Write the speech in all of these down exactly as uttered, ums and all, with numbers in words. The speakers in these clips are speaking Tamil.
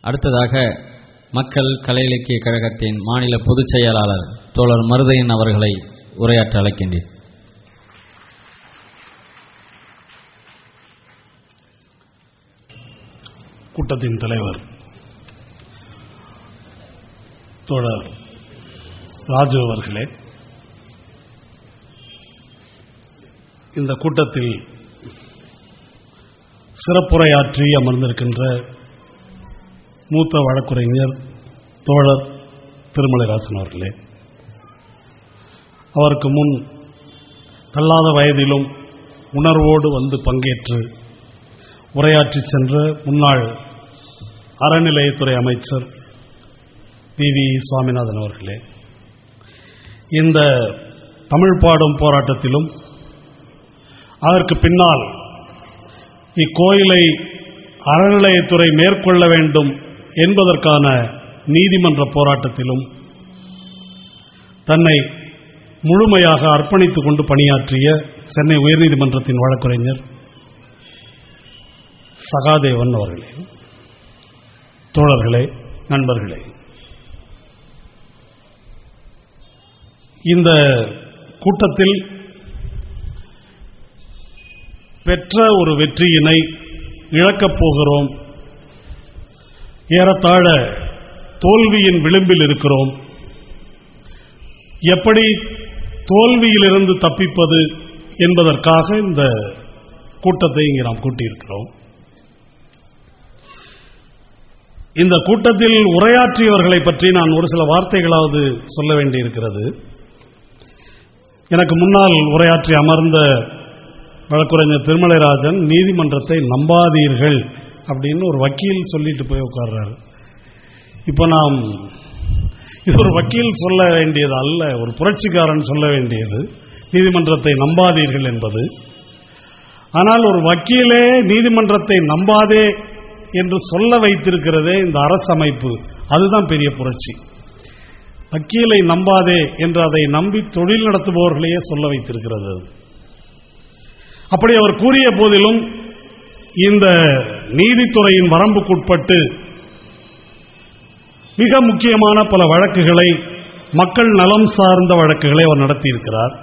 அடுத்ததாக மக்கள் கலை இலக்கிய கழகத்தின் மாநில பொதுச் செயலாளர் தோழர் மருதையன் அவர்களை உரையாற்ற அழைக்கின்றேன். கூட்டத்தின் தலைவர் தோழர் ராஜு அவர்களே, இந்த கூட்டத்தில் சிறப்புரையாற்றி அமர்ந்திருக்கின்ற மூத்த வழக்குரைஞர் தோழர் திருமலைராசன் அவர்களே, அவருக்கு முன் தள்ளாத வயதிலும் உணர்வோடு வந்து பங்கேற்று உரையாற்றி சென்ற முன்னாள் அறநிலையத்துறை அமைச்சர் வி வி சுவாமிநாதன் அவர்களே, இந்த தமிழ் பாடும் போராட்டத்திலும் அதற்கு பின்னால் இக்கோயிலை அறநிலையத்துறை மேற்கொள்ள வேண்டும் என்பதற்கான நீதிமன்ற போராட்டத்திலும் தன்னை முழுமையாக அர்ப்பணித்துக் கொண்டு பணியாற்றிய சென்னை உயர்நீதிமன்றத்தின் வழக்குரைஞர் சகாதேவன் அவர்களே, தோழர்களே, நண்பர்களே, இந்த கூட்டத்தில் பெற்ற ஒரு வெற்றியினை இழக்கப் போகிறோம், ஏறத்தாழ தோல்வியின் விளிம்பில் இருக்கிறோம், எப்படி தோல்வியிலிருந்து தப்பிப்பது என்பதற்காக இந்த கூட்டத்தை இங்கே நாம் கூட்டியிருக்கிறோம். இந்த கூட்டத்தில் உரையாற்றியவர்களை பற்றி நான் ஒரு சில வார்த்தைகளாவது சொல்ல வேண்டியிருக்கிறது. எனக்கு முன்னால் உரையாற்றி அமர்ந்த வழக்குரைஞர் திருமலைராஜன் நீதிமன்றத்தை நம்பாதீர்கள் அப்படின்னு ஒரு வக்கீல் சொல்லிட்டு போய் உட்கார்றாரு. இப்போ நாம் இது ஒரு வக்கீல் சொல்ல வேண்டியது அல்ல, ஒரு புரட்சிக்காரன் சொல்ல வேண்டியது நீதிமன்றத்தை நம்பாதீர்கள் என்பது. ஆனால் ஒரு வக்கீலே நீதிமன்றத்தை நம்பாதே என்று சொல்ல வைத்திருக்கிறதே இந்த அரசமைப்பு, அதுதான் பெரிய புரட்சி. வக்கீலை நம்பாதே என்று அதை நம்பி தொழில் நடத்துபவர்களையே சொல்ல வைத்திருக்கிறது. அப்படி அவர் கூறிய போதிலும் இந்த நீதித்துறையின் வரம்புக்குட்பட்டு மிக முக்கியமான பல வழக்குகளை, மக்கள் நலம் சார்ந்த வழக்குகளை அவர் நடத்தியிருக்கிறார்.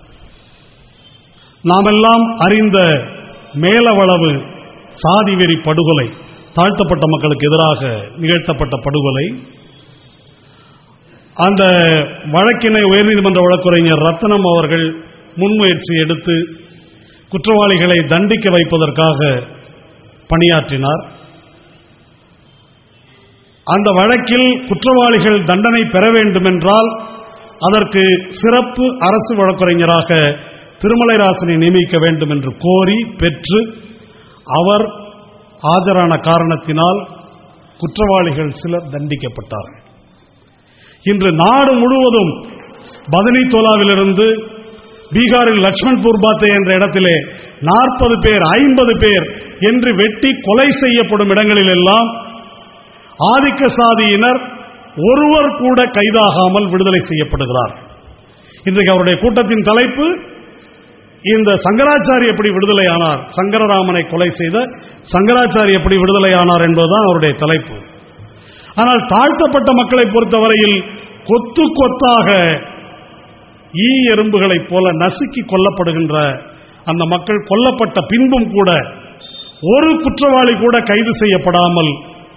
நாமெல்லாம் அறிந்த மேலவளவு சாதி வெறி படுகொலை, தாழ்த்தப்பட்ட மக்களுக்கு எதிராக நிகழ்த்தப்பட்ட படுகொலை, அந்த வழக்கினை உயர்நீதிமன்ற வழக்குரைஞர் ரத்னம் அவர்கள் முன்முயற்சி எடுத்து குற்றவாளிகளை தண்டிக்க வைப்பதற்காக பணியாற்றினார். அந்த வழக்கில் குற்றவாளிகள் தண்டனை பெற வேண்டும் என்றால் அதற்கு சிறப்பு அரசு வழக்குரைஞராக திருமலைராசனை நியமிக்க வேண்டும் என்று கோரி பெற்று அவர் ஆஜரான காரணத்தினால் குற்றவாளிகள் சிலர் தண்டிக்கப்பட்டார்கள். இன்று நாடு முழுவதும் பதனி தோலாவிலிருந்து பீகாரில் லட்சுமண்பூர் பாத்தே என்ற இடத்திலே நாற்பது பேர் ஐம்பது பேர் என்று வெட்டி கொலை செய்யப்படும் இடங்களில் எல்லாம் ஆதிக்க சாதியினர் ஒருவர் கூட கைதாகாமல் விடுதலை செய்யப்படுகிறார். இன்றைக்கு அவருடைய கூட்டத்தின் தலைப்பு இந்த சங்கராச்சாரி எப்படி விடுதலை ஆனார், சங்கரராமனை கொலை செய்த சங்கராச்சாரி எப்படி விடுதலை ஆனார் என்பதுதான் அவருடைய தலைப்பு. ஆனால் தாழ்த்தப்பட்ட மக்களை பொறுத்தவரையில் கொத்து கொத்தாக ஈ எறும்புகளைப் போல நசுக்கி கொல்லப்படுகின்ற அந்த மக்கள் கொல்லப்பட்ட பின்பும் கூட ஒரு குற்றவாளி கூட கைது செய்யப்படாமல்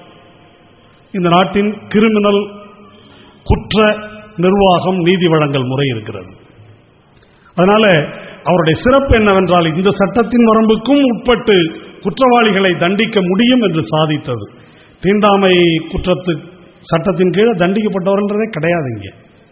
இந்த நாட்டின் கிரிமினல் குற்ற நிர்வாகம் நீதி வழங்கல் முறை இருக்கிறது. அதனால அவருடைய சிறப்பு என்னவென்றால் இந்த சட்டத்தின் வரம்புக்கும் உட்பட்டு குற்றவாளிகளை தண்டிக்க முடியும் என்று சாதித்தது. தீண்டாமை குற்றத்து சட்டத்தின் கீழே தண்டிக்கப்பட்டவர்ன்றதே கிடையாது இங்கே.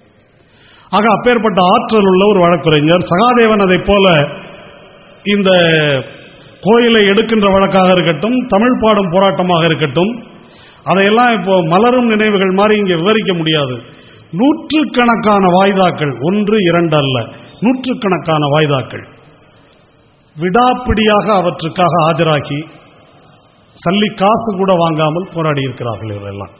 ஆக அப்பேற்பட்ட ஆற்றல் உள்ள ஒரு வழக்குரைஞர் சகாதேவன். அதை போல இந்த கோயிலை எடுக்கின்ற வழக்காக இருக்கட்டும், தமிழ் பாடும் போராட்டமாக இருக்கட்டும், அதையெல்லாம் இப்போ மலரும் நினைவுகள் மாதிரி இங்கே விவரிக்க முடியாது. நூற்றுக்கணக்கான வாய்தாக்கள், ஒன்று இரண்டு அல்ல, நூற்றுக்கணக்கான வாய்தாக்கள் விடாப்பிடியாக அவற்றுக்காக ஆஜராகி சல்லி காசு கூட வாங்காமல் போராடி இருக்கிறார்கள். இவரெல்லாம்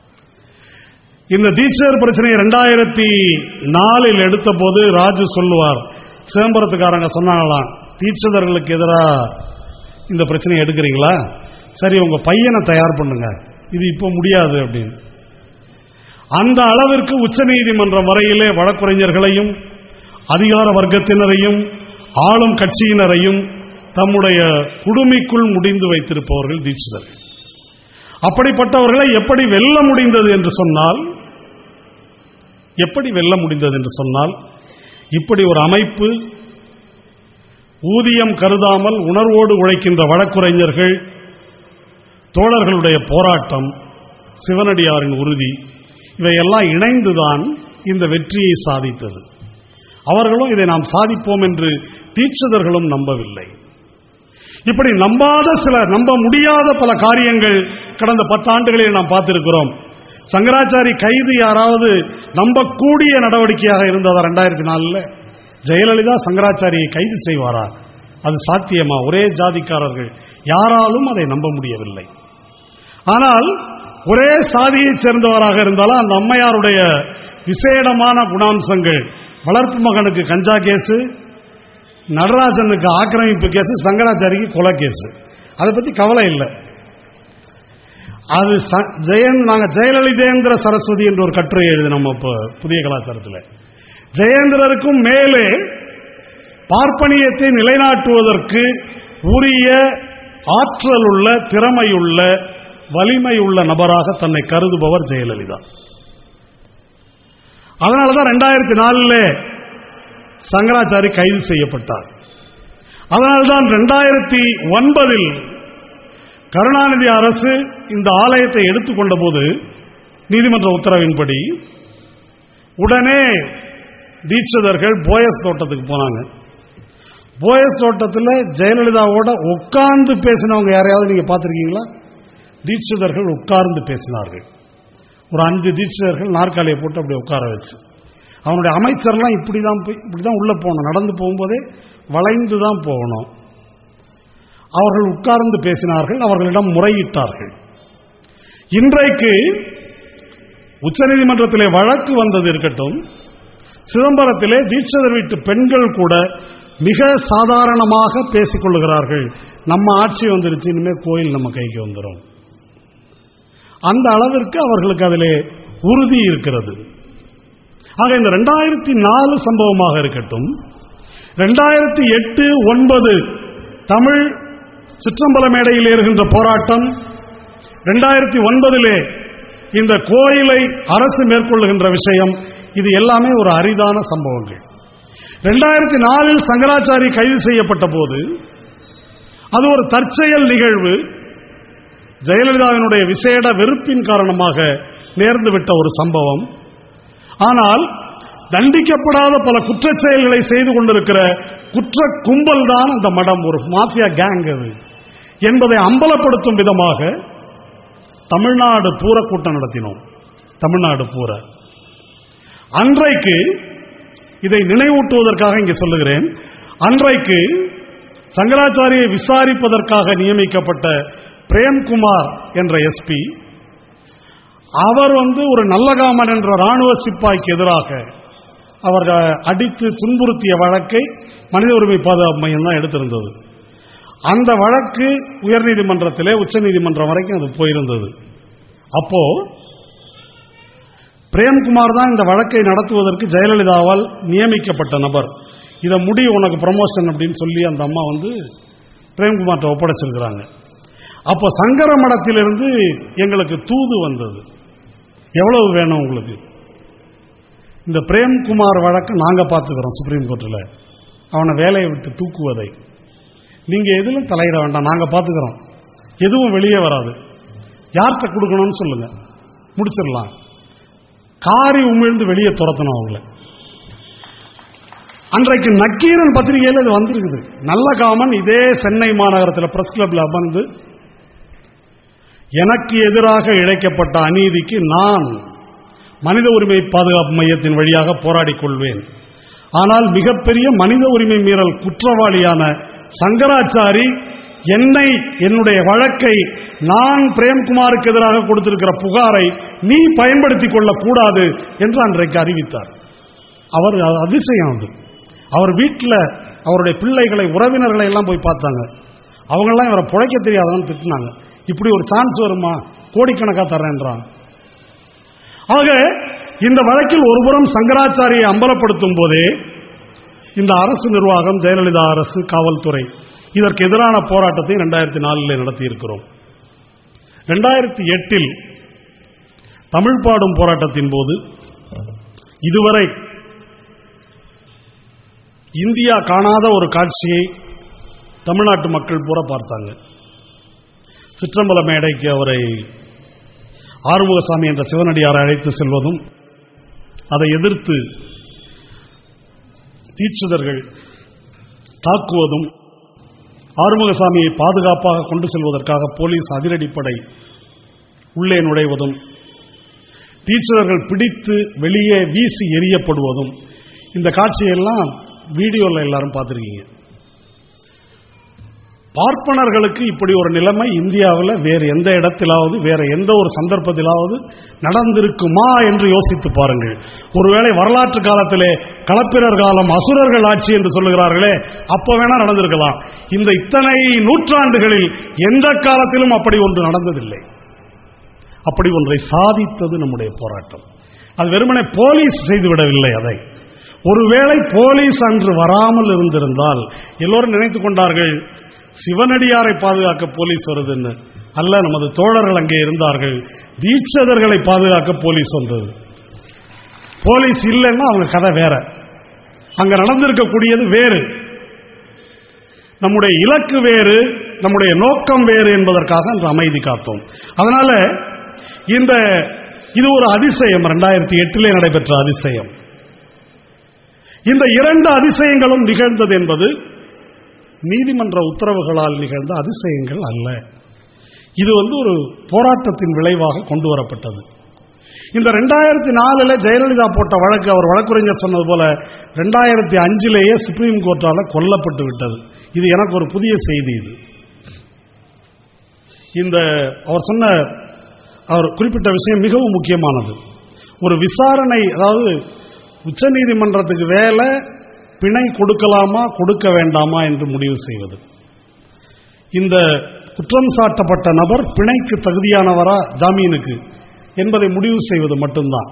இந்த தீட்சர் பிரச்சனை இரண்டாயிரத்தி நாலில் எடுத்த போது ராஜு சொல்லுவார், சிதம்பரத்துக்காரங்க சொன்னாங்களாம், தீட்சிதர்களுக்கு எதிராக இந்த பிரச்சனையை எடுக்கிறீங்களா, சரி உங்க பையனை தயார் பண்ணுங்க, இது இப்ப முடியாது அப்படின்னு. அந்த அளவிற்கு உச்சநீதிமன்றம் வரையிலே வழக்குரைஞர்களையும் அதிகார வர்க்கத்தினரையும் ஆளும் கட்சியினரையும் தம்முடைய குடுமிக்குள் முடிந்து வைத்திருப்பவர்கள் தீட்சிதர்கள். அப்படிப்பட்டவர்களை எப்படி வெல்ல முடிந்தது என்று சொன்னால் எப்படி வெல்ல முடிந்தது என்று சொன்னால் இப்படி ஒரு அமைப்பு, ஊதியம் கருதாமல் உணர்வோடு உழைக்கின்ற வழக்குரைஞர்கள், தோழர்களுடைய போராட்டம், சிவனடியாரின் உறுதி, இவையெல்லாம் இணைந்துதான் இந்த வெற்றியை சாதித்தது. அவர்களும் இதை நாம் சாதிப்போம் என்று தீட்சிதர்களும் நம்பவில்லை. இப்படி நம்பாத சில, நம்ப முடியாத பல காரியங்கள் கடந்த பத்தாண்டுகளில் நாம் பார்த்திருக்கிறோம். சங்கராச்சாரி கைது யாராவது நம்பக்கூடிய நடவடிக்கையாக இருந்ததா? ரெண்டாயிரத்தி நாலுல ஜெயலலிதா சங்கராச்சாரியை கைது செய்வாரா? அது சாத்தியமா? ஒரே ஜாதிக்காரர்கள், யாராலும் அதை நம்ப முடியவில்லை. ஆனால் ஒரே சாதியை சேர்ந்தவராக இருந்தாலும் அந்த அம்மையாருடைய விசேடமான குணாம்சங்கள், வளர்ப்பு மகனுக்கு கஞ்சா கேசு, நடராஜனுக்கு ஆக்கிரமிப்பு கேசு, சங்கராச்சாரிக்கு கொலை கேசு, அதை பத்தி கவலை இல்லை. அது ஜெயன் நாங்க ஜெயலலிதேந்திர சரஸ்வதி என்ற ஒரு கட்டுரை எழுதினோம் இப்ப புதிய கலாச்சாரத்தில். ஜெயேந்திரருக்கும் மேலே பார்ப்பனியத்தை நிலைநாட்டுவதற்கு உரிய ஆற்றல் உள்ள, திறமையுள்ள, வலிமையுள்ள நபராக தன்னை கருதுபவர் ஜெயலலிதா. அதனாலதான் ரெண்டாயிரத்தி நாலுல சங்கராச்சாரி கைது செய்யப்பட்டார். அதனால்தான் ரெண்டாயிரத்தி ஒன்பதில் கருணாநிதி அரசு இந்த ஆலயத்தை எடுத்துக்கொண்ட போது நீதிமன்ற உத்தரவின்படி உடனே தீட்சிதர்கள் போயஸ் தோட்டத்துக்கு போனாங்க. போயஸ் தோட்டத்தில் ஜெயலலிதாவோட உட்கார்ந்து பேசினவங்க யாரையாவது நீங்க பார்த்திருக்கீங்களா? தீட்சிதர்கள் உட்கார்ந்து பேசினார்கள். ஒரு அஞ்சு தீட்சிதர்கள் நாற்காலியை போட்டு அப்படி உட்கார வச்சு, அவனுடைய அமைச்சர்லாம் இப்படிதான் இப்படிதான் உள்ள போகணும், நடந்து போகும்போதே வளைந்து தான் போகணும். அவர்கள் உட்கார்ந்து பேசினார்கள், அவர்களிடம் முறையிட்டார்கள். இன்றைக்கு உச்சநீதிமன்றத்திலே வழக்கு வந்தது இருக்கட்டும், சிதம்பரத்திலே தீட்சிதர் வீட்டு பெண்கள் கூட மிக சாதாரணமாக பேசிக் கொள்ளுகிறார்கள். நம்ம ஆட்சி வந்துருச்சு, இனிமேல் கோயில் நம்ம கைக்கு வந்துடும். அந்த அளவிற்கு அவர்களுக்கு அதிலே உறுதி இருக்கிறது. ஆக இந்த ரெண்டாயிரத்தி நாலு சம்பவமாக இருக்கட்டும், ரெண்டாயிரத்தி எட்டு ஒன்பது தமிழ் சிற்றம்பல மேடையில் ஏறுகின்ற போராட்டம், ரெண்டாயிரத்தி ஒன்பதிலே இந்த கோயிலை அரசு மேற்கொள்ளுகின்ற விஷயம், இது எல்லாமே ஒரு அரிதான சம்பவங்கள். ரெண்டாயிரத்தி நாலில் சங்கராச்சாரி கைது செய்யப்பட்ட போது அது ஒரு தற்செயல் நிகழ்வு, ஜெயலலிதாவினுடைய விசேட வெறுப்பின் காரணமாக நேர்ந்துவிட்ட ஒரு சம்பவம். ஆனால் தண்டிக்கப்படாத பல குற்றச் செயல்களை செய்து கொண்டிருக்கிற குற்ற கும்பல் தான் அந்த மடம், ஒரு மாஃபியா கேங் அது என்பதை அம்பலப்படுத்தும் விதமாக தமிழ்நாடு பூர கூட்டம் நடத்தினோம். தமிழ்நாடு பூர அன்றைக்கு இதை நினைவூட்டுவதற்காக இங்கே சொல்லுகிறேன். அன்றைக்கு சங்கராச்சாரியை விசாரிப்பதற்காக நியமிக்கப்பட்ட பிரேம்குமார் என்ற எஸ்பி, அவர் வந்து ஒரு நல்லகாமன் என்ற ராணுவ சிப்பாய்க்கு எதிராக அவர் அடித்து துன்புறுத்திய வழக்கை மனித உரிமை பாதுகாப்பு மையம் தான் எடுத்திருந்தது. அந்த வழக்கு உயர்நீதிமன்றத்திலே உச்சநீதிமன்றம் வரைக்கும் அது போயிருந்தது. அப்போ பிரேம்குமார் தான் இந்த வழக்கை நடத்துவதற்கு ஜெயலலிதாவால் நியமிக்கப்பட்ட நபர். இதை முடி உனக்கு ப்ரமோஷன் அப்படின்னு சொல்லி அந்த அம்மா வந்து பிரேம்குமார்ட்ட ஒப்படைச்சிருக்கிறாங்க. அப்போ சங்கர மடத்திலிருந்து எங்களுக்கு தூது வந்தது, எவ்வளவு வேணும் உங்களுக்கு, இந்த பிரேம்குமார் வழக்கு நாங்க பார்த்துக்கிறோம் சுப்ரீம் கோர்ட்டில், அவனை வேலையை விட்டு தூக்குவதை நீங்க எதிலும் தலையிட வேண்டாம், நாங்க பார்த்துக்கிறோம், எதுவும் வெளியே வராது, யார்கிட்ட கொடுக்கணும்னு சொல்லுங்க, முடிச்சிடலாம். காரி உமிழ்ந்து வெளியே துரத்தணும் அவங்கள. அன்றைக்கு நக்கீரன் பத்திரிகையில் இது வந்திருக்குது. நல்ல காமன் இதே சென்னை மாநகரத்தில் பிரஸ் கிளப்ல அமர்ந்து எனக்கு எதிராக இழைக்கப்பட்ட அநீதிக்கு நான் மனித உரிமை பாதுகாப்பு மையத்தின் வழியாக போராடிக் கொள்வேன். ஆனால் மிகப்பெரிய மனித உரிமை மீறல் குற்றவாளியான சங்கராச்சாரி என்னை, என்னுடைய வழக்கை, நான் பிரேம்குமாருக்கு எதிராக கொடுத்திருக்கிற புகாரை நீ பயன்படுத்திக் கொள்ளக்கூடாது என்று அன்றைக்கு அறிவித்தார். அவர் அதிசயம் அது. அவர் வீட்டில் அவருடைய பிள்ளைகளை, உறவினர்களை எல்லாம் போய் பார்த்தாங்க. அவங்கெல்லாம் இவரை புழைக்க தெரியாதவன்னு திட்டினாங்க. இப்படி ஒரு சான்ஸ் வருமா, கோடிக்கணக்காக தர்றேன்றான். ஆக இந்த வழக்கில் ஒருபுறம் சங்கராச்சாரியை அம்பலப்படுத்தும் போதே இந்த அரசு நிர்வாகம், ஜெயலலிதா அரசு, காவல்துறை இதற்கு எதிரான போராட்டத்தை இரண்டாயிரத்தி நாலில் நடத்தி இருக்கிறோம். இரண்டாயிரத்தி எட்டில் தமிழ் பாடும் போராட்டத்தின் போது இதுவரை இந்தியா காணாத ஒரு காட்சியை தமிழ்நாட்டு மக்கள் பூரா பார்த்தாங்க. சிற்றம்பல மேடைக்கு அவரை ஆறுமுகசாமி என்ற சிவனடியாரை அழைத்து செல்வதும், அதை எதிர்த்து தீட்சிதர்கள் தாக்குவதும், ஆறுமுகசாமியை பாதுகாப்பாக கொண்டு செல்வதற்காக போலீஸ் அதிரடிப்படை உள்ளே நுழைவதும், தீட்சிதர்கள் பிடித்து வெளியே வீசி எரியப்படுவதும், இந்த காட்சியெல்லாம் வீடியோவில் எல்லாரும் பார்த்திருக்கீங்க. பார்ப்பனர்களுக்கு இப்படி ஒரு நிலைமை இந்தியாவில் வேறு எந்த இடத்திலாவது, வேற எந்த ஒரு சந்தர்ப்பத்திலாவது நடந்திருக்குமா என்று யோசித்து பாருங்கள். ஒருவேளை வரலாற்று காலத்திலே களப்பிரர் காலம், அசுரர்கள் ஆட்சி என்று சொல்லுகிறார்களே, அப்ப வேணா நடந்திருக்கலாம். இந்த இத்தனை நூற்றாண்டுகளில் எந்த காலத்திலும் அப்படி ஒன்று நடந்ததில்லை. அப்படி ஒன்றை சாதித்தது நம்முடைய போராட்டம். அது வெறுமனே போலீஸ் செய்துவிடவில்லை. அதை ஒருவேளை போலீஸ் அன்று வராமல் இருந்திருந்தால் எல்லோரும் நினைத்துக் கொண்டார்கள் சிவனடியாரை பாதுகாக்க போலீஸ் வருதுன்னு. அல்ல, நமது தோழர்கள் அங்கே இருந்தார்கள், தீட்சிதர்களை பாதுகாக்க போலீஸ் வந்தது. போலீஸ் இல்லைன்னா அவங்க கதை வேற, அங்க நடந்திருக்கக்கூடியது வேறு. நம்முடைய இலக்கு வேறு, நம்முடைய நோக்கம் வேறு என்பதற்காக அன்று அமைதி காத்தோம். அதனால இந்த இது ஒரு அதிசயம், இரண்டாயிரத்தி எட்டிலே நடைபெற்ற அதிசயம். இந்த இரண்டு அதிசயங்களும் நிகழ்ந்தது என்பது நீதிமன்ற உத்தரவுகளால் நிகழ்ந்த அதிசயங்கள் அல்ல. இது வந்து ஒரு போராட்டத்தின் விளைவாக கொண்டு வரப்பட்டது. இந்த ரெண்டாயிரத்தி நாலுல ஜெயலலிதா போட்ட வழக்கு, அவர் வழக்குரைஞர் சொன்னது போல ரெண்டாயிரத்தி அஞ்சிலேயே சுப்ரீம் கோர்ட்டால கொல்லப்பட்டு விட்டது. இது எனக்கு ஒரு புதிய செய்தி. இது இந்த அவர் சொன்ன அவர் குறிப்பிட்ட விஷயம் மிகவும் முக்கியமானது. ஒரு விசாரணை, அதாவது உச்ச நீதிமன்றத்துக்கு வேலை பிணை கொடுக்கலாமா கொடுக்க வேண்டாமா என்று முடிவு செய்வது. இந்த குற்றம் சாட்டப்பட்ட நபர் பிணைக்கு தகுதியானவரா ஜாமீனுக்கு என்பதை முடிவு செய்வது மட்டும்தான்.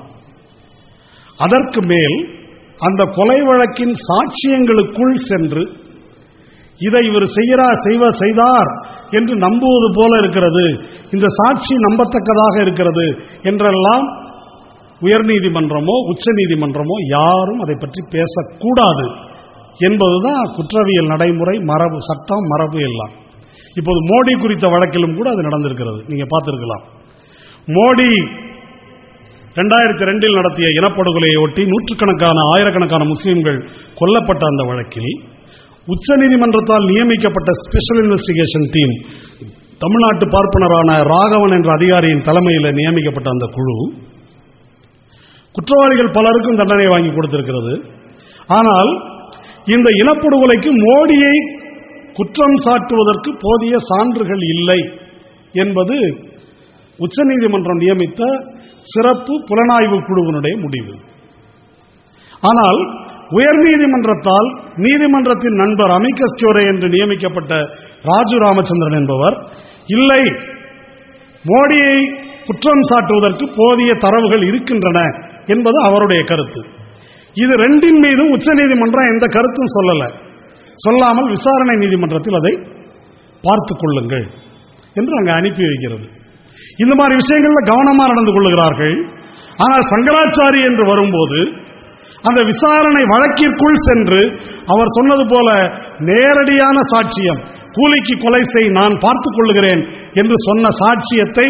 அதற்கு மேல் அந்த கொலை வழக்கின் சாட்சியங்களுக்குள் சென்று இதை இவர் செய்கிறார் செய்வ செய்தார் என்று நம்புவது போல இருக்கிறது, இந்த சாட்சி நம்பத்தக்கதாக இருக்கிறது என்றெல்லாம் உயர்நீதிமன்றமோ உச்ச நீதிமன்றமோ யாரும் அதை பற்றி பேசக்கூடாது என்பதுதான் குற்றவியல் நடைமுறை, மரபு, சட்டம், மரபு எல்லாம். இப்போது மோடி குறித்த வழக்கிலும் கூட அது நடந்திருக்கிறது, நீங்க பார்த்திருக்கலாம். மோடி இரண்டாயிரத்தி ரெண்டில் நடத்திய இனப்படுகொலையை ஒட்டி நூற்றுக்கணக்கான ஆயிரக்கணக்கான முஸ்லிம்கள் கொல்லப்பட்ட அந்த வழக்கில் உச்ச நீதிமன்றத்தால் நியமிக்கப்பட்ட ஸ்பெஷல் இன்வெஸ்டிகேஷன் டீம், தமிழ்நாட்டு பார்ப்பனரான ராகவன் என்ற அதிகாரியின் தலைமையில் நியமிக்கப்பட்ட அந்த குழு குற்றவாளிகள் பலருக்கும் தண்டனை வாங்கி கொடுத்திருக்கிறது. ஆனால் இந்த இனப்படுகொலைக்கு மோடியை குற்றம் சாட்டுவதற்கு போதிய சான்றுகள் இல்லை என்பது உச்சநீதிமன்றம் நியமித்த சிறப்பு புலனாய்வு குழுவினுடைய முடிவு. ஆனால் உயர்நீதிமன்றத்தால் நீதிமன்றத்தின் நண்பர் அமிகஸ் கியூரே என்று நியமிக்கப்பட்ட ராஜு ராமச்சந்திரன் என்பவர், இல்லை, மோடியை குற்றம் சாட்டுவதற்கு போதிய தரவுகள் இருக்கின்றன என்பது அவருடைய கருத்து. இது ரெண்டின் மீதும் உச்சநீதிமன்றம் எந்த கருத்தும் சொல்லல. சொல்லாமல் விசாரணை நீதிமன்றத்தில் அதை பார்த்துக் கொள்ளுங்கள் என்று அங்கு அனுப்பி வைக்கிறது. இந்த மாதிரி விஷயங்கள்ல கவனமாக நடந்து கொள்ளுகிறார்கள். ஆனால் சங்கராச்சாரி என்று வரும்போது அந்த விசாரணை வழக்கிற்குள் சென்று அவர் சொன்னது போல நேரடியான சாட்சியம், கூலிக்கு கொலை செய் நான் பார்த்துக் கொள்ளுகிறேன் என்று சொன்ன சாட்சியத்தை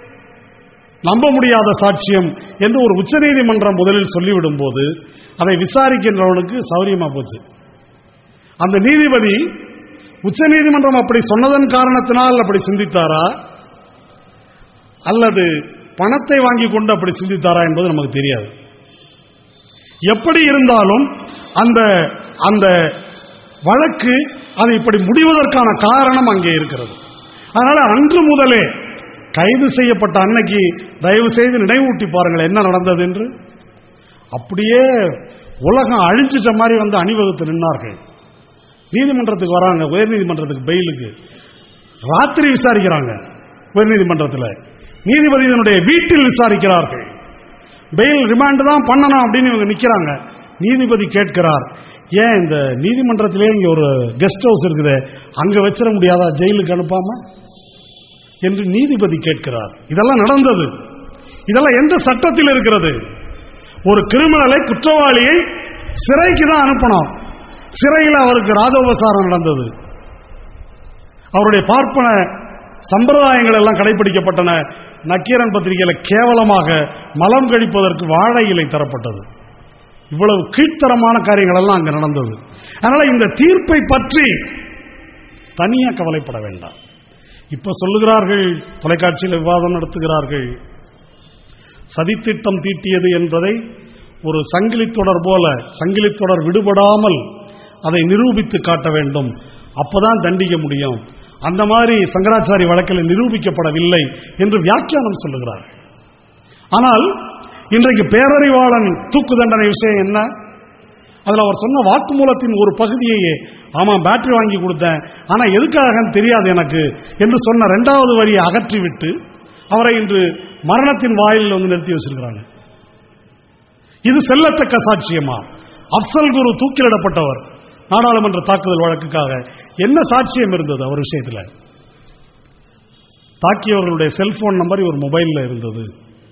நம்ப முடியாத சாட்சியம் என்று ஒரு உச்சநீதிமன்றம் முதலில் சொல்லிவிடும் போது அதை விசாரிக்கின்றவனுக்கு சௌரியமா போச்சு. அந்த நீதிபதி உச்சநீதிமன்றம் அப்படி சொன்னதன் காரணத்தினால் அப்படி சிந்தித்தாரா அல்லது பணத்தை வாங்கி கொண்டு அப்படி சிந்தித்தாரா என்பது நமக்கு தெரியாது. எப்படி இருந்தாலும் அந்த அந்த வழக்கு அது இப்படி முடிவதற்கான காரணம் அங்கே இருக்கிறது. அதனால அன்று முதலே கைது செய்யப்பட்ட அன்னைக்கு தயவு செய்து நினைவூட்டி பாருங்கள் என்ன நடந்தது என்று. அப்படியே உலகம் அழிஞ்சிட்ட மாதிரி வந்து அணிவகுத்து நின்றார்கள். நீதிமன்றத்துக்கு வராங்க, உயர்நீதிமன்றத்துக்கு பெயிலுக்கு, ராத்திரி விசாரிக்கிறாங்க உயர்நீதிமன்றத்தில். நீதிபதியினுடைய வீட்டில் விசாரிக்கிறார்கள். பெயில் ரிமாண்ட் தான் பண்ணணும் அப்படின்னு இவங்க நிக்கிறாங்க. நீதிபதி கேட்கிறார், ஏன் இந்த நீதிமன்றத்திலே இங்க ஒரு கெஸ்ட் ஹவுஸ் இருக்குது, அங்க வச்சிட முடியாதா ஜெயிலுக்கு அனுப்பாம என்று நீதிபதி கேட்கிறார். இதெல்லாம் நடந்தது. இதெல்லாம் எந்த சட்டத்தில் இருக்கிறது? ஒரு கிரிமினலை, குற்றவாளியை சிறைக்கு தான் அனுப்பணும். சிறையில் அவருக்கு ராஜோபசாரம் நடந்தது. அவருடைய பார்ப்பன சம்பிரதாயங்கள் எல்லாம் கடைபிடிக்கப்பட்டன. நக்கீரன் பத்திரிகையில் கேவலமாக மலம் கழிப்பதற்கு வாழை இலை தரப்பட்டது. இவ்வளவு கீழ்த்தரமான காரியங்கள் எல்லாம் அங்க நடந்தது. அதனால இந்த தீர்ப்பை பற்றி தனியா கவலைப்பட வேண்டாம். இப்ப சொல்லுகிறார்கள், தொலைக்காட்சியில் விவாதம் நடத்துகிறார்கள், சதித்திட்டம் தீட்டியது என்பதை ஒரு சங்கிலி தொடர் போல, சங்கிலி தொடர் விடுபடாமல் அதை நிரூபித்து காட்ட வேண்டும், அப்பதான் தண்டிக்க முடியும். அந்த மாதிரி சங்கராச்சாரி வழக்கில் நிரூபிக்கப்படவில்லை என்று வியாக்கியானம் சொல்லுகிறார். ஆனால் இன்றைக்கு பேரறிவாளன் தூக்கு தண்டனை விஷயம் என்ன? அதுல அவர் சொன்ன வாக்குமூலத்தின் ஒரு பகுதியையே, ஆமா பேட்டரி வாங்கி கொடுத்தேன், ஆனா எதுக்காக தெரியாது எனக்கு என்று சொன்ன இரண்டாவது வரியை அகற்றிவிட்டு அவரை இன்று மரணத்தின் வாயிலில் வந்து நிறுத்தி வச்சிருக்கிறாங்க. இது செல்லத்தக்க சாட்சியமா? அப்சல் குரு தூக்கிலிடப்பட்டவர் நாடாளுமன்ற தாக்குதல் வழக்குக்காக என்ன சாட்சியம் இருந்தது அவர் விஷயத்தில்? தாக்கியவர்களுடைய செல்போன் நம்பர் இவர் மொபைலில் இருந்தது.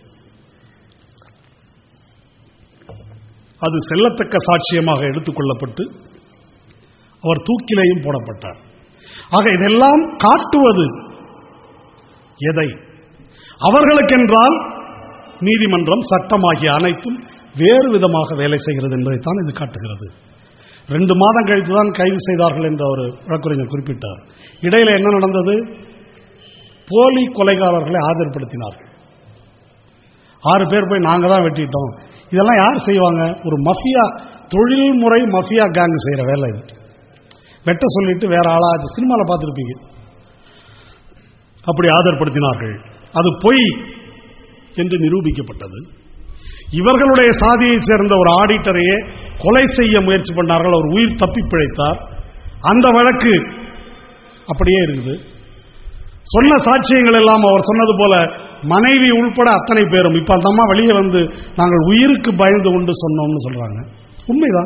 அது செல்லத்தக்க சாட்சியமாக எடுத்துக்கொள்ளப்பட்டு அவர் தூக்கிலேயும் போடப்பட்டார். ஆக இதெல்லாம் காட்டுவது எதை? அவர்களுக்கென்றால் நீதிமன்றம், சட்டமாகிய அனைத்தும் வேறு விதமாக வேலை செய்கிறது என்பதைத்தான் இது காட்டுகிறது. ரெண்டு மாதம் கழித்துதான் கைது செய்தார்கள் என்று அவர் வழக்குரைஞர் குறிப்பிட்டார். இடையில என்ன நடந்தது? போலி கொலைகாரர்களை ஆஜர்படுத்தினார்கள். ஆறு பேர் போய் நாங்க தான் வெட்டிட்டோம். இதெல்லாம் யார் செய்வாங்க? ஒரு மஃபியா, தொழில்முறை மஃபியா கேங் செய்யற வேலை இது. வெட்ட சொல்லிட்டு வேற ஆளா, சினிமாவில் பார்த்துருப்பீங்க, அப்படி ஆஜர்படுத்தினார்கள். அது பொய் என்று நிரூபிக்கப்பட்டது. இவர்களுடைய சாதியை சேர்ந்த ஒரு ஆடிட்டரையே கொலை செய்ய முயற்சி பண்ணார்கள். அவர் உயிர் தப்பி பிழைத்தார். அந்த வழக்கு அப்படியே இருக்குது. சொன்ன சாட்சியங்கள் எல்லாம் அவர் சொன்னது போல மனைவி உள்பட அத்தனை பேரும் இப்ப அந்த அம்மா வெளியே வந்து நாங்கள் உயிருக்கு பயந்து கொண்டு சொன்னோம்னு சொல்றாங்க. உண்மைதான்.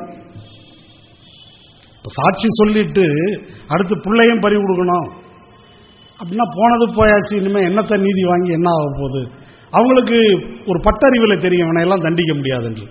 சாட்சி சொல்லிட்டு அடுத்து பிள்ளையும் பறி கொடுக்கணும் அப்படின்னா போனது போயாச்சு, இனிமே என்னத்தை நீதி வாங்கி என்ன ஆக போகுது? அவங்களுக்கு ஒரு பட்டறிவில் தெரியும், இவனை எல்லாம் தண்டிக்க முடியாது என்று.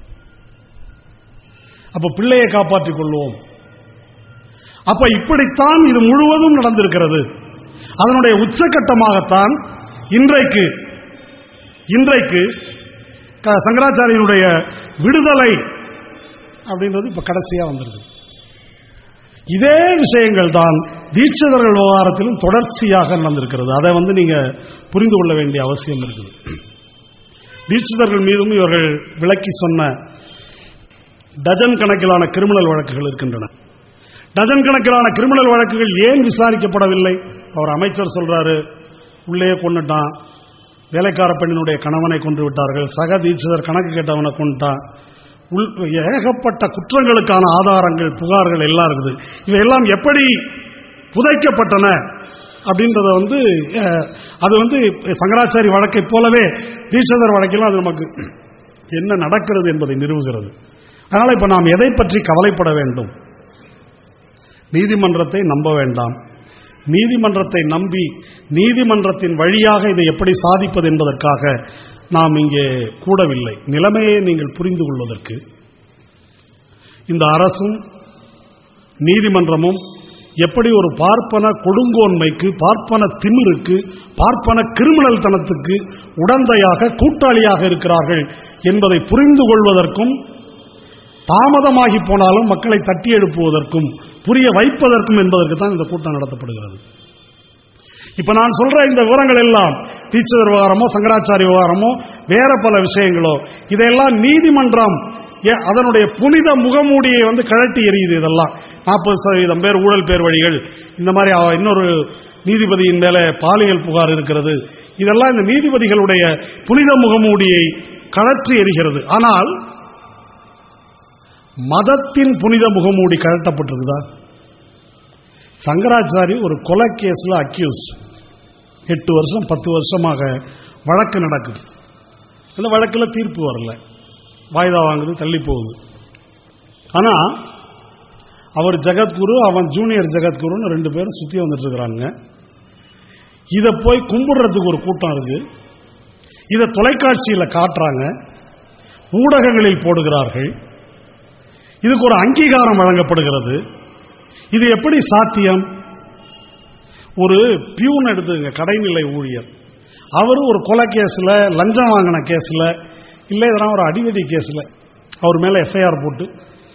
அப்ப பிள்ளையை காப்பாற்றிக் கொள்வோம். அப்ப இப்படித்தான் இது முழுவதும் நடந்திருக்கிறது. அதனுடைய உச்சகட்டமாகத்தான் இன்றைக்கு இன்றைக்கு சங்கராச்சாரியனுடைய விடுதலை அப்படின்றது இப்ப கடைசியா வந்திருக்கு. இதே விஷயங்கள் தான் தீட்சிதர்கள் விவகாரத்திலும் தொடர்ச்சியாக நடந்திருக்கிறது. அதை வந்து நீங்க புரிந்து கொள்ள வேண்டிய அவசியம் இருக்குது. தீட்சிதர்கள் மீதும் இவர்கள் விளக்கி சொன்ன டஜன் கணக்கிலான கிரிமினல் வழக்குகள் இருக்கின்றன. டஜன் கணக்கிலான கிரிமினல் வழக்குகள் ஏன் விசாரிக்கப்படவில்லை? அவர் அமைச்சர் சொல்றாரு, உள்ளே கொண்டுட்டான், வேலைக்கார பெண்ணினுடைய கணவனை கொன்று விட்டார்கள், சக தீட்சிதர் கணக்கு கேட்டவனை கொண்டுட்டான், ஏகப்பட்ட குற்றங்களுக்கான ஆதாரங்கள், புகார்கள் எல்லாம் இருக்குது. இவையெல்லாம் எப்படி புதைக்கப்பட்டன அப்படின்றத வந்து அது வந்து சங்கராச்சாரி வழக்கை போலவே தீட்சிதர் வழக்கிலும் அது நமக்கு என்ன நடக்கிறது என்பதை நிறுவுகிறது. அதனால இப்ப நாம் எதை பற்றி கவலைப்பட வேண்டும்? நீதிமன்றத்தை நம்ப வேண்டாம். நீதிமன்றத்தை நம்பி நீதிமன்றத்தின் வழியாக இதை எப்படி சாதிப்பது என்பதற்காக நாம் இங்கே கூடவில்லை. நிலைமையை நீங்கள் புரிந்து கொள்வதற்கு இந்த அரசும் நீதிமன்றமும் எப்படி ஒரு பார்ப்பன கொடுங்கோன்மைக்கு, பார்ப்பன திமிருக்கு, பார்ப்பன கிரிமினல் தனத்துக்கு உடந்தையாக, கூட்டாளியாக இருக்கிறார்கள் என்பதை புரிந்து கொள்வதற்கும், தாமதமாகி போனாலும் மக்களை தட்டி எழுப்புவதற்கும், புரிய வைப்பதற்கும் என்பதற்கு தான் இந்த கூட்டம் நடத்தப்படுகிறது. இப்ப நான் சொல்ற இந்த விவரங்கள் எல்லாம் தீட்சிதர் விவகாரமோ, சங்கராச்சாரிய விவகாரமோ, வேற பல விஷயங்களோ, இதையெல்லாம் நீதிமன்றம் அதனுடைய புனித முகமூடியை வந்து கழட்டி எறியுது. இதெல்லாம் நாற்பது சதவீதம் பேர் ஊழல் பேர் வழிகள், இந்த மாதிரி இன்னொரு நீதிபதியின் மேல பாலியல் புகார் இருக்கிறது, இதெல்லாம் இந்த நீதிபதிகளுடைய புனித முகமூடியை கழற்றி எறிகிறது. ஆனால் மதத்தின் புனித முகமூடி கழட்டப்பட்டிருக்குதா? சங்கராச்சாரி ஒரு கொலை கேஸ்ல அக்யூஸ், எட்டு வருஷம் பத்து வருஷமாக வழக்கு நடக்குது. அந்த வழக்கில் தீர்ப்பு வரல, வாய்தா வாங்குது, தள்ளி போகுது. ஆனா அவர் ஜெகத்குரு, அவன் ஜூனியர் ஜெகத்குருன்னு ரெண்டு பேரும் சுத்தி வந்துட்டு இருக்கிறாங்க. இதை போய் கும்பிடுறதுக்கு ஒரு கூட்டம் இருக்கு. இதை தொலைக்காட்சியில் காட்டுறாங்க, ஊடகங்களில் போடுகிறார்கள். இதுக்கு ஒரு அங்கீகாரம் வழங்கப்படுகிறது. இது எப்படி சாத்தியம்? ஒரு பியூன் எடுத்துங்க, கடைநிலை ஊழியர். அவரு ஒரு கொலை கேஸ்ல, லஞ்சம் வாங்கின கேஸ்ல, இல்லை இதெல்லாம் ஒரு அடிதடி கேஸ்ல அவர் மேல எஃப்ஐஆர் போட்டு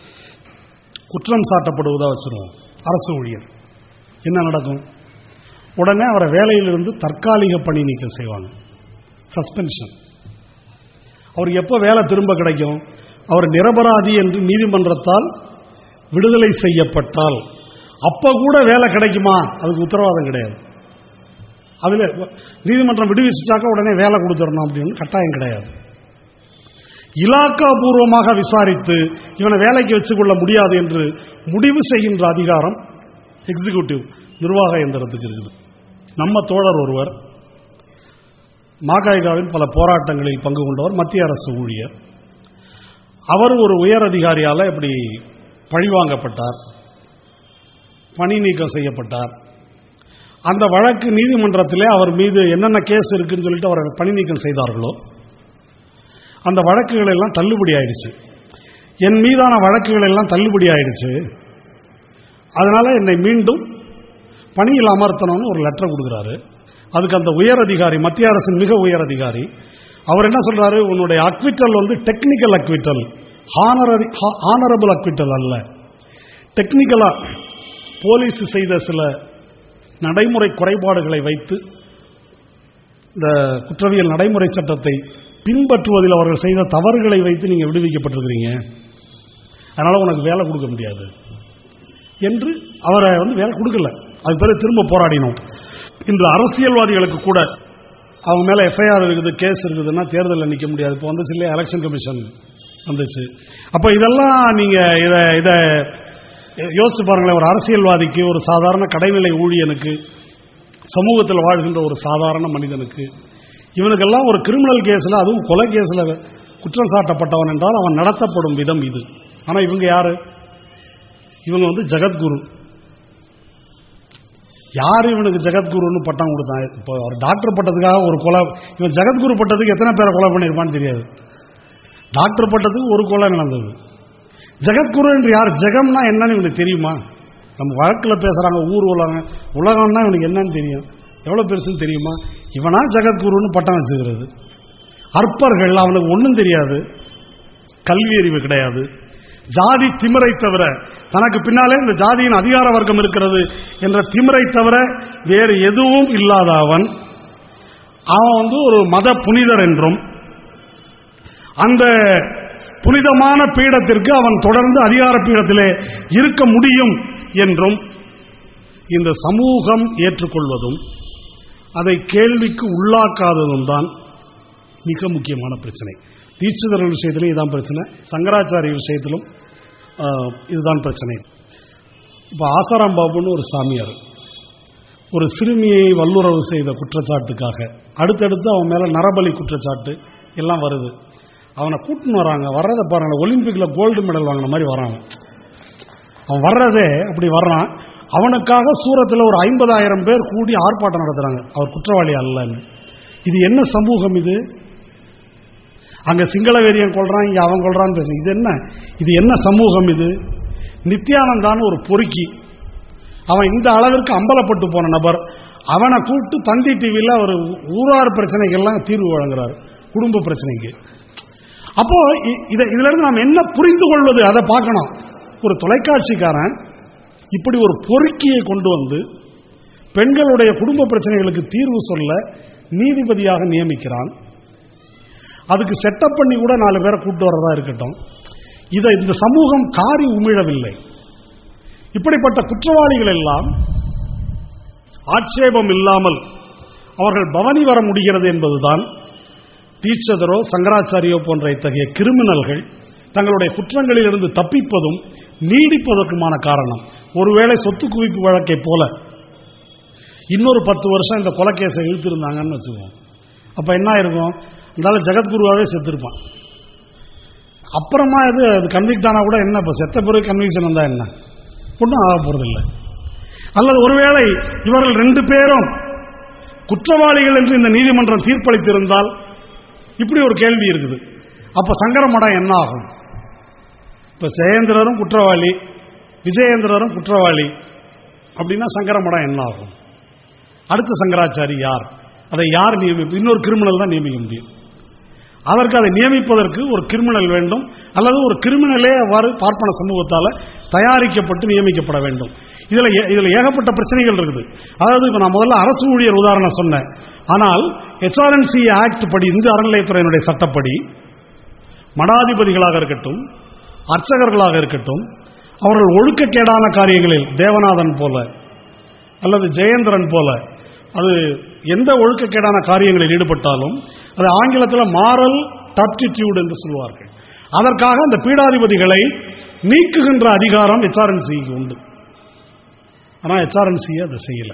குற்றம் சாட்டப்படுவதா வச்சிருவோம். அரசு ஊழியர் என்ன நடக்கும்? உடனே அவரை வேலையிலிருந்து தற்காலிக பணி நீக்கம் செய்வாங்க, சஸ்பென்ஷன். அவருக்கு எப்போ வேலை திரும்ப கிடைக்கும்? அவர் நிரபராதி என்று நீதிமன்றத்தால் விடுதலை செய்யப்பட்டால் அப்ப கூட வேலை கிடைக்குமா? அதுக்கு உத்தரவாதம் கிடையாது. அதுல நீதிமன்றம் விடுவிச்சாக்க உடனே வேலை கொடுத்துடணும் அப்படின்னு கட்டாயம் கிடையாது. இலாக்கா பூர்வமாக விசாரித்து இவனை வேலைக்கு வச்சுக்கொள்ள முடியாது என்று முடிவு செய்கின்ற அதிகாரம் எக்ஸிகியூட்டிவ் நிர்வாக இயந்திரத்துக்கு இருக்குது. நம்ம தோழர் ஒருவர் மாகாய்காவின் பல போராட்டங்களில் பங்கு கொண்டவர், மத்திய அரசு ஊழியர். அவர் ஒரு உயர் அதிகாரியால் இப்படி பழிவாங்கப்பட்டார், பணி நீக்கம் செய்யப்பட்டார். அந்த வழக்கு நீதிமன்றத்திலே அவர் மீது என்னென்ன கேஸ் இருக்குன்னு சொல்லிட்டு அவர் பணி நீக்கம் செய்தார்களோ அந்த வழக்குகள் எல்லாம் தள்ளுபடி ஆயிடுச்சு. என் மீதான வழக்குகள் எல்லாம் தள்ளுபடி ஆயிடுச்சு, அதனால என்னை மீண்டும் பணியில் அமர்த்தணும்னு ஒரு லெட்டர் கொடுக்குறாரு. அதுக்கு அந்த உயர் அதிகாரி, மத்திய அரசின் மிக உயர் அதிகாரி, அவர் என்ன சொல்றாரு? உன்னுடைய அக்விட்டல் வந்து டெக்னிக்கல் அக்விட்டல், ஹானரபிள் அக்விட்டல் அல்ல. டெக்னிக்கலா போலீஸ் செய்த சில நடைமுறை குறைபாடுகளை வைத்து இந்த குற்றவியல் நடைமுறை சட்டத்தை பின்பற்றுவதில் அவர்கள் செய்த தவறுகளை வைத்து நீங்க விடுவிக்கப்பட்டிருக்கிறீங்க, அதனால உனக்கு வேலை கொடுக்க முடியாது என்று அவரை வந்து வேலை கொடுக்கல. அது பேர் திரும்ப போராடினோம். இன்று அரசியல்வாதிகளுக்கு கூட அவங்க மேல எஃப்ஐஆர் இருக்குது, கேஸ் இருக்குதுன்னா தேர்தலில் நிற்க முடியாது. இப்போ வந்துச்சு இல்லையா, எலெக்ஷன் கமிஷன் வந்துச்சு. அப்ப இதெல்லாம் நீங்க இதை இதை யோசிச்சு பாருங்களேன். ஒரு அரசியல்வாதிக்கு, ஒரு சாதாரண கடைநிலை ஊழியனுக்கு, சமூகத்தில் வாழ்கின்ற ஒரு சாதாரண மனிதனுக்கு, இவனுக்கெல்லாம் ஒரு கிரிமினல் கேஸ்ல, அதுவும் கொலை கேஸ்ல குற்றம் சாட்டப்பட்டவன் என்றால் அவன் நடத்தப்படும் விதம் இது. ஆனா இவங்க யாரு? இவங்க வந்து ஜெகத்குரு. யாரு இவனுக்கு ஜெகத்குருன்னு பட்டம் கொடுத்தான்? இப்போ ஒரு டாக்டர் பட்டத்துக்காக ஒரு கொலை, இவன் ஜெகத்குரு பட்டத்துக்கு எத்தனை பேரை கொலை பண்ணிருப்பான்னு தெரியாது. டாக்டர் பட்டத்துக்கு ஒரு கொலை நடந்தது. ஜெகத்குரு என்று யார்? ஜெகம்னா என்னன்னு இவனுக்கு தெரியுமா? நம்ம வழக்கில் பேசுறாங்க, ஊர் உலகம், உலகம்னா இவனுக்கு என்னன்னு தெரியும், எவ்வளவு பெருசுன்னு தெரியுமா? இவனா ஜெகத்குருன்னு பட்டம் வச்சுக்கிறது. அற்பர்கள், அவனுக்கு ஒன்றும் தெரியாது, கல்வி அறிவு கிடையாது, ஜாதி திமிரை தவிர, தனக்கு பின்னாலே இந்த ஜாதியின் அதிகார வர்க்கம் இருக்கிறது என்ற திமிரை தவிர வேறு எதுவும் இல்லாத அவன் அவன் வந்து ஒரு மத புனிதர் என்றும், அந்த புனிதமான பீடத்திற்கு அவன் தொடர்ந்து அதிகார பீடத்திலே இருக்க முடியும் என்றும் இந்த சமூகம் ஏற்றுக்கொள்வதும் அதை கேள்விக்கு உள்ளாக்காததும் தான் மிக முக்கியமான பிரச்சனை. தீட்சிதர்கள் விஷயத்திலும் இதுதான் பிரச்சனை, சங்கராச்சாரிய விஷயத்திலும் இதுதான் பிரச்சனை. இப்ப ஆசாராம் பாபுன்னு ஒரு சாமியார் ஒரு சிறுமியை வல்லுறவு செய்த குற்றச்சாட்டுக்காக அடுத்தடுத்து அவன் மேல நரபலி குற்றச்சாட்டு எல்லாம் வருது. அவனை கூட்டின்னு வராங்க, வர்றதை பாருங்க, ஒலிம்பிக்ல கோல்டு மெடல் வாங்கின மாதிரி வராங்க. அவன் வர்றதே அப்படி வர்றான். அவனுக்காக சூரத்தில் ஒரு ஐம்பதாயிரம் பேர் கூடி ஆர்ப்பாட்டம் நடத்துறாங்க, அவர் குற்றவாளி அல்லன்னு. இது என்ன சமூகம் இது? அங்க சிங்கள வெறியன் கொள்றான், இங்க அவன் கொள்றான்னு பேசுறேன். இது என்ன இது என்ன சமூகம் இது? நித்யானந்தான்னு ஒரு பொறுக்கி, அவன் இந்த அளவிற்கு அம்பலப்பட்டு போன நபர், அவனை கூப்பிட்டு தந்தி டிவியில் அவர் ஊரார் பிரச்சனைகள்லாம் தீர்வு வழங்குறாரு, குடும்ப பிரச்சனைக்கு. அப்போ இதுல இருந்து நாம் என்ன புரிந்து கொள்வது அதை பார்க்கணும். ஒரு தொலைக்காட்சிக்காரன் இப்படி ஒரு பொறுக்கியை கொண்டு வந்து பெண்களுடைய குடும்ப பிரச்சனைகளுக்கு தீர்வு சொல்ல நீதிபதியாக நியமிக்கிறான். அதுக்கு செட்டப் பண்ணி கூட நாலு பேரை கூப்பிட்டு வரதா இருக்கட்டும். இதை இந்த சமூகம் காரி உமிழவில்லை. இப்படிப்பட்ட குற்றவாளிகள் எல்லாம் ஆட்சேபம் இல்லாமல் அவர்கள் பவனி வர முடிகிறது என்பதுதான் தீட்சிதரோ சங்கராச்சாரியோ போன்ற இத்தகைய கிரிமினல்கள் தங்களுடைய குற்றங்களில் இருந்து தப்பிப்பதும் நீடிப்பதற்குமான காரணம். ஒருவேளை சொத்து குவிப்பு வழக்கை போல இன்னொரு பத்து வருஷம் இந்த கொலைக்கேசை இழுத்திருந்தாங்கன்னு வச்சுக்கோங்க, அப்ப என்ன இருக்கும், இருந்தாலும் ஜெகத்குருவாவே செத்துருப்பான். அப்புறமா இது அது கன்விக்ட் ஆனா கூட என்ன, இப்ப செத்த பிறகு கன்விக்ஷன் வந்தா என்ன, ஒன்றும் ஆக போறதில்லை. அல்லது ஒருவேளை இவர்கள் ரெண்டு பேரும் குற்றவாளிகள் என்று இந்த நீதிமன்றம் தீர்ப்பளித்திருந்தால் இப்படி ஒரு கேள்வி இருக்குது. அப்ப சங்கர மடம் என்ன ஆகும்? இப்ப ஜெயேந்திரரும் குற்றவாளி, விஜயேந்திரரும் குற்றவாளி அப்படின்னா சங்கர மடம் என்ன ஆகும்? அடுத்த சங்கராச்சாரி யார்? அதை யார் நியமிப்பு? இன்னொரு கிரிமினல் தான் நியமிக்க முடியும். அதற்கு அதை நியமிப்பதற்கு ஒரு கிரிமினல் வேண்டும், அல்லது ஒரு கிரிமினலே அவ்வாறு பார்ப்பன சமூகத்தால் தயாரிக்கப்பட்டு நியமிக்கப்பட வேண்டும். இதுல இதுல ஏகப்பட்ட பிரச்சனைகள் இருக்குது. அதாவது இப்ப நான் முதல்ல அரசு ஊழியர் உதாரணம் சொன்னேன். ஆனால் ஹெச்ஆர்என்சி ஆக்ட் படி, இந்து அறநிலையத்துறையினுடைய சட்டப்படி மடாதிபதிகளாக இருக்கட்டும், அர்ச்சகர்களாக இருக்கட்டும், அவர்கள் ஒழுக்கக்கேடான காரியங்களில் தேவநாதன் போல அல்லது ஜெயேந்திரன் போல அது எந்த ஒழுக்கக்கேடான காரியங்களில் ஈடுபட்டாலும் அது ஆங்கிலத்தில் மாரல் டர்ப்டிடியூட் என்று சொல்வார்கள். அதற்காக அந்த பீடாதிபதிகளை நீக்குகின்ற அதிகாரம் ஹெச்ஆர்என்சிக்கு உண்டு. ஆனால் ஹெச்ஆர்என்சி அதை செய்யல.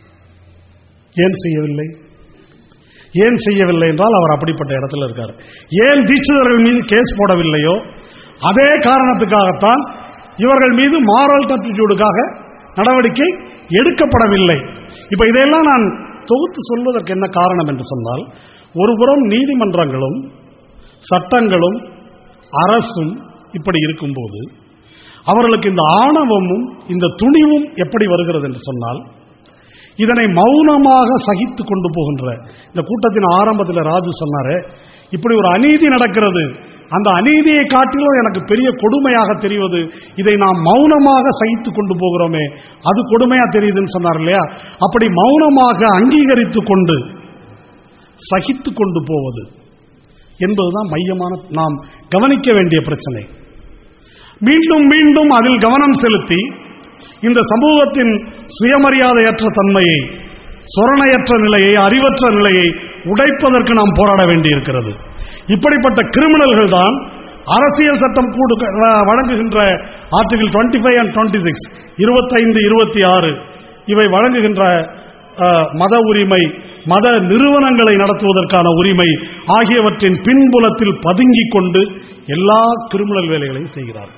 ஏன் செய்யவில்லை? ஏன் செய்யவில்லை என்றால் அவர் அப்படிப்பட்ட இடத்துல இருக்கார். ஏன் தீட்சிதர்கள் மீது கேஸ் போடவில்லையோ அதே காரணத்துக்காகத்தான் இவர்கள் மீது மாரல் டர்ப்டிடியூடுக்காக நடவடிக்கை எடுக்கப்படவில்லை. இப்ப இதையெல்லாம் நான் தொகுத்து சொல்வதற்கு என்ன காரணம் என்று சொன்னால், ஒருபுறம் நீதிமன்றங்களும் சட்டங்களும் அரசும் இப்படி இருக்கும்போது அவர்களுக்கு இந்த ஆணவமும் இந்த துணிவும் எப்படி வருகிறது என்று சொன்னால், இதனை மௌனமாக சகித்து கொண்டு போகின்ற இந்த கூட்டத்தின் ஆரம்பத்தில் ராஜு சொன்னாரே, இப்படி ஒரு அநீதி நடக்கிறது, அந்த அநீதியை காட்டிலும் எனக்கு பெரிய கொடுமையாக தெரிவது இதை நாம் மௌனமாக சகித்து கொண்டு போகிறோமே, அது கொடுமையா தெரியுதுன்னு சொன்னார் இல்லையா? அப்படி மௌனமாக அங்கீகரித்து கொண்டு சகித்து கொண்டு போவது என்பதுதான் மையமான நாம் கவனிக்க வேண்டிய பிரச்சனை. மீண்டும் மீண்டும் அதில் கவனம் செலுத்தி இந்த சமூகத்தின் சுயமரியாதையற்ற தன்மையை, சொரணையற்ற நிலையை, அறிவற்ற நிலையை உடைப்பதற்கு நாம் போராட வேண்டியிருக்கிறது. இப்படிப்பட்ட கிரிமினல்கள் தான் அரசியல் சட்டம் கூடு வழங்குகின்ற article twenty five and twenty six இருபத்தைந்து இருபத்தி ஆறு இவை வழங்குகின்ற மத உரிமை, மத நிறுவனங்களை நடத்துவதற்கான உரிமை ஆகியவற்றின் பின்புலத்தில் பதுங்கிக் கொண்டு எல்லா கிரிமினல் வேலைகளையும் செய்கிறார்கள்.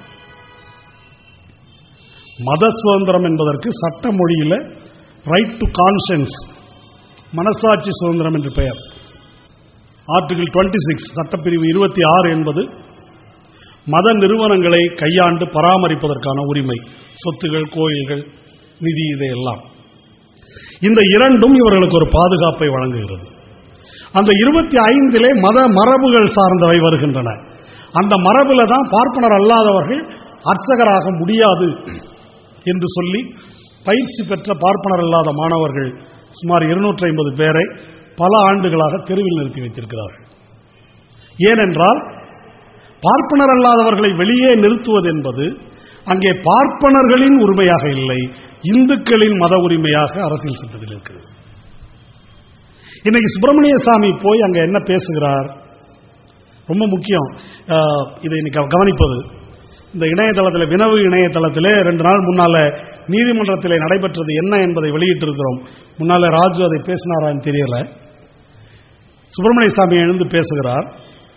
மத சுதந்திரம் என்பதற்கு சட்ட மொழியில் ரைட் டு கான்ஷியன்ஸ், மனசாட்சி சுதந்திரம் என்று பெயர். ஆர்டிகிள் டுவெண்ட்டி சிக்ஸ் சட்டப்பிரிவு இருபத்தி ஆறு என்பது மத நிறுவனங்களை கையாண்டு பராமரிப்பதற்கான உரிமை, சொத்துகள், கோயில்கள், நிதி, இதையெல்லாம். இந்த இரண்டும் இவர்களுக்கு ஒரு பாதுகாப்பை வழங்குகிறது. அந்த இருபத்தி ஐந்திலே மத மரபுகள் சார்ந்தவை வருகின்றன. அந்த மரபுல தான் பார்ப்பனர் அல்லாதவர்கள் அர்ச்சகராக முடியாது என்று சொல்லி பயிற்சி பெற்ற பார்ப்பனர் அல்லாத மாணவர்கள் சுமார் இருநூற்றி ஐம்பது பேரை பல ஆண்டுகளாக தெருவில் நிறுத்தி வைத்திருக்கிறார்கள். ஏனென்றால் பார்ப்பனர் அல்லாதவர்களை வெளியே நிறுத்துவது என்பது அங்கே பார்ப்பனர்களின் உரிமையாக இல்லை, இந்துக்களின் மத உரிமையாக அரசியல் சட்டத்தில் இருக்கிறது. இன்னைக்கு சுப்பிரமணிய சாமி போய் அங்க என்ன பேசுகிறார்? ரொம்ப முக்கியம் இதை இன்னைக்கு கவனிப்பது. இந்த இணையதளத்தில், வினவு இணையதளத்திலே ரெண்டு நாள் முன்னால நீதிமன்றத்தில் நடைபெற்றது என்ன என்பதை வெளியிட்டிருக்கிறோம். முன்னால ராஜு அதை பேசினாரான்னு தெரியல. சுப்பிரமணிய சாமி எழுந்து பேசுகிறார்.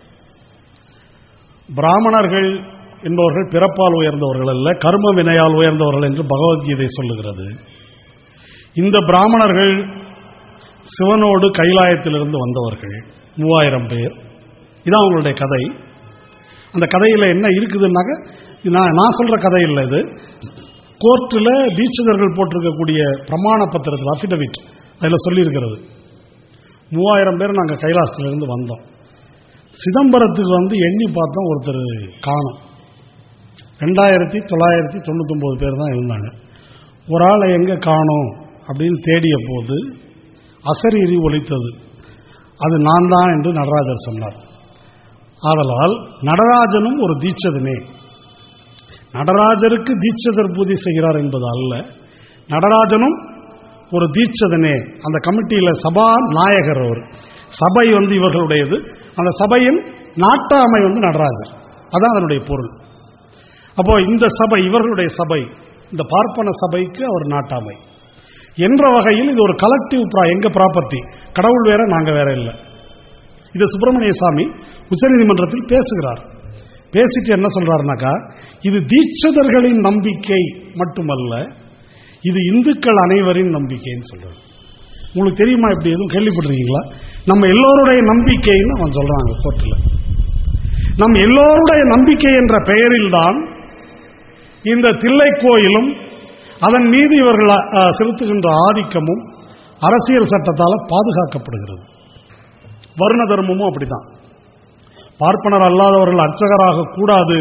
பிராமணர்கள் என்பவர்கள் பிறப்பால் உயர்ந்தவர்கள் அல்ல, கர்ம வினையால் உயர்ந்தவர்கள் என்று பகவத்கீதை சொல்லுகிறது. இந்த பிராமணர்கள் சிவனோடு கைலாயத்திலிருந்து வந்தவர்கள் மூவாயிரம் பேர். இதான் அவங்களுடைய கதை. அந்த கதையில் என்ன இருக்குதுன்னாக்க, நான் சொல்ற கதை இல்லை, இது கோர்ட்டில் தீட்சிதர்கள் போட்டிருக்கக்கூடிய பிரமாண பத்திரத்தில், அஃபிடவிட், அதில் சொல்லியிருக்கிறது. மூவாயிரம் பேர் நாங்கள் கைலாசத்திலிருந்து வந்தோம். சிதம்பரத்துக்கு வந்து எண்ணி பார்த்தோம், ஒருத்தர் காணும். ரெண்டாயிரத்தி தொள்ளாயிரத்தி தொண்ணூத்தி ஒன்பது பேர் தான் இருந்தாங்க. ஒரு ஆளை எங்க காணும் அப்படின்னு தேடிய போது அசரீரி ஒலித்தது. அது நான் தான் என்று நடராஜர் சொன்னார். ஆதலால் நடராஜனும் ஒரு தீட்சதனே. நடராஜருக்கு தீட்சதர் பூஜை செய்கிறார் என்பது அல்ல, நடராஜனும் ஒரு தீட்சதனே. அந்த கமிட்டியில் சபா நாயகர், அவர் சபை வந்து இவர்களுடையது, அந்த சபையின் நாட்டாமை வந்து நடராஜர். அதான் அதனுடைய பொருள். அப்போ இந்த சபை இவர்களுடைய சபை, இந்த பார்ப்பன சபைக்கு அவர் நாட்டாமை என்ற வகையில் இது ஒரு கலெக்டிவ், எங்க ப்ராப்பர்ட்டி, கடவுள் வேற நாங்க வேற இல்லை. இதை சுப்பிரமணிய சாமி உச்சநீதிமன்றத்தில் பேசுகிறார். பேசிட்டு என்ன சொல்றாருனாக்கா, இது தீட்சிதர்களின் நம்பிக்கை மட்டுமல்ல, இது இந்துக்கள் அனைவரின் நம்பிக்கைன்னு சொல்றாரு. உங்களுக்கு தெரியுமா, இப்படி எதுவும் கேள்விப்பட்டிருக்கீங்களா? நம்ம எல்லோருடைய நம்பிக்கைன்னு அவன் சொல்றாங்க கோர்ட்டில். நம் எல்லோருடைய நம்பிக்கை என்ற பெயரில் தான் இந்த தில்லை கோயிலும் அதன் மீது இவர்கள் செலுத்துகின்ற ஆதிக்கமும் அரசியல் சட்டத்தால் பாதுகாக்கப்படுகிறது. வருண தர்மமும் அப்படித்தான். பார்ப்பனர் அல்லாதவர்கள் அர்ச்சகராக கூடாது,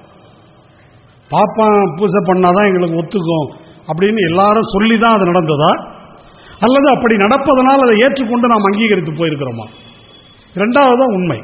பாப்பா பூஜை பண்ணாதான் எங்களுக்கு ஒத்துக்கும் அப்படின்னு எல்லாரும் சொல்லி தான் அது நடந்ததா, அல்லது அப்படி நடப்பதனால் அதை ஏற்றுக்கொண்டு நாம் அங்கீகரித்து போயிருக்கிறோமா? இரண்டாவதுதான் உண்மை.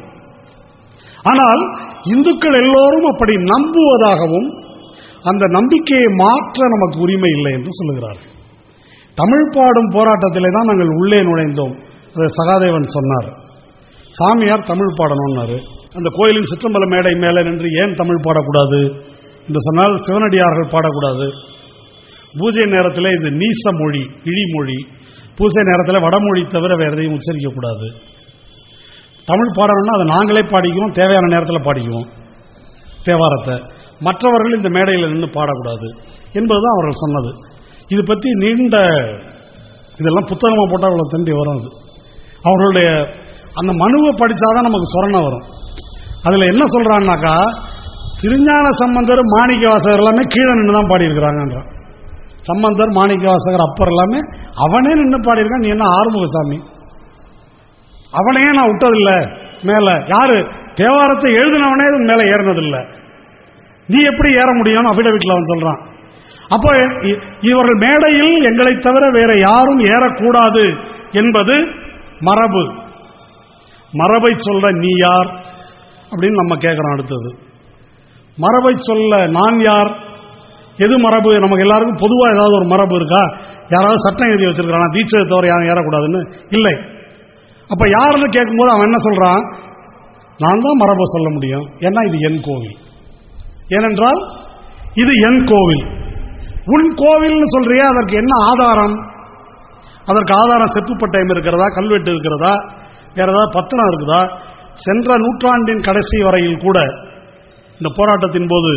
ஆனால் இந்துக்கள் எல்லோரும் அப்படி நம்புவதாகவும் அந்த நம்பிக்கையை மாற்ற நமக்கு உரிமை இல்லை என்று சொல்லுகிறார்கள். தமிழ் பாடும் போராட்டத்திலே தான் நாங்கள் உள்ளே நுழைந்தோம். அதை சகாதேவன் சொன்னார். சாமியார் தமிழ் பாடணும்னாரு. அந்த கோயிலின் சிற்றம்பல மேடை மேலே நின்று ஏன் தமிழ் பாடக்கூடாது என்று சொன்னால் சிவனடியார்கள் பாடக்கூடாது. பூஜை நேரத்தில் இது நீச மொழி, இழிமொழி. பூஜை நேரத்தில் வடமொழி தவிர வேற எதையும் உச்சரிக்கக்கூடாது. தமிழ் பாடணும்னா அதை நாங்களே பாடிக்குவோம், தேவையான நேரத்தில் பாடிக்குவோம் தேவாரத்தை. மற்றவர்கள் இந்த மேடையில் நின்று பாடக்கூடாது என்பதுதான் அவர்கள் சொன்னது. இது பற்றி நீண்ட இதெல்லாம் புத்தகமாக போட்டால் அவ்வளோ தண்டி வரும். அது அவர்களுடைய அந்த மனுவை படித்தாதான் நமக்கு சொரணை வரும். அதில் என்ன சொல்றான்னாக்கா, திருஞான சம்பந்தர் மாணிக்க வாசகர் எல்லாமே கீழே நின்று தான் பாடியிருக்கிறாங்கன்றான். சம்பந்தர் மாணிக்க வாசகர் அப்பர் எல்லாமே அவனே நின்று பாடியிருக்கான். நீ என்ன ஆறுமுகசாமி, அவனையே நான் விட்டதில்லை மேல. யாரு தேவாரத்தை எழுதினவனே மேல ஏறினதில்லை, நீ எப்படி ஏற முடியும் அபிடவிட்ல அவன் சொல்றான். அப்போ இவர்கள் மேடையில் எங்களை தவிர வேற யாரும் ஏறக்கூடாது என்பது மரபு. மரபை சொல்ல நீ யார் அப்படின்னு நம்ம கேட்கிறோம். அடுத்தது மரபை சொல்ல நான் யார்? எது மரபு? நமக்கு எல்லாருக்கும் பொதுவாக ஏதாவது ஒரு மரபு இருக்கா? யாராவது சட்டம் எழுதி வச்சிருக்கானா தீட்சை தவிர யாரும் ஏறக்கூடாதுன்னு? இல்லை. அப்ப யாருன்னு கேட்கும்போது அவன் என்ன சொல்றான், நான் தான் மரபை சொல்ல முடியும், ஏன்னா இது என் கோவில். ஏனென்றால் இது என் கோவில். உன் கோவில்னு சொல்றியா, அதற்கு என்ன ஆதாரம்? அதற்கு ஆதாரம் செப்பு பட்டயம் இருக்கிறதா, கல்வெட்டு இருக்கிறதா, வேற ஏதாவது பத்திரம் இருக்குதா? சென்ற நூற்றாண்டின் கடைசி வரையில் கூட இந்த போராட்டத்தின் போது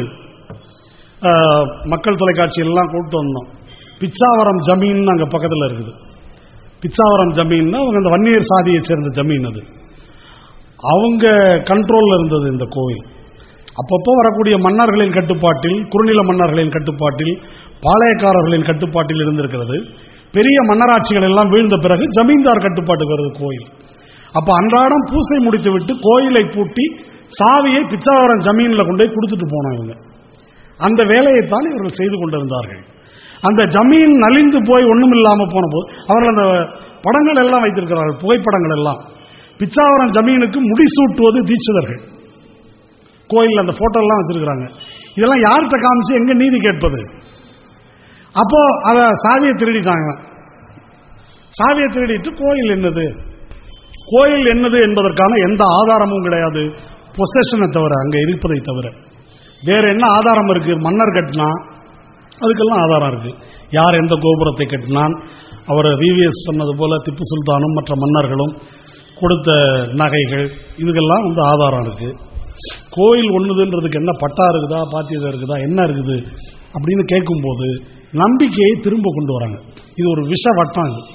மக்கள் தொலைக்காட்சி எல்லாம் கூப்பிட்டு வந்தோம். பிச்சாவரம் ஜமீன் அங்க பக்கத்தில் இருக்குது. பிச்சாவரம் ஜமீன் அவங்க இந்த வன்னியர் சாதியை சேர்ந்த ஜமீன். அது அவங்க கண்ட்ரோல்ல இருந்தது இந்த கோவில். அப்பப்போ வரக்கூடிய மன்னர்களின் கட்டுப்பாட்டில், குறுநில மன்னர்களின் கட்டுப்பாட்டில், பாளையக்காரர்களின் கட்டுப்பாட்டில் இருந்திருக்கிறது. பெரிய மன்னராட்சிகள் எல்லாம் வீழ்ந்த பிறகு ஜமீன்தார் கட்டுப்பாட்டுக்கு வருது கோயில். அப்ப அன்றாடம் பூசை முடித்து விட்டு கோயிலை பூட்டி சாவியை பிச்சாவரம் ஜமீன்ல கொண்டு கொடுத்துட்டு போனாங்க. அந்த வேலையைத்தான் இவர்கள் செய்து கொண்டிருந்தார்கள். அந்த ஜமீன் நலிந்து போய் ஒண்ணும் இல்லாம போன போது அவர்கள் அந்த படங்கள் எல்லாம் வைத்திருக்கிறார்கள், புகைப்படங்கள் எல்லாம். பிச்சாவரம் ஜமீனுக்கு முடிசூட்டுவது தீட்சிதர்கள். கோயில் அந்த போட்டோ எல்லாம் வச்சிருக்கிறாங்க. இதெல்லாம் யார்கிட்ட காமிச்சு எங்க நீதி கேட்பது? அப்போ அத சாவியை திருடிட்டாங்க. சாவியை திருடிட்டு கோயில் என்னது, கோயில் என்னது என்பதற்கான எந்த ஆதாரமும் கிடையாது, பொசஷனை தவிர, அங்க இருப்பதை தவிர வேற என்ன ஆதாரம் இருக்கு? மன்னர் கட்டினா அதுக்கெல்லாம் ஆதாரம் இருக்கு. யார் எந்த கோபுரத்தை கட்டினான், அவர் விவிஎஸ் சொன்னது போல திப்பு சுல்தானும் மற்ற மன்னர்களும் கொடுத்த நகைகள், இதுக்கெல்லாம் வந்து ஆதாரம் இருக்கு. கோயில் ஒண்ணுதுன்றதுக்கு என்ன பட்டா இருக்குதா, பாத்தியதா இருக்குதா, என்ன இருக்குது அப்படின்னு கேட்கும்போது நம்பிக்கையை திரும்ப கொண்டு வராங்க. இது ஒரு விஷ வட்டம். இது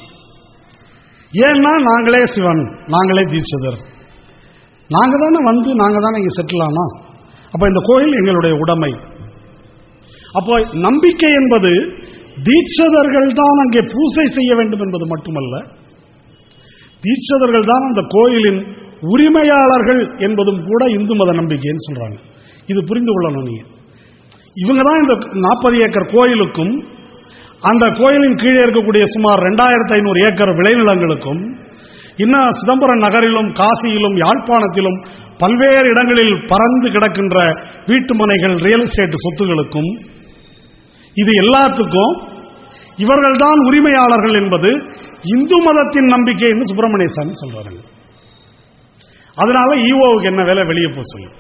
ஏன்னா நாங்களே சிவன், நாங்களே தீட்சிதர், நாங்க தானே வந்து நாங்க தானே இங்க செட்டில் ஆனோம். அப்ப இந்த கோயில் எங்களுடைய உடைமை. அப்போ நம்பிக்கை என்பது தீட்சிதர்கள் தான் அங்கே பூசை செய்ய வேண்டும் என்பது மட்டுமல்ல, தீட்சிதர்கள் தான் அந்த கோயிலின் உரிமையாளர்கள் என்பதும் கூட இந்து மத நம்பிக்கைன்னு சொல்றாங்க. இது புரிந்து கொள்ளணும். நீங்க இவங்க தான் இந்த நாற்பது ஏக்கர் கோயிலுக்கும் அந்த கோயிலின் கீழே இருக்கக்கூடிய சுமார் இரண்டாயிரத்தி ஐநூறு ஏக்கர் விளைநிலங்களுக்கும், இன்னும் சிதம்பரம் நகரிலும் காசியிலும் யாழ்ப்பாணத்திலும் பல்வேறு இடங்களில் பறந்து கிடக்கின்ற வீட்டுமனைகள், ரியல் எஸ்டேட் சொத்துகளுக்கும், இது எல்லாத்துக்கும் இவர்கள்தான் உரிமையாளர்கள் என்பது இந்து மதத்தின் நம்பிக்கை என்று சுப்பிரமணிய சாமி சொல்றாங்க. அதனால ஈவோவுக்கு என்ன வேலை, வெளியே போக சொல்லு.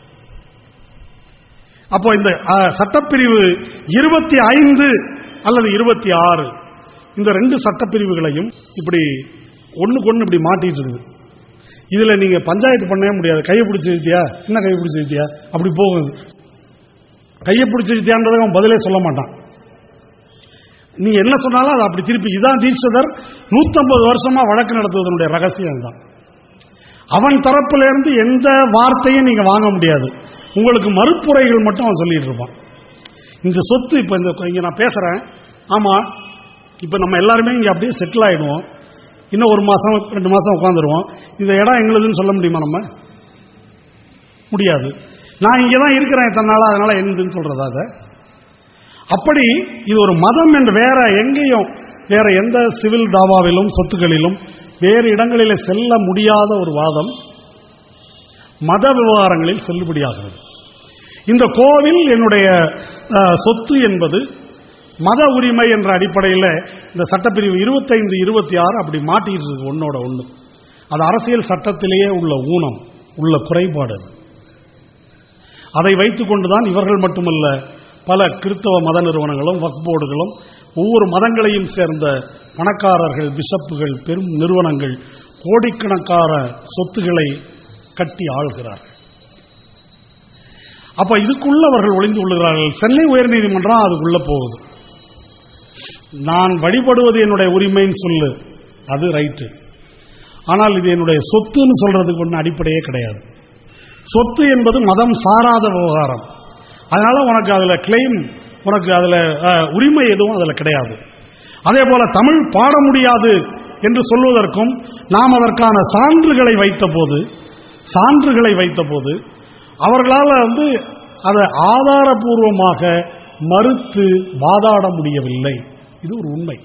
அப்போ இந்த சட்டப்பிரிவு இருபத்தி ஐந்து அல்லது இருபத்தி ஆறு, இந்த ரெண்டு சட்டப்பிரிவுகளையும் இப்படி ஒண்ணுக்கு ஒண்ணு இப்படி மாட்டிட்டு இருக்குது. இதுல நீங்க பஞ்சாயத்து பண்ணவே முடியாது. கையை பிடிச்சி இழுத்தியா, என்ன கையை பிடிச்சி இழுத்தியா, அப்படி போகுது. கையை பிடிச்சி இழுத்தியான்றதை அவன் பதிலே சொல்ல மாட்டான். நீங்க என்ன சொன்னாலும் அது அப்படி திருப்பி. இதான் தீட்சிதர் நூத்தம்பது வருஷமா வழக்கு நடத்துவதனுடைய ரகசியம் தான். அவன் தரப்புல இருந்து எந்த வார்த்தையும் நீங்க வாங்க முடியாது. உங்களுக்கு மறுப்புரைகள் மட்டும் அவன் சொல்லிட்டு இருப்பான். இந்த சொத்து இப்ப இந்த இங்க நான் பேசுறேன், ஆமா இப்ப நம்ம எல்லாருமே இங்க அப்படியே செட்டில் ஆயிடுவோம். இன்னும் ஒரு மாசம் ரெண்டு மாசம் உட்காந்துருவோம். இந்த இடம் எங்களுதுன்னு சொல்ல முடியுமா? நம்ம முடியாது. நான் இங்கதான் இருக்கிறேன் தன்னால, அதனால என்னதுன்னு சொல்றதா? அதை அப்படி இது ஒரு மதம் என்று வேற எங்கேயும் வேற எந்த சிவில் தாவாவிலும் சொத்துக்களிலும் வேறு இடங்களில் செல்ல முடியாத ஒரு வாதம் மத விவகாரங்களில் செல்லுபடியாகிறது. இந்த கோவில் என்னுடைய சொத்து என்பது மத உரிமை என்ற அடிப்படையில் இந்த சட்டப்பிரிவு இருபத்தைந்து இருபத்தி ஆறு அப்படி மாட்டிட்டு இருக்கு ஒன்னோட ஒன்று. அது அரசியல் சட்டத்திலேயே உள்ள ஊனம், உள்ள குறைபாடு. அதை வைத்துக் கொண்டுதான் இவர்கள் மட்டுமல்ல, பல கிறிஸ்தவ மத நிறுவனங்களும் வக்ஃப் போர்டுகளும் ஒவ்வொரு மதங்களையும் சேர்ந்த பணக்காரர்கள், பிஷப்புகள், பெரும் நிறுவனங்கள் கோடிக்கணக்கான சொத்துக்களை கட்டி ஆள்கிறார்கள். அப்ப இதுக்குள்ள அவர்கள் ஒளிந்து கொள்கிறார்கள். சென்னை உயர்நீதிமன்றம் அதுக்குள்ள போகுது. நான் வழிபடுவது என்னுடைய உரிமைன்னு சொல்லு, அது ரைட்டு. ஆனால் இது என்னுடைய சொத்துன்னு சொல்றதுக்கு ஒன்றும் அடிப்படையே கிடையாது. சொத்து என்பது மதம் சாராத விவகாரம். அதனால உனக்கு அதுல கிளைம், உனக்கு அதுல உரிமை எதுவும் அதுல கிடையாது. அதே போல தமிழ் பாட முடியாது என்று சொல்வதற்கும் நாம் அதற்கான சான்றுகளை வைத்த போது சான்றுகளை வைத்த போது அவர்களால் வந்து அதை ஆதாரபூர்வமாக மறுத்து வாதாட முடியவில்லை. இது ஒரு உண்மை.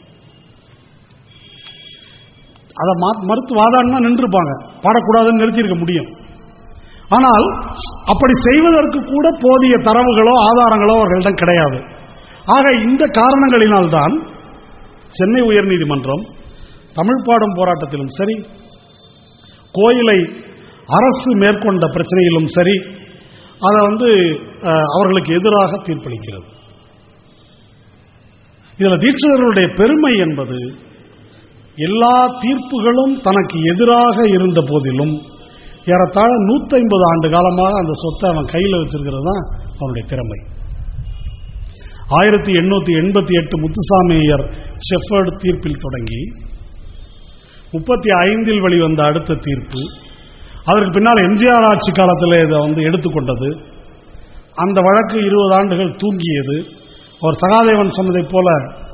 அதை மறுத்து வாதாடினா நின்றுப்பாங்க, பாடக்கூடாதுன்னு நிறுத்தியிருக்க முடியும். ஆனால் அப்படி செய்வதற்கு கூட போதிய தரவுகளோ ஆதாரங்களோ அவர்களிடம் கிடையாது. ஆக இந்த காரணங்களினால்தான் சென்னை உயர்நீதிமன்றம் தமிழ் பாடும் போராட்டத்திலும் சரி, கோயிலை அரசு மேற்கொண்ட பிரச்சனையிலும் சரி, அதை வந்து அவர்களுக்கு எதிராக தீர்ப்பளிக்கிறது. இதில் தீட்சிதர்களுடைய பெருமை என்பது எல்லா தீர்ப்புகளும் தனக்கு எதிராக இருந்த போதிலும் ஏறத்தாழ நூத்தி ஐம்பது ஆண்டு காலமாக அந்த சொத்தை அவன் கையில் வச்சிருக்கிறது தான் அவனுடைய திறமை. ஆயிரத்தி எண்ணூத்தி எண்பத்தி எட்டு முத்துசாமியர் ஷெஃபர்டு தீர்ப்பில் தொடங்கி முப்பத்தி ஐந்தில் வெளிவந்த அடுத்த தீர்ப்பு, அதற்கு பின்னால் எம்ஜிஆர் ஆட்சி காலத்தில் இதை வந்து எடுத்துக்கொண்டது. அந்த வழக்கு இருபது ஆண்டுகள் தூங்கியது. அவர் சகாதேவன் சொன்னதை போல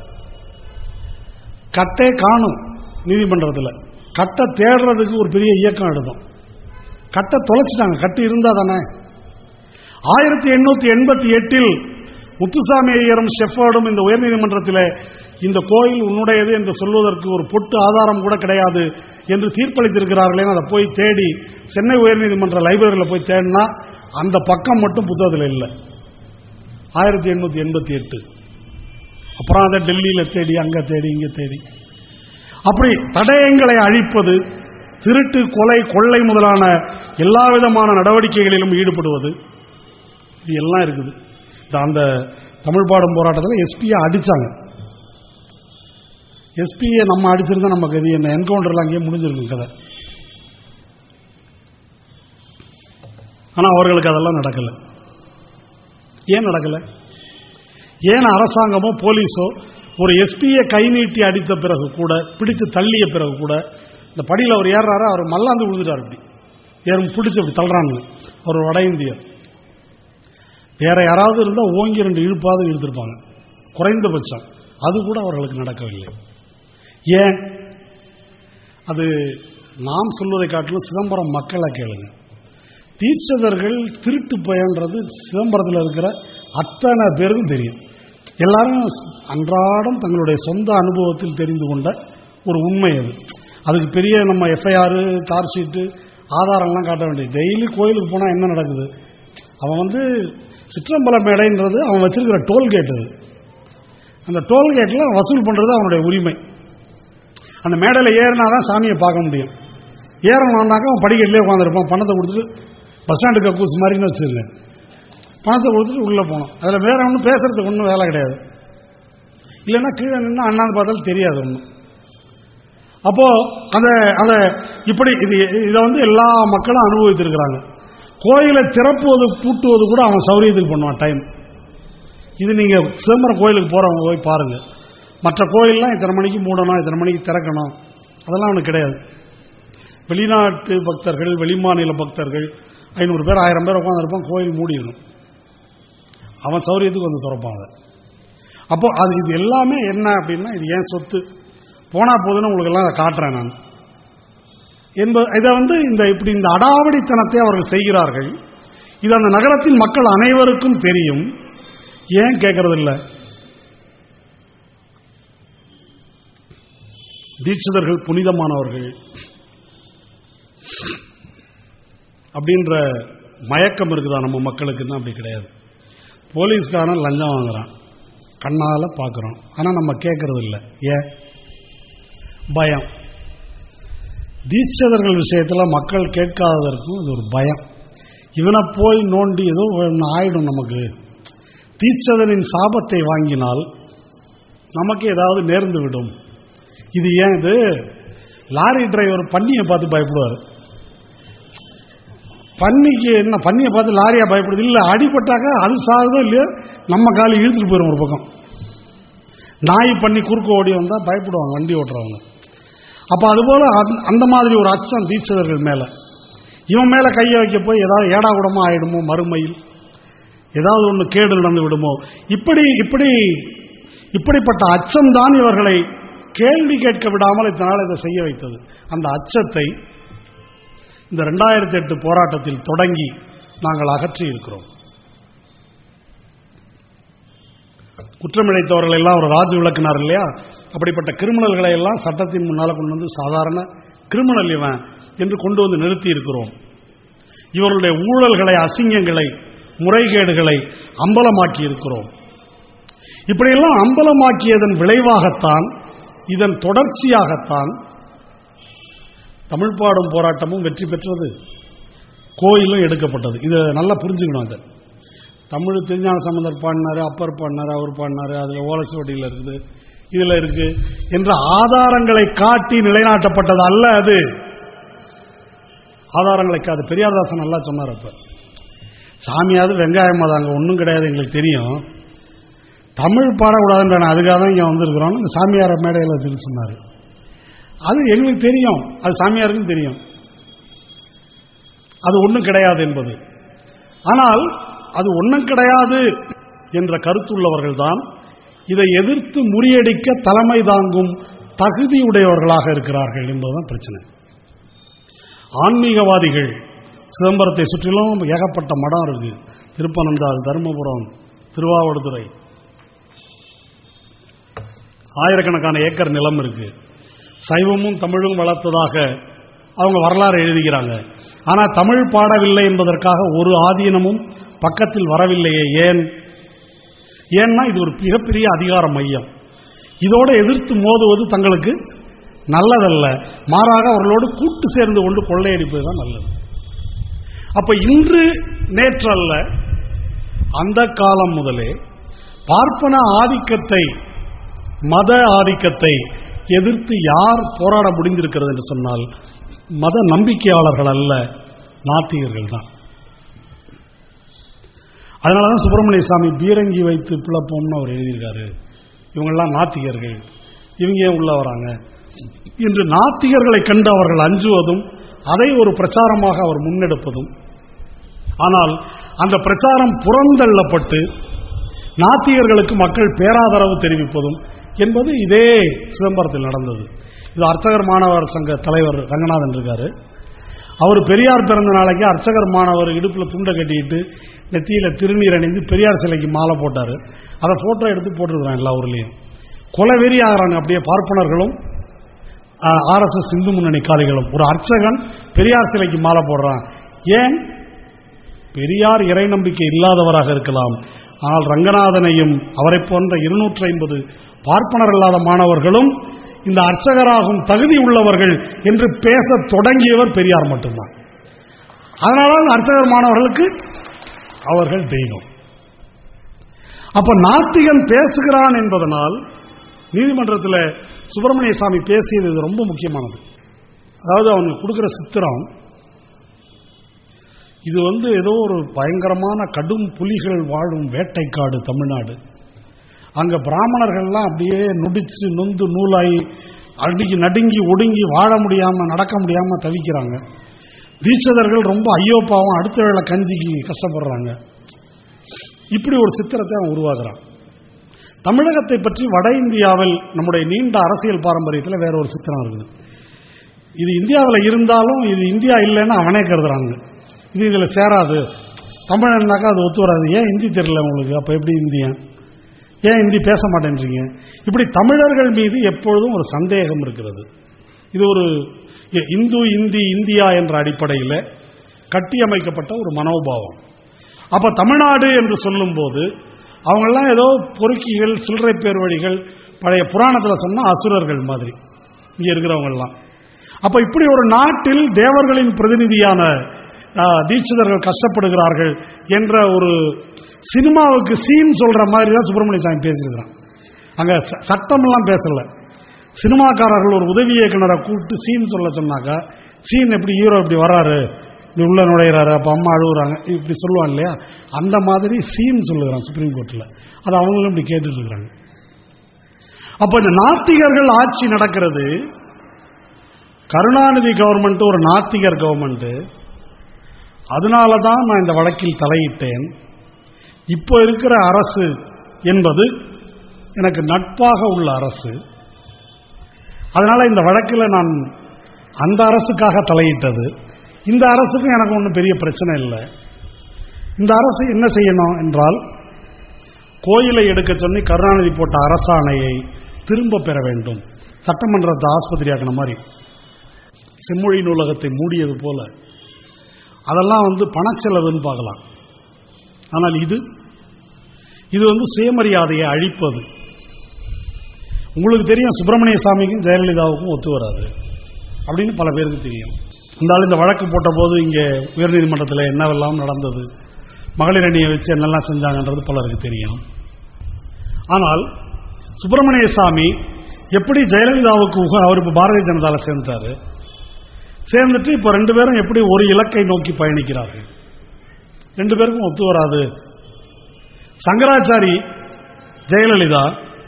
கட்டே காணும் நீதிமன்றத்தில். கட்டை தேடுறதுக்கு ஒரு பெரிய இயக்கம் எடுக்கும். கட்டை தொலைச்சிட்டாங்க, கட்டு இருந்தா தானே. ஆயிரத்தி எண்ணூத்தி எண்பத்தி எட்டில் முத்துசாமி ஐயரும் ஷெஃபர்டும் இந்த உயர்நீதிமன்றத்தில் இந்த கோயில் உன்னுடையது என்று சொல்வதற்கு ஒரு பொட்டு ஆதாரம் கூட கிடையாது என்று தீர்ப்பளித்திருக்கிறார்களே. அதை போய் தேடி சென்னை உயர்நீதிமன்ற லைப்ரரியில் போய் தேடினா அந்த பக்கம் மட்டும் புத்தகத்தில் இல்லை. ஆயிரத்தி எண்ணூத்தி எண்பத்தி எட்டு அப்புறம் அதை டெல்லியில் தேடி, அங்க தேடி, இங்க தேடி, அப்படி தடயங்களை அழிப்பது, திருட்டு, கொலை, கொள்ளை முதலான எல்லா விதமான நடவடிக்கைகளிலும் ஈடுபடுவது, இது எல்லாம் இருக்குது. அந்த தமிழ் பாடும் போராட்டத்தில் எஸ்பியை அடிச்சாங்க. எஸ்பியை நம்ம அடிச்சிருந்தா நம்ம கதி என்ன, என்கவுண்டர்ல அங்கேயே முடிஞ்சிருக்கும் கதை. ஆனா அவர்களுக்கு அதெல்லாம் நடக்கல. ஏன் நடக்கல? ஏன் அரசாங்கமோ போலீஸோ ஒரு எஸ்பியை கை நீட்டி அடித்த பிறகு கூட, பிடித்து தள்ளிய பிறகு கூட, இந்த படியில் அவர் ஏறாரு, அவர் மல்லாந்து விழுந்துட்டார். அப்படி ஏறும் பிடிச்சி அப்படி தள்ளுறாங்க. அவர் வட இந்தியர். வேற யாராவது இருந்தால் ஓங்கி ரெண்டு இழுப்பாவது இழுத்திருப்பாங்க குறைந்தபட்சம். அது கூட அவர்களுக்கு நடக்கவில்லை. ஏன்? அது நாம் சொல்வதை காட்டிலும் சிதம்பரம் மக்களை கேளுங்க. தீட்சிதர்கள் திருட்டு பயன்றது சிதம்பரத்தில் இருக்கிற அத்தனை பேருக்கும் தெரியும். எல்லாரும் அன்றாடம் தங்களுடைய சொந்த அனுபவத்தில் தெரிந்து கொண்ட ஒரு உண்மை அது. அதுக்கு பெரிய நம்ம எஃப்ஐஆர், சார்ஜ் ஷீட்டு, ஆதாரம்லாம் காட்ட வேண்டியது. டெய்லி கோயிலுக்கு போனால் என்ன நடக்குது? அவன் வந்து சிற்றம்பல மேடைன்றது அவன் வச்சிருக்கிற டோல்கேட். அது அந்த டோல்கேட்டில் வசூல் பண்ணுறது அவனுடைய உரிமை. அந்த மேடையில் ஏறினாதான் சாமியை பார்க்க முடியும். ஏறணும்னாக்கா அவன் படிக்கட்டிலே உட்காந்துருப்பான். பணத்தை கொடுத்துட்டு பஸ் ஸ்டாண்டு கக்கூஸ் மாதிரின்னு வச்சுருங்க, பணத்தை கொடுத்துட்டு உள்ளே போனோம். அதில் வேற ஒன்றும் பேசுறதுக்கு ஒன்றும் வேலை கிடையாது. இல்லைன்னா கீழே நின்று அண்ணாந்து பார்த்தாலும் தெரியாது ஒன்றும். அப்போ அதை அதை இப்படி இது இதை வந்து எல்லா மக்களும் அனுபவித்திருக்கிறாங்க. கோயிலை திறப்புவது பூட்டுவது கூட அவன் சௌரியத்துக்கு பண்ணுவான் டைம். இது நீங்க சிதம்பரம் கோயிலுக்கு போறவங்க போய் பாருங்க. மற்ற கோயிலெலாம் இத்தனை மணிக்கு மூடணும், இத்தனை மணிக்கு திறக்கணும், அதெல்லாம் அவனுக்கு கிடையாது. வெளிநாட்டு பக்தர்கள், வெளிமாநில பக்தர்கள் ஐநூறு பேர் ஆயிரம் பேர் உட்காந்துருப்பான், கோயில் மூடிடணும். அவன் சௌரியத்துக்கு வந்து திறப்பான் அதை. அப்போ அது இது எல்லாமே என்ன அப்படின்னா, இது ஏன் சொத்து, போனா போதுன்னு உங்களுக்கு எல்லாம் அதை காட்டுறேன் நான் என்பது. இதை வந்து இந்த இப்படி இந்த அடாவடித்தனத்தை அவர்கள் செய்கிறார்கள். இது அந்த நகரத்தின் மக்கள் அனைவருக்கும் தெரியும். ஏன் கேட்கறது இல்லை? தீட்சிதர்கள் புனிதமானவர்கள் அப்படின்ற மயக்கம் இருக்குதா நம்ம மக்களுக்குன்னா? அப்படி கிடையாது. போலீஸ்காரன் லஞ்சம் வாங்குறான், கண்ணால பார்க்குறோம், ஆனால் நம்ம கேட்கறது இல்லை. ஏன்? பயம். தீட்சிதர்கள் விஷயத்தில் மக்கள் கேட்காததற்கும் இது ஒரு பயம். இவனை போய் நோண்டி ஏதோ ஆயிடும் நமக்கு. தீட்சிதனின் சாபத்தை வாங்கினால் நமக்கு ஏதாவது நேர்ந்து விடும். இது ஏன்? இது லாரி டிரைவர் பன்னியை பார்த்து பயப்படுவார். பன்னிக்கு என்ன, பன்னியை பார்த்து லாரியா பயப்படுது? இல்லை, அடிபட்டாக்க அது சாகுதோ இல்லையோ நம்ம காலி இழுத்துட்டு போயிடும் ஒரு பக்கம். நாய் பண்ணி குறுக்க ஓடி வந்தால் பயப்படுவாங்க வண்டி ஓட்டுறவங்க. அப்போ அதுபோல அந்த மாதிரி ஒரு அச்சம் தீட்சிதர்கள் மேலே. இவன் மேலே கையை வைக்க போய் ஏதாவது ஏடா கூடமா ஆயிடுமோ, மறுமையில் ஏதாவது ஒன்று கேடு நடந்து விடுமோ, இப்படி இப்படி இப்படிப்பட்ட அச்சம்தான் இவர்களை கேள்வி கேட்க விடாமல் இதனால் இதை செய்ய வைத்தது. அந்த அச்சத்தை இந்த ரெண்டாயிரத்தி எட்டு போராட்டத்தில் தொடங்கி நாங்கள் அகற்றி இருக்கிறோம். குற்றமிழைத்தவர்கள் எல்லாம் ஒரு ராஜு விளக்கினார் இல்லையா? அப்படிப்பட்ட கிரிமினல்களை எல்லாம் சட்டத்தின் முன்னால் கொண்டு வந்து சாதாரண கிரிமினல் இவன் என்று கொண்டு வந்து நிறுத்தி இருக்கிறோம். இவர்களுடைய ஊழல்களை, அசிங்கங்களை, முறைகேடுகளை அம்பலமாக்கி இருக்கிறோம். இப்படியெல்லாம் அம்பலமாக்கியதன் விளைவாகத்தான், இதன் தொடர்ச்சியாகத்தான் தமிழ் பாடும் போராட்டமும் வெற்றி பெற்றது, கோயிலும் எடுக்கப்பட்டது. இதை நல்லா புரிஞ்சுக்கணும். அதை தமிழ் திருஞான சம்பந்தர் பாடினாரு, அப்பர் பாடினாரு, அவர் பாடினாரு, அதில் ஓலசுவடியில் இருக்குது, இதில் இருக்கு என்ற ஆதாரங்களை காட்டி நிலைநாட்டப்பட்டது அல்ல. அது ஆதாரங்களை காது பெரியார்தாசன் நல்லா சொன்னார். அப்ப சாமியாவது வெங்காயமா தாங்க, ஒன்றும் கிடையாது, எங்களுக்கு தெரியும், தமிழ் பாடக்கூடாதுன்ற அதுக்காக தான் இங்கே வந்திருக்கிறோம். இந்த சாமியார மேடையில் வச்சுன்னு சொன்னார். அது எங்களுக்கு தெரியும், அது சாமியாருக்கும் தெரியும், அது ஒன்றும் கிடையாது என்பது. ஆனால் அது ஒன்றும் கிடையாது என்ற கருத்துள்ளவர்கள் தான் இதை எதிர்த்து முறியடிக்க தலைமை தாங்கும் தகுதியுடையவர்களாக இருக்கிறார்கள் என்பதுதான் பிரச்சனை. ஆன்மீகவாதிகள் சிதம்பரத்தை சுற்றிலும் ஏகப்பட்ட மடம் இருக்கு. திருப்பனந்தாள், தருமபுரம், திருவாவடுதுறை, ஆயிரக்கணக்கான ஏக்கர் நிலம் இருக்கு. சைவமும் தமிழும் வளர்த்ததாக அவங்க வரலாறு எழுதுகிறாங்க. ஆனால் தமிழ் பாடவில்லை என்பதற்காக ஒரு ஆதீனமும் பக்கத்தில் வரவில்லையே. ஏன்? ஏன்னா இது ஒரு மிகப்பெரிய அதிகார மையம். இதோடு எதிர்த்து மோதுவது தங்களுக்கு நல்லதல்ல, மாறாக அவர்களோடு கூட்டு சேர்ந்து கொண்டு கொள்ளையடிப்பதுதான் நல்லது. அப்ப இன்று நேற்றல்ல, அந்த காலம் முதலே பார்ப்பன ஆதிக்கத்தை, மத ஆதிக்கத்தை எதிர்த்து யார் போராட முடிந்திருக்கிறது என்று சொன்னால் மத நம்பிக்கையாளர்கள் அல்ல, நாத்திகர்கள் தான். அதனாலதான் சுப்பிரமணிய சாமி பீரங்கி வைத்து பிளப்போம்னு அவர் எழுதியிருக்காரு. இவங்கெல்லாம் நாத்திகர்கள், இவங்க ஏன் உள்ள வராங்க என்று நாத்திகர்களை கண்டு அவர்கள் அஞ்சுவதும், அதை ஒரு பிரச்சாரமாக அவர் முன்னெடுப்பதும், ஆனால் அந்த பிரச்சாரம் புறந்தள்ளப்பட்டு நாத்திகர்களுக்கு மக்கள் பேராதரவு தெரிவிப்பதும் என்பது இதே சிதம்பரத்தில் நடந்தது. இது அர்ச்சகர் மாணவர் சங்க தலைவர் ரங்கநாதன் இருக்காரு. அவர் பெரியார் பிறந்த நாளைக்கு அர்ச்சகர் மாணவர் இடுப்பில் துண்டை கட்டிட்டு நெத்தியில திருநீர் அணிந்து பெரியார் சிலைக்கு மாலை போட்டாரு. அதை போட்டோ எடுத்து போட்டிருக்கிறான் எல்லா ஊர்லயும். கொலவெறி ஆகிறாங்க அப்படியே பார்ப்பனர்களும் ஆர் எஸ் எஸ் இந்து முன்னணி காரிகளும். ஒரு அர்ச்சகன் பெரியார் சிலைக்கு மாலை போடுறான். ஏன்? பெரியார் இறை நம்பிக்கை இல்லாதவராக இருக்கலாம், ஆனால் ரங்கநாதனையும் அவரை போன்ற இருநூற்றி ஐம்பது பார்ப்பனர் இல்லாத மாணவர்களும் இந்த அர்ச்சகராகும் தகுதி உள்ளவர்கள் என்று பேச தொடங்கியவர் பெரியார் மட்டும்தான். அதனால அர்ச்சகர் மாணவர்களுக்கு அவர்கள் தெய்வம். அப்ப நாத்திகன் பேசுகிறான் என்பதனால் நீதிமன்றத்தில் சுப்பிரமணிய சாமி பேசியது இது ரொம்ப முக்கியமானது. அதாவது அவங்க கொடுக்குற சித்திரம், இது வந்து ஏதோ ஒரு பயங்கரமான கடும் புலிகள் வாழும் வேட்டைக்காடு தமிழ்நாடு. அங்க பிராமணர்கள்லாம் அப்படியே நொடிச்சு நொந்து நூலாகி அடிக்கி நடுங்கி ஒடுங்கி வாழ முடியாம நடக்க முடியாம தவிக்கிறாங்க. தீட்சிதர்கள் ரொம்ப ஐயோப்பாவும் அடுத்த வேளை கஞ்சிக்கு கஷ்டப்படுறாங்க. இப்படி ஒரு சித்திரத்தை அவன் உருவாக்குறான். தமிழகத்தை பற்றி வட இந்தியாவில் நம்முடைய நீண்ட அரசியல் பாரம்பரியத்தில் வேற ஒரு சித்திரம் இருக்குது. இது இந்தியாவில் இருந்தாலும் இது இந்தியா இல்லைன்னு அவனே கருதுறாங்க. இது இதில் சேராது, தமிழன்னாக்கா அது ஒத்து வராது. ஏன் ஹிந்தி தெரியல உங்களுக்கு, அப்போ எப்படி இந்தியன், ஏன் ஹிந்தி பேச மாட்டேன்றீங்க? இப்படி தமிழர்கள் மீது எப்பொழுதும் ஒரு சந்தேகம் இருக்கிறது. இது ஒரு இந்து இந்தி இந்தியா என்ற அடிப்படையில் கட்டியமைக்கப்பட்ட ஒரு மனோபாவம். அப்ப தமிழ்நாடு என்று சொல்லும் போது அவங்கெல்லாம் ஏதோ பொறுக்கிகள், சில்லறை பேர் வழிகள், பழைய புராணத்தில் சொன்னா அசுரர்கள் மாதிரி இங்க இருக்கிறவங்கெல்லாம். அப்ப இப்படி ஒரு நாட்டில் தேவர்களின் பிரதிநிதியான தீட்சிதர்கள் கஷ்டப்படுகிறார்கள் என்ற ஒரு சினிமாவுக்கு சீன் சொல்ற மாதிரி தான் சுப்பிரமணிய சாமி பேசியிருக்கிறான். அங்க சட்டம் எல்லாம் பேசல. சினிமாக்காரர்கள் ஒரு உதவி இயக்குனரை கூப்பிட்டு சீன் சொல்ல சொன்னாக்கா, சீன் எப்படி ஹீரோ இப்படி வர்றாரு, இப்படி உள்ள நுழைகிறாரு, அப்ப அம்மா அழுகுறாங்க, இப்படி சொல்லுவாங்க இல்லையா, அந்த மாதிரி சீன் சொல்லுகிறான் சுப்ரீம் கோர்ட்ல. அது அவங்களும் இப்படி கேட்டுட்டு இருக்கிறாங்க. அப்ப இந்த நாத்திகர்கள் ஆட்சி நடக்கிறது. கருணாநிதி கவர்மெண்ட் ஒரு நாத்திகர் கவர்மெண்ட். அதனாலதான் நான் இந்த வழக்கில் தலையிட்டேன். இப்போ இருக்கிற அரசு என்பது எனக்கு நட்பாக உள்ள அரசு. அதனால இந்த வழக்கில் நான் அந்த அரசுக்காக தலையிட்டது. இந்த அரசுக்கும் எனக்கு ஒன்றும் பெரிய பிரச்சனை இல்லை. இந்த அரசு என்ன செய்யணும் என்றால், கோயிலை எடுக்க சொல்லி கருணாநிதி போட்ட அரசாணையை திரும்ப பெற வேண்டும். சட்டமன்றத்தை ஆஸ்பத்திரி ஆக்கின மாதிரி செம்மொழி நூலகத்தை மூடியது போல அதெல்லாம் வந்து பணச்செலவுன்னு பார்க்கலாம். ஆனால் இது இது வந்து சுயமரியாதையை அழிப்பது. உங்களுக்கு தெரியும், சுப்பிரமணிய சாமிக்கும் ஜெயலலிதாவுக்கும் ஒத்து வராது அப்படின்னு பல பேருக்கு தெரியும். இருந்தாலும் இந்த வழக்கு போட்ட போது இங்கே உயர்நீதிமன்றத்தில் என்னவெல்லாம் நடந்தது, மகளிர் அணியை வச்சு என்னெல்லாம் செஞ்சாங்கன்றது பலருக்கு தெரியும். ஆனால் சுப்பிரமணிய சாமி எப்படி ஜெயலலிதாவுக்கு அவர் இப்போ பாரதிய ஜனதாவில் சேர்ந்தாரு, சேர்ந்துட்டு இப்போ ரெண்டு பேரும் எப்படி ஒரு இலக்கை நோக்கி பயணிக்கிறார்கள், ரெண்டு பேருக்கும் ஒத்து வராது. சங்கராச்சாரி ஜெயலலிதா,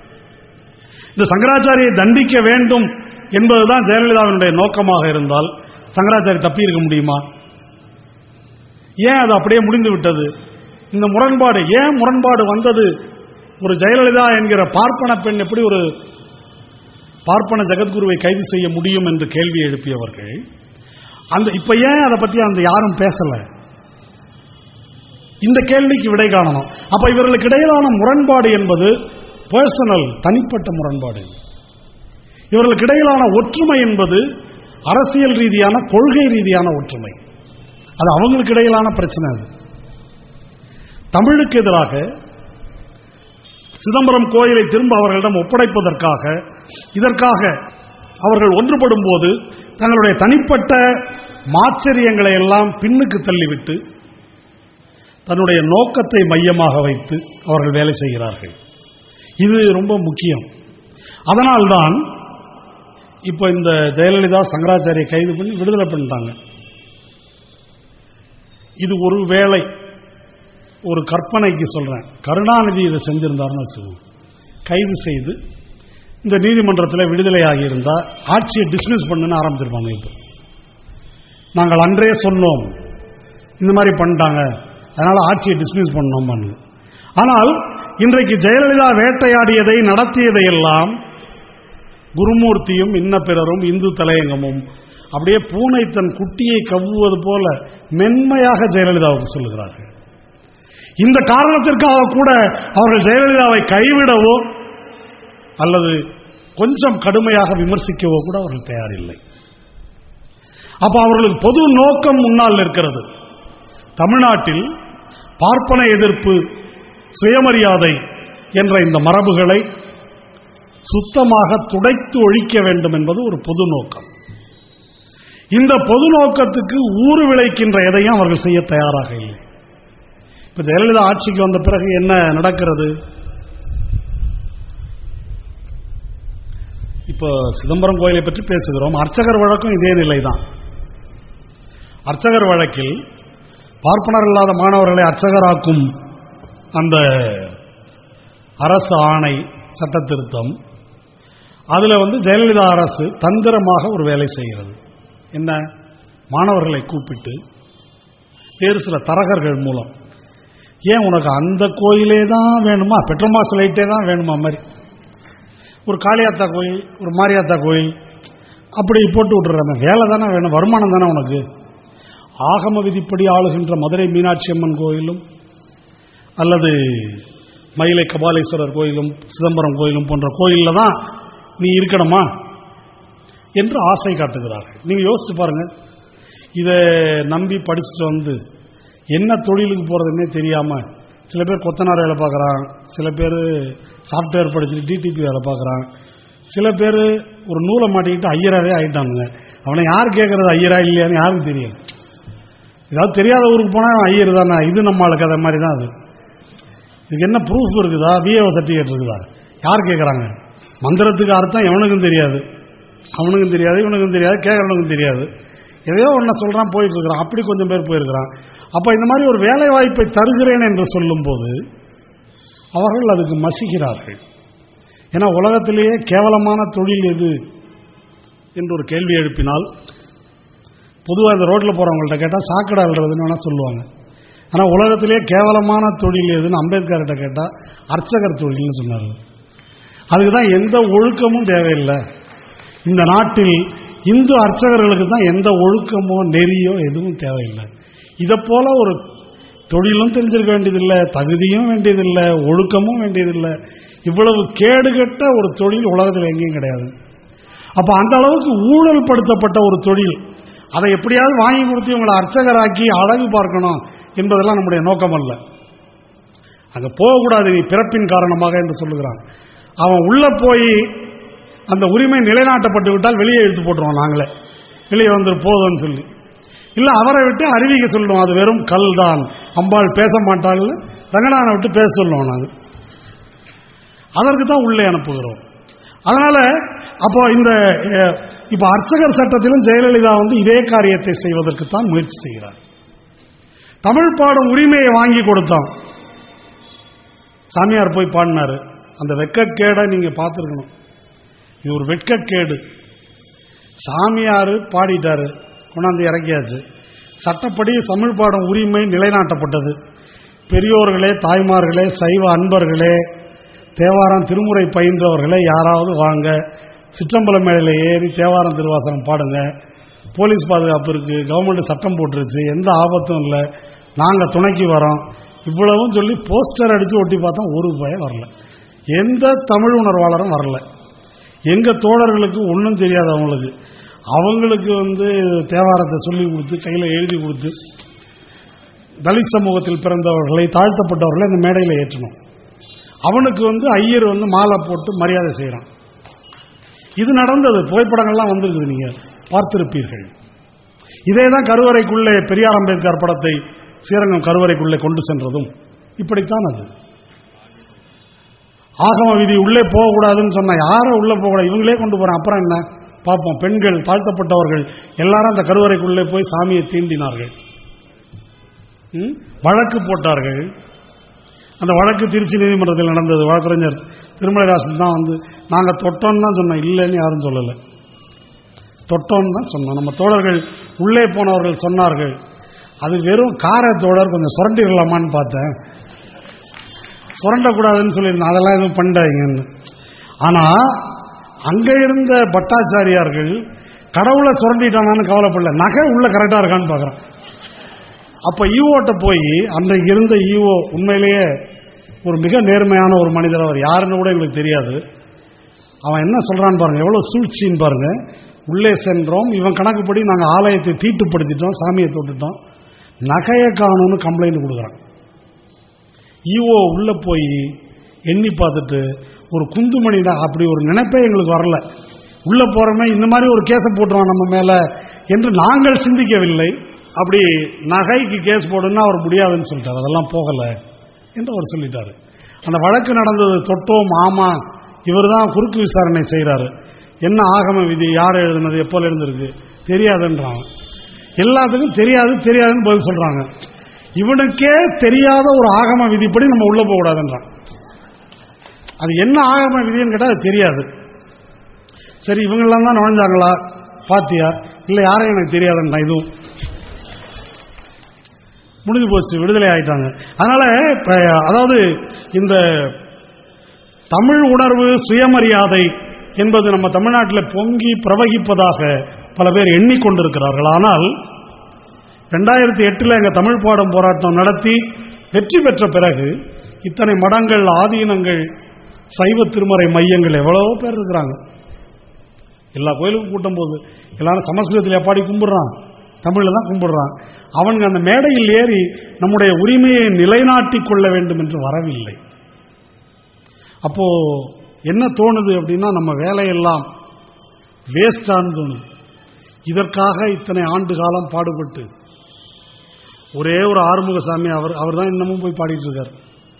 இந்த சங்கராச்சாரியை தண்டிக்க வேண்டும் என்பதுதான் ஜெயலலிதாவினுடைய நோக்கமாக இருந்தால் சங்கராச்சாரி தப்பி இருக்க முடியுமா? ஏன் அது அப்படியே முடிந்து விட்டது? இந்த முரண்பாடு ஏன் முரண்பாடு வந்தது? ஒரு ஜெயலலிதா என்கிற பார்ப்பன பெண் எப்படி ஒரு பார்ப்பன ஜெகத்குருவை கைது செய்ய முடியும் என்று கேள்வி எழுப்பியவர்கள் அந்த இப்ப ஏன் அதை பத்தி அந்த யாரும் பேசல? இந்த கேள்விக்கு விடை காணணும். அப்ப இவர்களுக்கு இடையிலான முரண்பாடு என்பது பர்சனல், தனிப்பட்ட முரண்பாடு. இவர்களுக்கு இடையிலான ஒற்றுமை என்பது அரசியல் ரீதியான, கொள்கை ரீதியான ஒற்றுமை. அது அவங்களுக்கு இடையிலான பிரச்சனை. அது தமிழுக்கு எதிராக சிதம்பரம் கோயிலை திரும்ப அவர்களிடம் ஒப்படைப்பதற்காக, இதற்காக அவர்கள் ஒன்றுபடும் போது தங்களுடைய தனிப்பட்ட மாச்சரியங்களை எல்லாம் பின்னுக்கு தள்ளிவிட்டு தன்னுடைய நோக்கத்தை மையமாக வைத்து அவர்கள் வேலை செய்கிறார்கள். இது ரொம்ப முக்கியம். அதனால்தான் இப்ப இந்த ஜெயலலிதா சங்கராச்சாரியை கைது பண்ணி விடுதலை பண்ணிட்டாங்க. இது ஒரு வேளை, ஒரு கற்பனைக்கு சொல்றேன், கருணாநிதி இதை செஞ்சிருந்தாருன்னு வச்சுக்கோங்க, கைது செய்து இந்த நீதிமன்றத்தில் விடுதலை ஆகியிருந்தா ஆட்சியை டிஸ்மிஸ் பண்ணுன்னு ஆரம்பிச்சிருப்பாங்க. இப்போ நாங்கள் அன்றே சொன்னோம் இந்த மாதிரி பண்ணிட்டாங்க, அதனால ஆட்சியை டிஸ்மிஸ் பண்ணோம். ஆனால் இன்றைக்கு ஜெயலலிதா வேட்டையாடியதை, நடத்தியதை எல்லாம் குருமூர்த்தியும் இன்ன பிறரும் இந்து தலையங்கமும் அப்படியே பூனை தன் குட்டியை கவ்வுவது போல மென்மையாக ஜெயலலிதாவுக்கு சொல்லுகிறார்கள். இந்த காரணத்திற்காக கூட அவர்கள் ஜெயலலிதாவை கைவிடவோ அல்லது கொஞ்சம் கடுமையாக விமர்சிக்கவோ கூட அவர்கள் தயாரில்லை. அப்ப அவர்களுக்கு பொது நோக்கம் முன்னால் இருக்கிறது. தமிழ்நாட்டில் பார்ப்பன எதிர்ப்பு, சுயமரியாதை என்ற இந்த மரபுகளை சுத்தமாக துடைத்து ஒழிக்க வேண்டும் என்பது ஒரு பொது நோக்கம். இந்த பொது நோக்கத்துக்கு ஊறு விளைக்கின்ற எதையும் அவர்கள் செய்ய தயாராக இல்லை. இப்ப ஜெயலலிதா ஆட்சிக்கு வந்த பிறகு என்ன நடக்கிறது? இப்போ சிதம்பரம் கோயிலை பற்றி பேசுகிறோம். அர்ச்சகர் வழக்கும் இதே நிலைதான். அர்ச்சகர் வழக்கில் பார்ப்பனர் இல்லாத மாணவர்களை அர்ச்சகராக்கும் அந்த அரசு ஆணை சட்ட திருத்தம், அதுல வந்து ஜெயலலிதா அரசு தந்திரமாக ஒரு வேலை செய்கிறது. என்ன, மாணவர்களை கூப்பிட்டு வேறு சில தரகர்கள் மூலம், ஏன் உனக்கு அந்த கோயிலே தான் வேணுமா, பெட்ரோமாஸ் லைட்டே தான் வேணுமா மாதிரி, ஒரு காளியாத்தா கோயில், ஒரு மாரியாத்தா கோயில் அப்படி போட்டு விட்டுறாங்க. வேலை தானே வேணும், வருமானம் தானே உனக்கு. ஆகம விதிப்படி ஆளுகின்ற மதுரை மீனாட்சி அம்மன் கோயிலும் அல்லது மயிலை கபாலீஸ்வரர் கோயிலும் சிதம்பரம் கோயிலும் போன்ற கோயிலில் தான் நீ இருக்கணுமா என்று ஆசை காட்டுகிறார்கள். நீங்க யோசிச்சு பாருங்க. இதை நம்பி படிச்சுட்டு வந்து என்ன தொழிலுக்கு போறதுன்னே தெரியாம சில பேர் கொத்தனார் வேலை பார்க்குறான், சில பேர் சாஃப்ட்வேர் படிச்சுட்டு டிடிபி வேலை பார்க்குறான், சில பேர் ஒரு நூலை மாட்டிக்கிட்டு ஐயராகவே ஆகிட்டானுங்க. அவனை யார் கேட்கறது ஐயரா இல்லையான்னு யாருக்கும் தெரியல. ஏதாவது தெரியாத ஊருக்கு போனால் ஐயர் தானே, இது நம்மளுக்கு அதை மாதிரி தான். அது இதுக்கு என்ன ப்ரூஃப் இருக்குதா, விஏஓ சர்டிஃபிகேட் இருக்குதா, யார் கேட்குறாங்க? மந்திரத்துக்கு அர்த்தம் எவனுக்கும் தெரியாது, அவனுக்கும் தெரியாது, இவனுக்கும் தெரியாது, கேட்கறவனுக்கும் தெரியாது. எதையோ ஒன்றை சொல்கிறான், போயிட்டு இருக்கிறான். அப்படி கொஞ்சம் பேர் போயிருக்கிறான். அப்போ இந்த மாதிரி ஒரு வேலை வாய்ப்பை தருகிறேன் என்று சொல்லும் போது அவர்கள் அதுக்கு மசிக்கிறார்கள். ஏன்னா உலகத்திலேயே கேவலமான தொழில் எது என்று ஒரு கேள்வி எழுப்பினால் பொதுவாக இந்த ரோட்டில் போகிறவங்கள்ட்ட கேட்டால் சாக்கடை அல்றதுன்னு வேணால் சொல்லுவாங்க. ஆனால் உலகத்திலேயே கேவலமான தொழில் எதுன்னு அம்பேத்கர்கிட்ட கேட்டால் அர்ச்சகர் தொழில்னு சொன்னார். அதுக்கு தான் எந்த ஒழுக்கமும் தேவையில்லை. இந்த நாட்டில் இந்து அர்ச்சகர்களுக்கு தான் எந்த ஒழுக்கமோ நெறியோ எதுவும் தேவையில்லை. இதை போல ஒரு தொழிலும் தெரிஞ்சிருக்க வேண்டியதில்லை, தகுதியும் வேண்டியதில்லை, ஒழுக்கமும் வேண்டியதில்லை. இவ்வளவு கேடுகட்ட ஒரு தொழில் உலகத்தில் எங்கேயும் கிடையாது. அப்போ அந்த அளவுக்கு ஊழல் படுத்தப்பட்ட ஒரு தொழில், அதை எப்படியாவது வாங்கி கொடுத்து இவங்களை அர்ச்சகராக்கி அழகு பார்க்கணும் என்பதெல்லாம் நம்முடைய நோக்கம் அல்ல. அங்கே போகக்கூடாது நீ பிறப்பின் காரணமாக என்று சொல்லுகிறான். அவன் உள்ள போய் அந்த உரிமை நிலைநாட்டப்பட்டு விட்டால் வெளியே இழுத்து போட்டுருவோம், நாங்களே வெளியே வந்து போதும்னு சொல்லி. இல்லை அவரை விட்டு அறிவிக்க சொல்லுவோம், அது வெறும் கல் தான், அம்பாள் பேச மாட்டாள், ரங்கநாதனை விட்டு பேச சொல்லுவோம் நாங்கள். அதற்கு தான் உள்ளே அனுப்புகிறோம். அதனால அப்போ இந்த இப்ப அர்ச்சகர் சட்டத்திலும் ஜெயலலிதா வந்து இதே காரியத்தை செய்வதற்கு தான் முயற்சி செய்கிறார். தமிழ் பாடும் உரிமையை வாங்கி கொடுத்தான். சாமியார் போய் பாடினாரு. அந்த வெட்கக்கேடை நீங்க பார்த்துருக்கணும். இது ஒரு வெட்கக்கேடு. சாமியார் பாடிட்டாரு, கொண்டாந்து இறக்கியாச்சு. சட்டப்படி தமிழ் பாடும் உரிமை நிலைநாட்டப்பட்டது. பெரியோர்களே, தாய்மார்களே, சைவ அன்பர்களே, தேவாரம் திருமுறை பயின்றவர்களே யாராவது வாங்க, சிற்றம்பலம் மேலே ஏறி தேவாரம் திருவாசகம் பாடுங்க. போலீஸ் பாதுகாப்பு இருக்கு, கவர்மெண்ட் சட்டம் போட்டுருச்சு, எந்த ஆபத்தும் இல்லை, நாங்க துணைக்கு வரோம், இவ்வளவும் சொல்லி போஸ்டர் அடிச்சு ஒட்டி பார்த்தா ஒரு பயம் வரல. எந்த தமிழ் உணர்வாளரும் வரல. எங்க தோழர்களுக்கு ஒன்றும் தெரியாது. அவங்களுக்கு அவங்களுக்கு வந்து தேவாரத்தை சொல்லி கொடுத்து கையில் எழுதி கொடுத்து தலித் சமூகத்தில் பிறந்தவர்களை, தாழ்த்தப்பட்டவர்களை இந்த மேடையில் ஏற்றணும். அவனுக்கு வந்து ஐயர் வந்து மாலை போட்டு மரியாதை செய்யறான். இது நடந்தது, புகைப்படங்கள்லாம் வந்திருக்குது, நீங்க பார்த்திருப்பீர்கள். இதேதான் கருவறைக்குள்ளே பெரியார் அம்பேத்கர் படத்தை ஸ்ரீரங்கம் கருவறைக்குள்ளே கொண்டு சென்றதும் இப்படித்தான். அது ஆகம விதி உள்ளே போகக்கூடாதுன்னு சொன்னா யாரை உள்ள போகக்கூடாது, இவங்களே கொண்டு போறான். அப்புறம் என்ன பார்ப்போம். பெண்கள், தாழ்த்தப்பட்டவர்கள் எல்லாரும் அந்த கருவறைக்குள்ளே போய் சாமியை தீண்டினார்கள், வழக்கு போட்டார்கள். அந்த வழக்கு திருச்சி நீதிமன்றத்தில் நடந்தது. வழக்கறிஞர் திருமலைராசன் தான் வந்து நாங்க தொட்டோன்னு தான் சொன்னோம், இல்லைன்னு யாரும் சொல்லலை, தொட்டோன்னு தான் சொன்னோம். நம்ம தோழர்கள் உள்ளே போனவர்கள் சொன்னார்கள், அது வெறும் காரை தோழர், கொஞ்சம் சுரண்டிடலாமான்னு பார்த்தேன், சுரண்டக்கூடாதுன்னு சொல்லியிருந்தேன், அதெல்லாம் எதுவும் பண்ணாங்கன்னு. ஆனா அங்க இருந்த பட்டாச்சாரியார்கள் கடவுளை சுரண்டிட்டானான்னு கவலைப்படல, நகை உள்ள கரெக்டா இருக்கான்னு பாக்குறான். அப்ப ஈவோட்ட போய் அன்றைக்கு இருந்த ஈவோ உண்மையிலேயே ஒரு மிக நேர்மையான ஒரு மனிதர், அவர் யாருன்னு கூட எங்களுக்கு தெரியாது. அவன் என்ன சொல்றான்னு பாருங்க, எவ்வளவு சூழ்ச்சின்னு பாருங்க. உள்ளே சென்றோம், இவன் கணக்குப்படி நாங்க ஆலயத்தை தீட்டுப்படுத்திட்டோம், சாமியை தொட்டுட்டோம், நகையை காணும்னு கம்ப்ளைண்ட் கொடுக்குறான். ஈவோ உள்ள போய் எண்ணி பார்த்துட்டு ஒரு குந்துமணிடா, அப்படி ஒரு நினைப்பே எங்களுக்கு வரல. உள்ள போறமே இந்த மாதிரி ஒரு கேஸை போட்டுருவான் நம்ம மேல என்று நாங்கள் சிந்திக்கவில்லை. அப்படி நகைக்கு கேஸ் போடுன்னா அவர் முடியாதுன்னு சொல்லிட்டார், அதெல்லாம் போகல என்று அவர் சொல்லிட்டாரு. அந்த வழக்கு நடந்தது, தொட்டோம், ஆமா இவர் தான் குறுக்கு விசாரணை செய்யறாரு. என்ன ஆகம விதி, யார் எழுதுனது, எப்போல இருந்திருக்கு தெரியாதுன்றாங்க. எல்லாத்துக்கும் தெரியாது தெரியாதுன்னு பதில் சொல்றாங்க. இவனுக்கே தெரியாத ஒரு ஆகம விதிப்படி நம்ம உள்ள போக கூடாதுன்றான். அது என்ன ஆகம விதின்னு கேட்டா அது தெரியாது. சரி, இவங்கெல்லாம் தான் நுழைஞ்சாங்களா பாத்தியா, இல்ல யாரையும் எனக்கு தெரியாதுன்றா. இதுவும் முடிஞ்சு போச்சு, விடுதலை ஆயிட்டாங்க. அதனால அதாவது இந்த தமிழ் உணர்வு, சுயமரியாதை என்பது நம்ம தமிழ்நாட்டில் பொங்கி பிரவகிப்பதாக பல பேர் எண்ணிக்கொண்டிருக்கிறார்கள். ஆனால் ரெண்டாயிரத்தி எட்டுல எங்க தமிழ் பாடம் போராட்டம் நடத்தி வெற்றி பெற்ற பிறகு இத்தனை மடங்கள், ஆதீனங்கள், சைவ திருமறை மையங்கள் எவ்வளவோ பேர் இருக்கிறாங்க. எல்லா கோயிலுக்கும் கூட்டும் போது எல்லாரும் சமஸ்கிருதத்தில் பாடி கும்பிடுறான், தமிழ்ல தான் கும்பிடுறான். அவனுக்கு அந்த மேடையில் ஏறி நம்முடைய உரிமையை நிலைநாட்டிக் கொள்ள வேண்டும் என்று வரவில்லை. அப்போ என்ன தோணுது அப்படின்னா, நம்ம வேலையெல்லாம் வேஸ்டான்னு தோணுது. இதற்காக இத்தனை ஆண்டு காலம் பாடுபட்டு ஒரே ஒரு ஆறுமுகசாமி அவர் அவர் தான் இன்னமும் போய் பாடிட்டு இருக்காரு.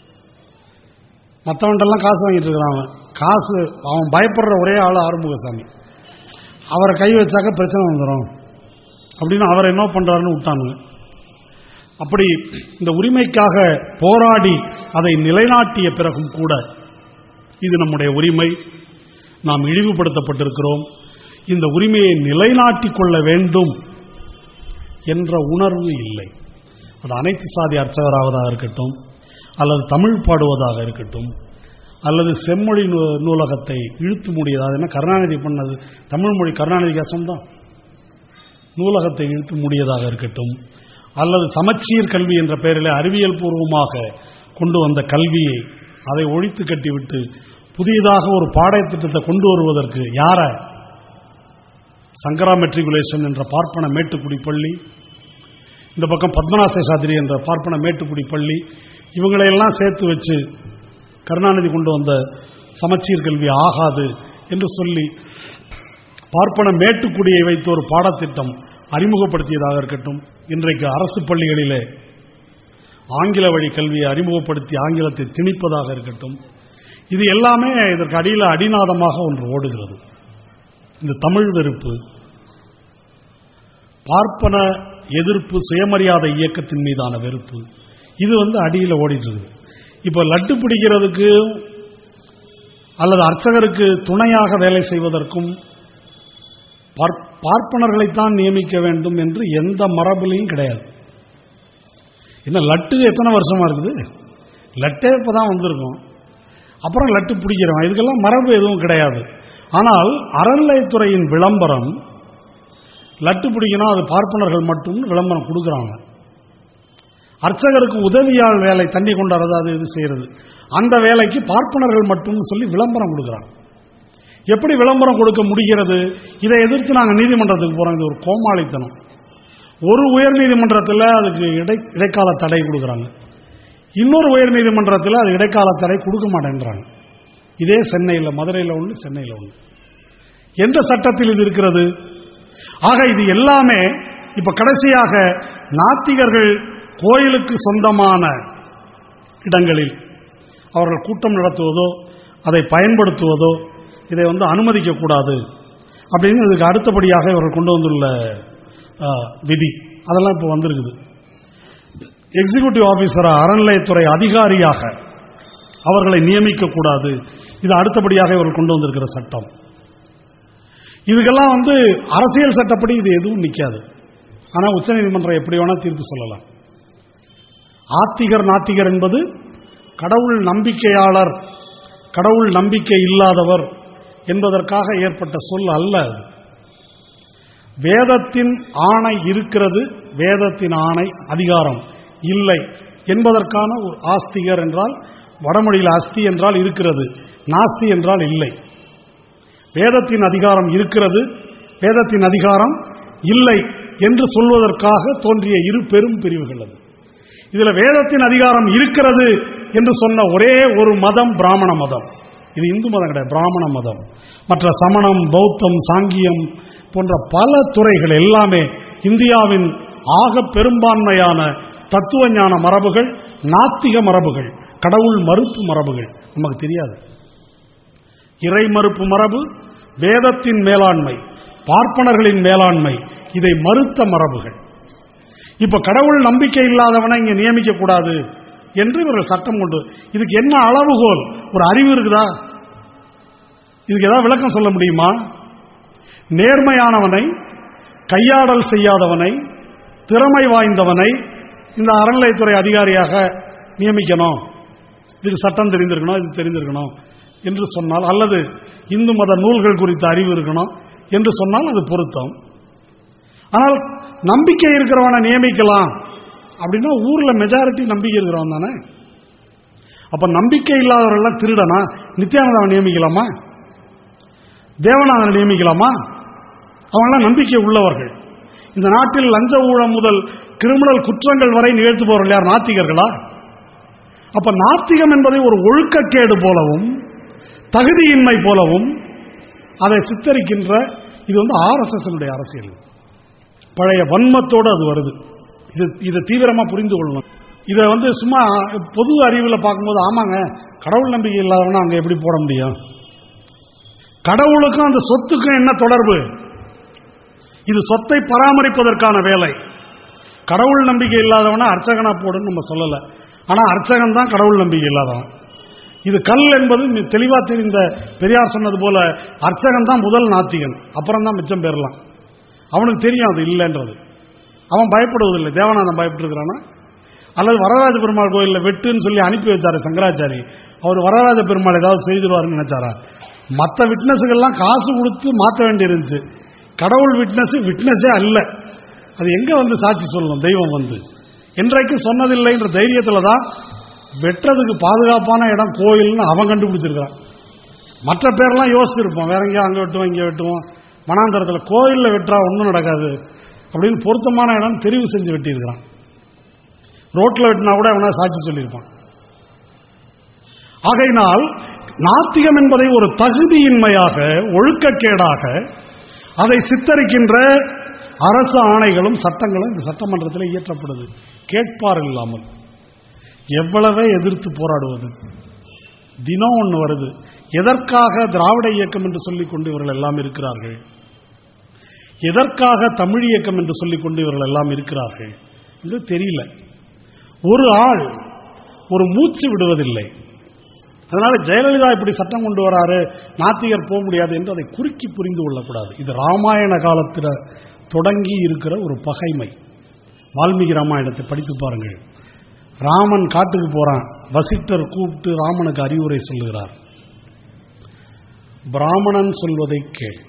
மற்றவன்ட்டெல்லாம் காசு வாங்கிட்டு இருக்கிறான். காசு அவன் பயப்படுற ஒரே ஆள் ஆறுமுகசாமி. அவரை கை வச்சாக்க பிரச்சனை வந்துடும் அப்படின்னு அவர் என்ன பண்றாருன்னு விட்டானுங்க. அப்படி இந்த உரிமைக்காக போராடி அதை நிலைநாட்டிய பிறகும் கூட இது நம்முடைய உரிமை, நாம் இழிவுபடுத்தப்பட்டிருக்கிறோம், இந்த உரிமையை நிலைநாட்டிக் கொள்ள வேண்டும் என்ற உணர்வு இல்லை. அது அனைத்து சாதி அர்ச்சகராவதாக இருக்கட்டும், அல்லது தமிழ் பாடுவதாக இருக்கட்டும், அல்லது செம்மொழி நூலகத்தை இழுத்து மூடியது. என்ன கருணாநிதி பண்ணது, தமிழ் மொழி கருணாநிதிக்கு அசம்தான். நூலகத்தை இழுத்து மூடியதாக இருக்கட்டும், அல்லது சமச்சீர் கல்வி என்ற பெயரில் அறிவியல் பூர்வமாக கொண்டு வந்த கல்வியை அதை ஒழித்து கட்டிவிட்டு புதியதாக ஒரு பாடத்திட்டத்தை கொண்டு வருவதற்கு யார சங்கரா மெட்ரிகுலேஷன் என்ற பார்ப்பன மேட்டுக்குடி பள்ளி, இந்த பக்கம் பத்மநாச சாத்திரி என்ற பார்ப்பன மேட்டுக்குடி பள்ளி, இவங்களையெல்லாம் சேர்த்து வச்சு கருணாநிதி கொண்டு வந்த சமச்சீர் கல்வி ஆகாது என்று சொல்லி பார்ப்பன மேட்டுக்குடியை வைத்து ஒரு பாடத்திட்டம் அறிமுகப்படுத்தியதாக இருக்கட்டும், இன்றைக்கு அரசு பள்ளிகளிலே ஆங்கில வழி கல்வியை அறிமுகப்படுத்தி ஆங்கிலத்தை திணிப்பதாக இருக்கட்டும், இது எல்லாமே இதற்கு அடியில் அடிநாதமாக ஒன்று ஓடுகிறது. இந்த தமிழ் வெறுப்பு, பார்ப்பன எதிர்ப்பு, சுயமரியாதை இயக்கத்தின் மீதான வெறுப்பு, இது வந்து அடியில் ஓடிட்டு இருக்குது. இப்போ லட்டு பிடிக்கிறதுக்கு அல்லது அர்ச்சகருக்கு துணையாக வேலை செய்வதற்கும் பார்ப்பனர்களைத்தான் நியமிக்க வேண்டும் என்று எந்த மரபுலையும் கிடையாது. என்ன லட்டு எத்தனை வருஷமா இருக்குது, லட்டே இப்பதான் வந்திருக்கும், அப்புறம் லட்டு பிடிக்கிறோம், இதுக்கெல்லாம் மரபு எதுவும் கிடையாது. ஆனால் அறநிலையத்துறையின் விளம்பரம் லட்டு பிடிக்கணும் அது பார்ப்பனர்கள் மட்டும் விளம்பரம் கொடுக்குறாங்க. அர்ச்சகருக்கு உதவியால் வேலை தண்ணி கொண்டாடுறது அது இது செய்யறது, அந்த வேலைக்கு பார்ப்பனர்கள் மட்டும் சொல்லி விளம்பரம் கொடுக்குறாங்க. எப்படி விளம்பரம் கொடுக்க முடிகிறது? இதை எதிர்த்து நாங்கள் நீதிமன்றத்துக்கு போறோம். இது ஒரு கோமாளித்தனம். ஒரு உயர் நீதிமன்றத்தில் அதுக்கு இடை இடைக்கால தடை கொடுக்குறாங்க, இன்னொரு உயர் நீதிமன்றத்தில் அது இடைக்கால தடை கொடுக்க மாட்டேன்றாங்க. இதே சென்னையில், மதுரையில் ஒன்று, சென்னையில் ஒன்று. எந்த சட்டத்தில் இது இருக்கிறது? ஆக இது எல்லாமே இப்ப கடைசியாக நாத்திகர்கள் கோயிலுக்கு சொந்தமான இடங்களில் அவர்கள் கூட்டம் நடத்துவதோ அதை பயன்படுத்துவதோ இதை வந்து அனுமதிக்க கூடாது அப்படின்னு இதுக்கு அடுத்தபடியாக இவர்கள் கொண்டு வந்துள்ள விதி அதெல்லாம் இப்போ வந்திருக்குது. எக்ஸிகியூட்டிவ் ஆபீசரா அறநிலையத்துறை அதிகாரியாக அவர்களை நியமிக்க கூடாது, இது அடுத்தபடியாக இவர்கள் கொண்டு வந்திருக்கிற சட்டம். இதுக்கெல்லாம் வந்து அரசியல் சட்டப்படி இது எதுவும் நிற்காது. ஆனால் உச்சநீதிமன்றம் எப்படி வேணா தீர்ப்பு சொல்லலாம். ஆத்திகர் நாத்திகர் என்பது கடவுள் நம்பிக்கையாளர், கடவுள் நம்பிக்கை இல்லாதவர் என்பதற்காக ஏற்பட்ட சொல் அல்ல. அது வேதத்தின் ஆணை இருக்கிறது, வேதத்தின் ஆணை அதிகாரம் இல்லை என்பதற்கான ஒரு ஆஸ்திகர் என்றால், வடமொழியில் அஸ்தி என்றால் இருக்கிறது, நாஸ்தி என்றால் இல்லை. வேதத்தின் அதிகாரம் இருக்கிறது, வேதத்தின் அதிகாரம் இல்லை என்று சொல்வதற்காக தோன்றிய இரு பெரும் பிரிவுகள். அது இதுல வேதத்தின் அதிகாரம் இருக்கிறது என்று சொன்ன ஒரே ஒரு மதம் பிராமண மதம். இது இந்து மதம் கிடையாது, பிராமண மதம். மற்ற சமணம், பௌத்தம், சாங்கியம் போன்ற பல துறைகள் எல்லாமே இந்தியாவின் ஆக பெரும்பான்மையான தத்துவ ஞான மரபுகள் நாத்திக மரபுகள், கடவுள் மறுப்பு மரபுகள். நமக்கு தெரியாது. இறை மறுப்பு மரபு, வேதத்தின் மேலாண்மை, பார்ப்பனர்களின் மேலாண்மை, இதை மறுத்த மரபுகள். இப்ப கடவுள் நம்பிக்கை இல்லாதவனை இங்க நியமிக்க கூடாது என்று இவர்கள் சட்டம் கொண்டு, இதுக்கு என்ன அளவுகோல்? ஒரு அறிவு இருக்குதா? இதுக்கு ஏதாவது விளக்கம் சொல்ல முடியுமா? நேர்மையானவனை, கையாடல் செய்யாதவனை, திறமை வாய்ந்தவனை இந்த அறநிலையத்துறை அதிகாரியாக நியமிக்கணும், இதுக்கு சட்டம் தெரிந்திருக்கணும், இது தெரிந்திருக்கணும் என்று சொன்னால், அல்லது இந்து மத நூல்கள் குறித்த அறிவு இருக்கணும் என்று சொன்னால் அது பொருத்தம். ஆனால் நம்பிக்கை இருக்கிறவனை நியமிக்கலாம் அப்படின்னா ஊர்ல மெஜாரிட்டி நம்பிக்கை இருக்கிறவன் தானே. அப்ப நம்பிக்கை இல்லாதவர்கள் திருடனா? நித்யானந்தாவை நியமிக்கலாமா? தேவநாதனை நியமிக்கலாமா? அவங்களாம் நம்பிக்கை உள்ளவர்கள். இந்த நாட்டில் லஞ்ச ஊழல் முதல் கிரிமினல் குற்றங்கள் வரை நிகழ்த்துபவர்கள் யார்? நாத்திகர்களா? அப்ப நாத்திகம் என்பதை ஒரு ஒழுக்கக்கேடு போலவும் தகுதியின்மை போலவும் அதை சித்தரிக்கின்ற இது வந்து ஆர் எஸ் எஸ் அரசியல். பழைய வன்மத்தோடு அது வருது. இது இதை தீவிரமா புரிந்து கொள்ளணும். இதை வந்து சும்மா பொது அறிவில் பார்க்கும்போது ஆமாங்க கடவுள் நம்பிக்கை இல்லாதவனா அங்க எப்படி போட முடியும்? கடவுளுக்கும் அந்த சொத்துக்கும் என்ன தொடர்பு? இது சொத்தை பராமரிப்பதற்கான வேலை. கடவுள் நம்பிக்கை இல்லாதவனா அர்ச்சகனா போடுன்னு நம்ம சொல்லல. ஆனா அர்ச்சகன் தான் கடவுள் நம்பிக்கை இல்லாதவன். இது கல் என்பது தெளிவா தெரிந்த பெரியார் சொன்னது போல அர்ச்சகன் தான் முதல் நாத்திகன், அப்புறம் தான் மிச்சம் பெறலாம். அவனுக்கு தெரியும் அது இல்லைன்றது. அவன் பயப்படுவதில்லை. தேவநாதன் பயப்பட்டுருக்கிறானா? அல்லது வரராஜ பெருமாள் கோயிலில் வெட்டுன்னு சொல்லி அனுப்பி வச்சாரு சங்கராச்சாரி, அவர் வரராஜ பெருமாள் ஏதாவது செய்திருவாருன்னு நினைச்சாரா? மற்ற விட்னஸுகள்லாம் காசு கொடுத்து மாற்ற வேண்டி இருந்துச்சு. கடவுள் விட்னஸ் விட்னஸே அல்ல. அது எங்க வந்து சாட்சி சொல்லணும்? தெய்வம் வந்து என்றைக்கு சொன்னதில்லை என்ற தைரியத்தில் தான் வெட்டுறதுக்கு பாதுகாப்பான இடம் கோயில்னு அவன் கண்டுபிடிச்சிருக்கான். மற்ற பேரெல்லாம் யோசிச்சிருப்போம், வேற எங்கேயோ அங்கே வெட்டுவோம் இங்கே வெட்டுவோம், மனாந்தரத்தில். கோயிலில் வெட்டுறா ஒன்றும் நடக்காது அப்படின்னு பொருத்தமான இடம் தெரிவு செஞ்சு வெட்டியிருக்கிறான். ரோட்டில் வெட்டினா கூட அவனா சாட்சி சொல்லியிருப்பான். ஆகையினால் நாத்திகம் என்பதை ஒரு தகுதியின்மையாக, ஒழுக்கக்கேடாக அதை சித்தரிக்கின்ற அரசு ஆணைகளும் சட்டங்களும் இந்த சட்டமன்றத்தில் இயற்றப்படுது. கேட்பார் இல்லாமல் எவ்வளவே எதிர்த்து போராடுவது. தினம் ஒன்று வருது. எதற்காக திராவிட இயக்கம் என்று சொல்லிக் கொண்டு இவர்கள் எல்லாம் இருக்கிறார்கள்? எதற்காக தமிழ் இயக்கம் என்று சொல்லிக் கொண்டு இவர்கள் எல்லாம் இருக்கிறார்கள் என்று தெரியல. ஒரு ஆள் ஒரு மூச்சு விடுவதில்லை. அதனால ஜெயலலிதா இப்படி சட்டம் கொண்டு வராரு, நாத்திகர் போக முடியாது என்று அதை குறுக்கி புரிந்து கொள்ளக்கூடாது. இது ராமாயண காலத்தில் தொடங்கி இருக்கிற ஒரு பகைமை. வால்மீகி ராமாயணத்தை படித்து பாருங்கள். ராமன் காட்டுக்கு போறான், வசிட்டர் கூப்பிட்டு ராமனுக்கு அறிவுரை சொல்லுகிறார். பிராமணன் சொல்வதை கேள்.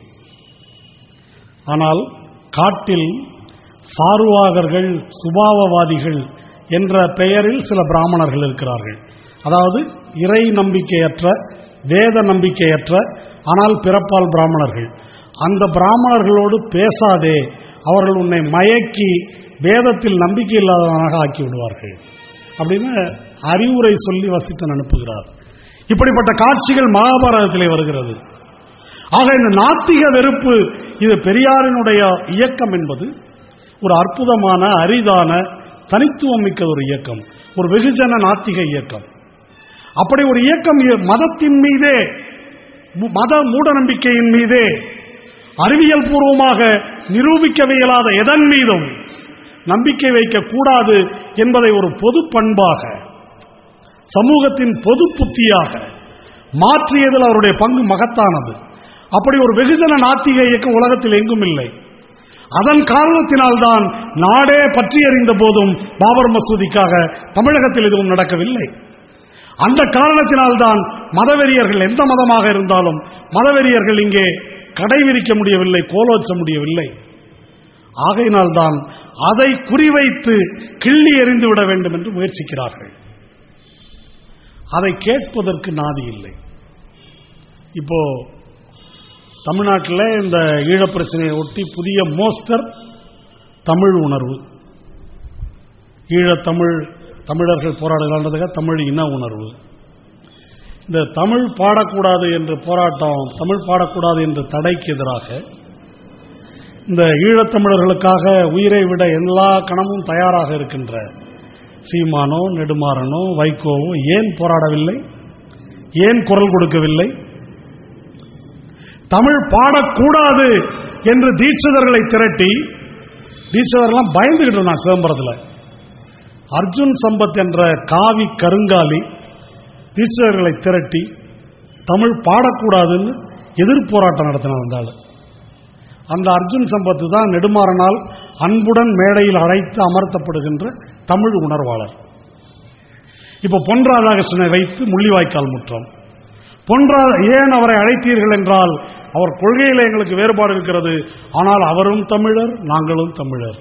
ஆனால் காட்டில் சார்வாகர்கள், சுபாவவாதிகள் என்ற பெயரில் சில பிராமணர்கள் இருக்கிறார்கள். அதாவது இறை நம்பிக்கையற்ற, வேத நம்பிக்கையற்ற, ஆனால் பிறப்பால் பிராமணர்கள். அந்த பிராமணர்களோடு பேசாதே, அவர்கள் உன்னை மயக்கி வேதத்தில் நம்பிக்கை இல்லாதவனாக ஆக்கி விடுவார்கள் அப்படின்னு அறிவுரை சொல்லி வசிட்டன் அனுப்புகிறார். இப்படிப்பட்ட காட்சிகள் மகாபாரதத்திலே வருகிறது. ஆக இந்த நாத்திக வெறுப்பு, இது பெரியாரினுடைய இயக்கம் என்பது ஒரு அற்புதமான, அரிதான, தனித்துவம் மிக்க ஒரு இயக்கம், ஒரு வெகுஜன நாத்திக இயக்கம். அப்படி ஒரு இயக்கம் மதத்தின் மீதே, மத மூட நம்பிக்கையின் மீதே, அறிவியல் பூர்வமாக நிரூபிக்கவே இயலாத எதன் மீதும் நம்பிக்கை வைக்கக்கூடாது என்பதை ஒரு பொது பண்பாக, சமூகத்தின் பொது புத்தியாக மாற்றியதில் அவருடைய பங்கு மகத்தானது. அப்படி ஒரு வெகுஜன நாத்திக இயக்கம் உலகத்தில் எங்கும் இல்லை. அதன் காரணத்தினால்தான் நாடே பற்றி எறிந்த போதும் பாபர் மசூதிக்காக தமிழகத்தில் எதுவும் நடக்கவில்லை. அந்த காரணத்தினால்தான் மதவெறியர்கள், எந்த மதமாக இருந்தாலும் மதவெறியர்கள் இங்கே கடைவிரிக்க முடியவில்லை, கோலோச்ச முடியவில்லை. ஆகையினால்தான் அதை குறிவைத்து கிள்ளி எறிந்து விட வேண்டும் என்று முயற்சிக்கிறார்கள். அதை கேட்பதற்கு நாதி இல்லை. இப்போ தமிழ்நாட்டில் இந்த ஈழப் பிரச்சனையை ஒட்டி புதிய மோஸ்டர் தமிழ் உணர்வு, ஈழத்தமிழ் தமிழர்கள் போராடுகிறான்றதுக்காக தமிழ் இன உணர்வு. இந்த தமிழ் பாடக்கூடாது என்ற போராட்டம், தமிழ் பாடக்கூடாது என்ற தடைக்கு எதிராக இந்த ஈழத்தமிழர்களுக்காக உயிரை விட எல்லா கணமும் தயாராக இருக்கின்ற சீமானோ, நெடுமாறனோ, வைகோவோ ஏன் போராடவில்லை? ஏன் குரல் கொடுக்கவில்லை? தமிழ் பாடக்கூடாது என்று தீட்சிதர்களை திரட்டி, தீட்சிதர்லாம் பயந்துகிட்டு இருந்தான் சிதம்பரத்தில். அர்ஜுன் சம்பத் என்ற காவி கருங்காலி தீட்சிதர்களை திரட்டி தமிழ் பாடக்கூடாதுன்னு எதிர்ப்பு போராட்டம் நடத்தினார். அந்த அந்த அர்ஜுன் சம்பத்து தான் நெடுமாறனால் அன்புடன் மேடையில் அழைத்து அமர்த்தப்படுகின்ற தமிழ் உணர்வாளர். இப்ப பொன் ராதாகிருஷ்ணனை வைத்து முள்ளிவாய்க்கால் முற்றம். பொன்றா ஏன் அவரை அழைத்தீர்கள் என்றால், அவர் கொள்கையில் எங்களுக்கு வேறுபாடு இருக்கிறது, ஆனால் அவரும் தமிழர், நாங்களும் தமிழர்.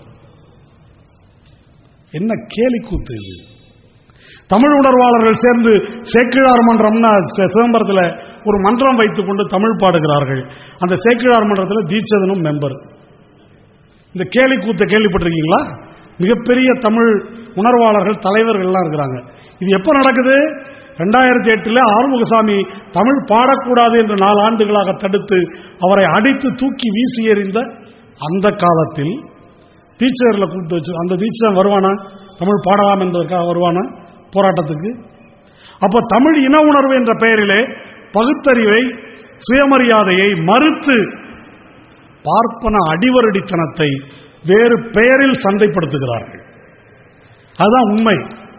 என்ன கேலி கூத்து இது! தமிழ் உணர்வாளர்கள் சேர்ந்து சேக்கிழார் மன்றம்னா சிதம்பரத்தில் ஒரு மன்றம் வைத்துக் கொண்டு தமிழ் பாடுகிறார்கள். அந்த சேக்கிழார் மன்றத்தில் தீட்சிதனும் மெம்பர். இந்த கேலி கூத்தை கேள்விப்பட்டிருக்கீங்களா? மிகப்பெரிய தமிழ் உணர்வாளர்கள் தலைவர்கள்லாம் இருக்கிறாங்க. இது எப்ப நடக்குது? ரெண்டாயிரத்தி எட்டுல ஆறுமுகசாமி தமிழ் பாடக்கூடாது என்று நாலு ஆண்டுகளாக தடுத்து அவரை அடித்து தூக்கி வீசி எறிந்த அந்த காலத்தில் தீட்சிதர்களை கூப்பிட்டு வச்சு, அந்த தீட்சிதன் வருவானா தமிழ் பாடலாம் என்பதற்காக வருவானா போராட்டத்துக்கு? அப்ப தமிழ் இன உணர்வு என்ற பெயரிலே பகுத்தறிவை, சுயமரியாதையை மறுத்து பார்ப்பன அடிவருடித்தனத்தை வேறு பெயரில் சந்தைப்படுத்துகிறார்கள். அதுதான் உண்மை.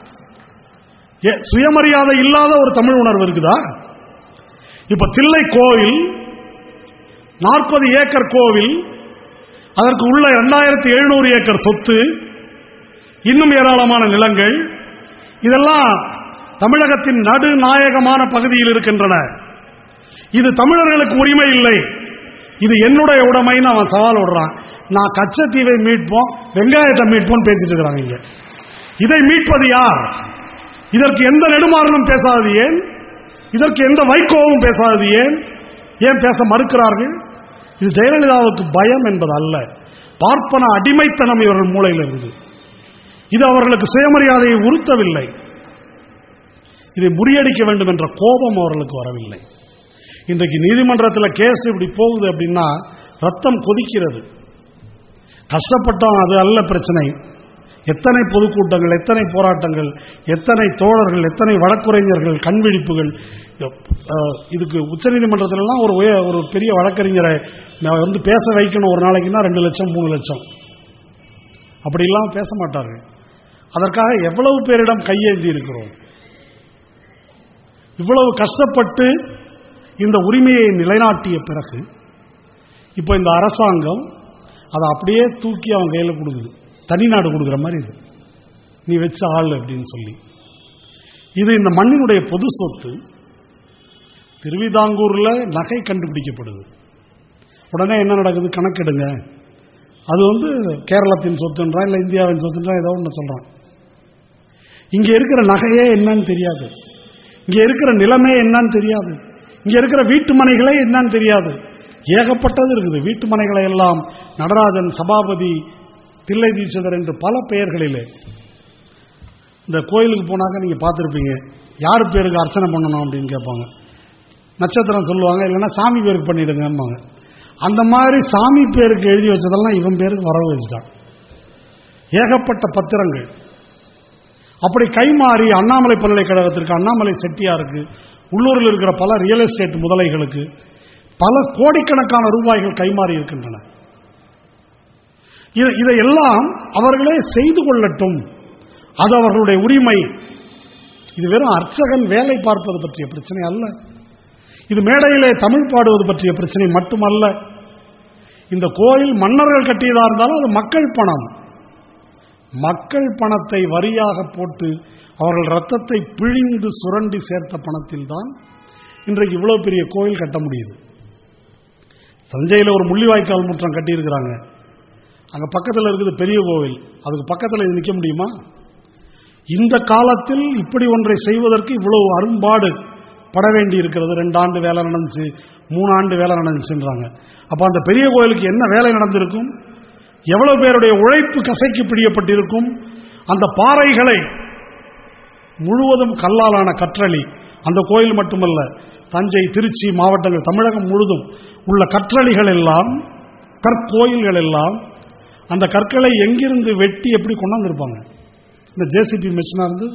சுயமரியாதை இல்லாத ஒரு தமிழ் உணர்வு இருக்குதா? இப்ப தில்லை கோவில் நாற்பது ஏக்கர் கோவில், அதற்கு உள்ள இரண்டாயிரத்தி எழுநூறு ஏக்கர் சொத்து, இன்னும் ஏராளமான நிலங்கள், இதெல்லாம் தமிழகத்தின் நடுநாயகமான பகுதியில் இருக்கின்றன. இது தமிழர்களுக்கு உரிமை இல்லை, இது என்னுடைய உடைமைன்னு அவன் சவால் விடுறான். நான் கச்சத்தீவை மீட்போம், வெங்காயத்தை மீட்போம் பேசிட்டு இருக்கிறாங்க. இங்க இதை மீட்பது யார்? இதற்கு எந்த நெடுமாறனும் பேசாதது ஏன்? இதற்கு எந்த வைகோவும் பேசாதது ஏன்? ஏன் பேச மறுக்கிறார்கள்? இது ஜெயலலிதாவுக்கு பயம் என்பது அல்ல, பார்ப்பன அடிமைத்தனம் இவர்கள் மூளையில் இருக்குது. இது அவர்களுக்கு சுயமரியாதையை உறுத்தவில்லை, இதை முறியடிக்க வேண்டும் என்ற கோபம் அவர்களுக்கு வரவில்லை. இன்றைக்கு நீதிமன்றத்தில் கேஸ் இப்படி போகுது அப்படின்னா ரத்தம் கொதிக்கிறது. கஷ்டப்பட்டோம், அது அல்ல பிரச்சனை. எத்தனை பொதுக்கூட்டங்கள், எத்தனை போராட்டங்கள், எத்தனை தோழர்கள், எத்தனை வழக்குரைஞர்கள், கண்விழிப்புகள். இதுக்கு உச்சநீதிமன்றத்திலாம் ஒரு ஒரு பெரிய வழக்கறிஞரை வந்து பேச வைக்கணும் ஒரு நாளைக்குன்னா ரெண்டு லட்சம் மூணு லட்சம் அப்படிலாம் பேச மாட்டார்கள். அதற்காக எவ்வளவு பேரிடம் கையேந்தி இருக்கிறோம். இவ்வளவு கஷ்டப்பட்டு இந்த உரிமையை நிலைநாட்டிய பிறகு இப்போ இந்த அரசாங்கம் அதை அப்படியே தூக்கி அவன் கையில் கொடுக்குது. தனிநாடு கொடுக்குற மாதிரி இது, நீ வச்ச ஆள் அப்படின்னு சொல்லி. இது இந்த மண்ணினுடைய பொது சொத்து. திருவிதாங்கூர்ல நகை கண்டுபிடிக்கப்படுது, உடனே என்ன நடக்குது? கணக்கெடுங்க, அது வந்து கேரளத்தின் சொத்துன்றான், இல்லை இந்தியாவின் சொத்துன்றான், ஏதோ ஒன்று சொல்றான். இங்க இருக்கிற நகையே என்னன்னு தெரியாது, இங்க இருக்கிற நிலமே என்னன்னு தெரியாது, இங்க இருக்கிற வீட்டு மனைகளே என்னன்னு தெரியாது. ஏகப்பட்டது இருக்குது. வீட்டு மனைகளை எல்லாம் நடராஜன், சபாபதி, தில்லை தீட்சிதர் என்று பல பெயர்களிலே. இந்த கோயிலுக்கு போனாக்க நீங்க பார்த்துருப்பீங்க, யார் பேருக்கு அர்ச்சனை பண்ணணும் அப்படின்னு கேட்பாங்க. நட்சத்திரம் சொல்லுவாங்க, இல்லைன்னா சாமி பேருக்கு பண்ணிடுங்க. அந்த மாதிரி சாமி பேருக்கு எழுதி வச்சதெல்லாம் இவன் பேருக்கு வரவு வச்சுட்டான். ஏகப்பட்ட பத்திரங்கள் அப்படி கைமாறி அண்ணாமலை பல்கலைக்கழகத்திற்கு, அண்ணாமலை செட்டியாருக்கு, உள்ளூரில் இருக்கிற பல ரியல் எஸ்டேட் முதலைகளுக்கு பல கோடிக்கணக்கான ரூபாய்கள் கைமாறி இருக்கின்றன. இதையெல்லாம் அவர்களே செய்து கொள்ளட்டும், அது அவர்களுடைய உரிமை. இது வெறும் அர்ச்சகன் வேலை பார்ப்பது பற்றிய பிரச்சனை அல்ல, இது மேடையிலே தமிழ் பாடுவது பற்றிய பிரச்சனை மட்டுமல்ல. இந்த கோயில் மன்னர்கள் கட்டியதா இருந்தாலும் அது மக்கள் பணம். மக்கள் பணத்தை வரியாக போட்டு அவர்கள் ரத்தத்தை பிழிந்து சுரண்டி சேர்த்த பணத்தில் தான் இன்றைக்கு இவ்வளவு பெரிய கோயில் கட்ட முடியுது. தஞ்சையில் ஒரு முள்ளிவாய்க்கால் முற்றம் கட்டியிருக்கிறாங்க, அங்க பக்கத்தில் இருக்குது பெரிய கோவில், அதுக்கு பக்கத்தில் இது நிற்க முடியுமா? இந்த காலத்தில் இப்படி ஒன்றை செய்வதற்கு இவ்வளவு அரும்பாடு பட வேண்டி இருக்கிறது. ரெண்டு ஆண்டு வேலை நடந்துச்சு, மூணு ஆண்டு வேலை நடந்துச்சுன்றாங்க. அப்ப அந்த பெரிய கோயிலுக்கு என்ன வேலை நடந்திருக்கும்? எவ்வளவு பேருடைய உழைப்பு கசைக்கு பிடிக்கப்பட்டிருக்கும்? அந்த பாறைகளை முழுவதும் கல்லாலான கற்றளி, அந்த கோயில் மட்டுமல்ல, தஞ்சை, திருச்சி மாவட்டங்கள், தமிழகம் முழுதும் உள்ள கற்றளிகள் எல்லாம், கற்கோயில்கள் எல்லாம், அந்த கற்களை எங்கிருந்து வெட்டி எப்படி கொண்டாந்துருப்பாங்க? இந்த ஜேசிபி மிஷினா இருந்தது,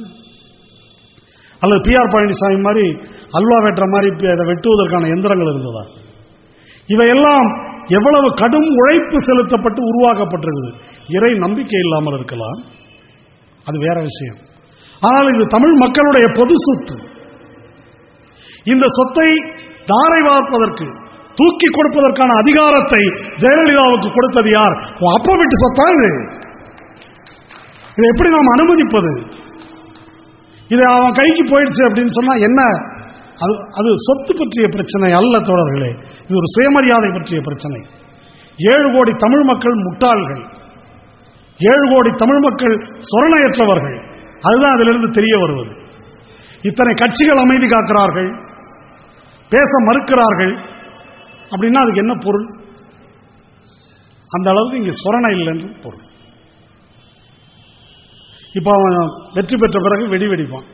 அல்லது பி ஆர் பழனிசாமி மாதிரி அல்வா வெட்டுற மாதிரி அதை வெட்டுவதற்கான எந்திரங்கள் இருந்ததா? இவையெல்லாம் எவ்வளவு கடும் உழைப்பு செலுத்தப்பட்டு உருவாக்கப்பட்டிருக்குது. இறை நம்பிக்கை இல்லாமல் இருக்கலாம், அது வேற விஷயம். ஆனால் இது தமிழ் மக்களுடைய பொது சொத்து. இந்த சொத்தை தாரை வார்ப்பதற்கு, தூக்கி கொடுப்பதற்கான அதிகாரத்தை ஜெயலலிதாவுக்கு கொடுத்தது யார்? அப்பா வீட்டு சொத்தா இது? இதை எப்படி நாம் அனுமதிப்பது? இது அவன் கைக்கு போயிடுச்சு அப்படின்னு சொன்னா என்ன? அது அது சொத்து பற்றிய பிரச்சனை அல்ல தோழர்களே, இது ஒரு சுயமரியாதை பற்றிய பிரச்சனை. ஏழு கோடி தமிழ் மக்கள் முட்டாள்கள், ஏழு கோடி தமிழ் மக்கள் சொரணையற்றவர்கள். அதுதான் அதிலிருந்து தெரிய வருவது. இத்தனை கட்சிகள் அமைதி காக்கிறார்கள், பேச மறுக்கிறார்கள் அப்படின்னா அதுக்கு என்ன பொருள்? அந்த அளவுக்கு இங்க சொரணை இல்லை என்று பொருள். இப்ப அவன் வெற்றி பெற்ற பிறகு வெடி வெடிப்பான்,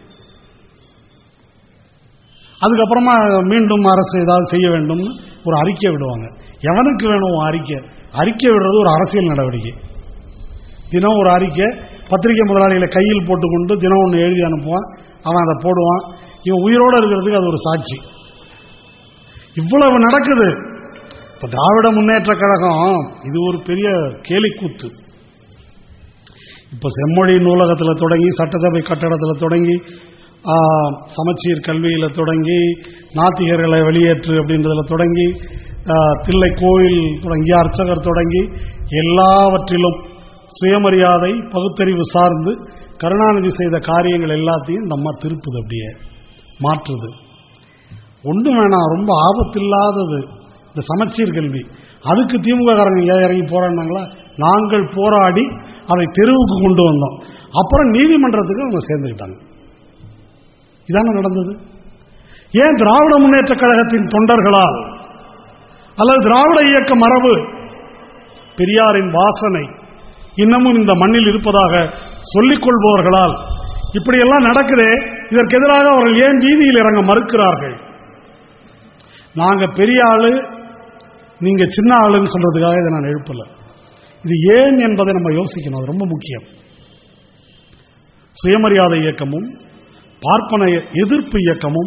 அதுக்கப்புறமா மீண்டும் அரசு ஏதாவது செய்ய வேண்டும் ஒரு அறிக்கை விடுவாங்க. எவனுக்கு வேணும் அறிக்கை? அறிக்கை விடுறது ஒரு அரசியல் நடவடிக்கை. தினம் ஒரு அறிக்கை, பத்திரிகை முதலாளிகளை கையில் போட்டுக்கொண்டு தினம் ஒன்று எழுதி அனுப்புவான், அவன் அதை போடுவான். இவன் உயிரோடு இருக்கிறதுக்கு அது ஒரு சாட்சி. இவ்வளவு நடக்குது. இப்ப திராவிட முன்னேற்ற கழகம் இது ஒரு பெரிய கேலிக்கூத்து. இப்ப செம்மொழி நூலகத்தில் தொடங்கி, சட்டசபை கட்டடத்தில் தொடங்கி, சமச்சீர் கல்வியில தொடங்கி, நாத்திகர்களை வெளியேற்று அப்படின்றதுல தொடங்கி, தில்லை கோயில் தொடங்கி, அர்ச்சகர் தொடங்கி, எல்லாவற்றிலும் சுயமரியாதை பகுத்தறிவு சார்ந்து கருணாநிதி செய்த காரியங்கள் எல்லாத்தையும் நம்ம திருப்புது, அப்படியே மாற்றுது. ஒன்றும் வேணாம், ரொம்ப ஆபத்தில்லாதது இந்த சமச்சீர் கல்வி. அதுக்கு திமுக காரங்க இறங்கி போராடினாங்களா? நாங்கள் போராடி அதை தெருவுக்கு கொண்டு வந்தோம். அப்புறம் நீதிமன்றத்துக்கு அவங்க சேர்ந்துக்கிட்டாங்க. இதான நடந்தது. ஏன் திராவிட முன்னேற்ற கழகத்தின் தொண்டர்களால் அல்லது திராவிட இயக்க மரபு, பெரியாரின் வாசனை இன்னமும் இந்த மண்ணில் இருப்பதாக சொல்லிக் கொள்பவர்களால் இப்படியெல்லாம் நடக்குதே? இதற்கு எதிராக அவர்கள் ஏன் வீதியில் இறங்க மறுக்கிறார்கள்? நாங்க பெரிய ஆளு, நீங்க சின்ன ஆளுன்னு சொல்றதுக்காக இதை நான் எழுப்பல. இது ஏன் என்பதை நம்ம யோசிக்கணும், அது ரொம்ப முக்கியம். சுயமரியாதை இயக்கமும் பார்ப்பன எதிர்ப்பு இயக்கமும்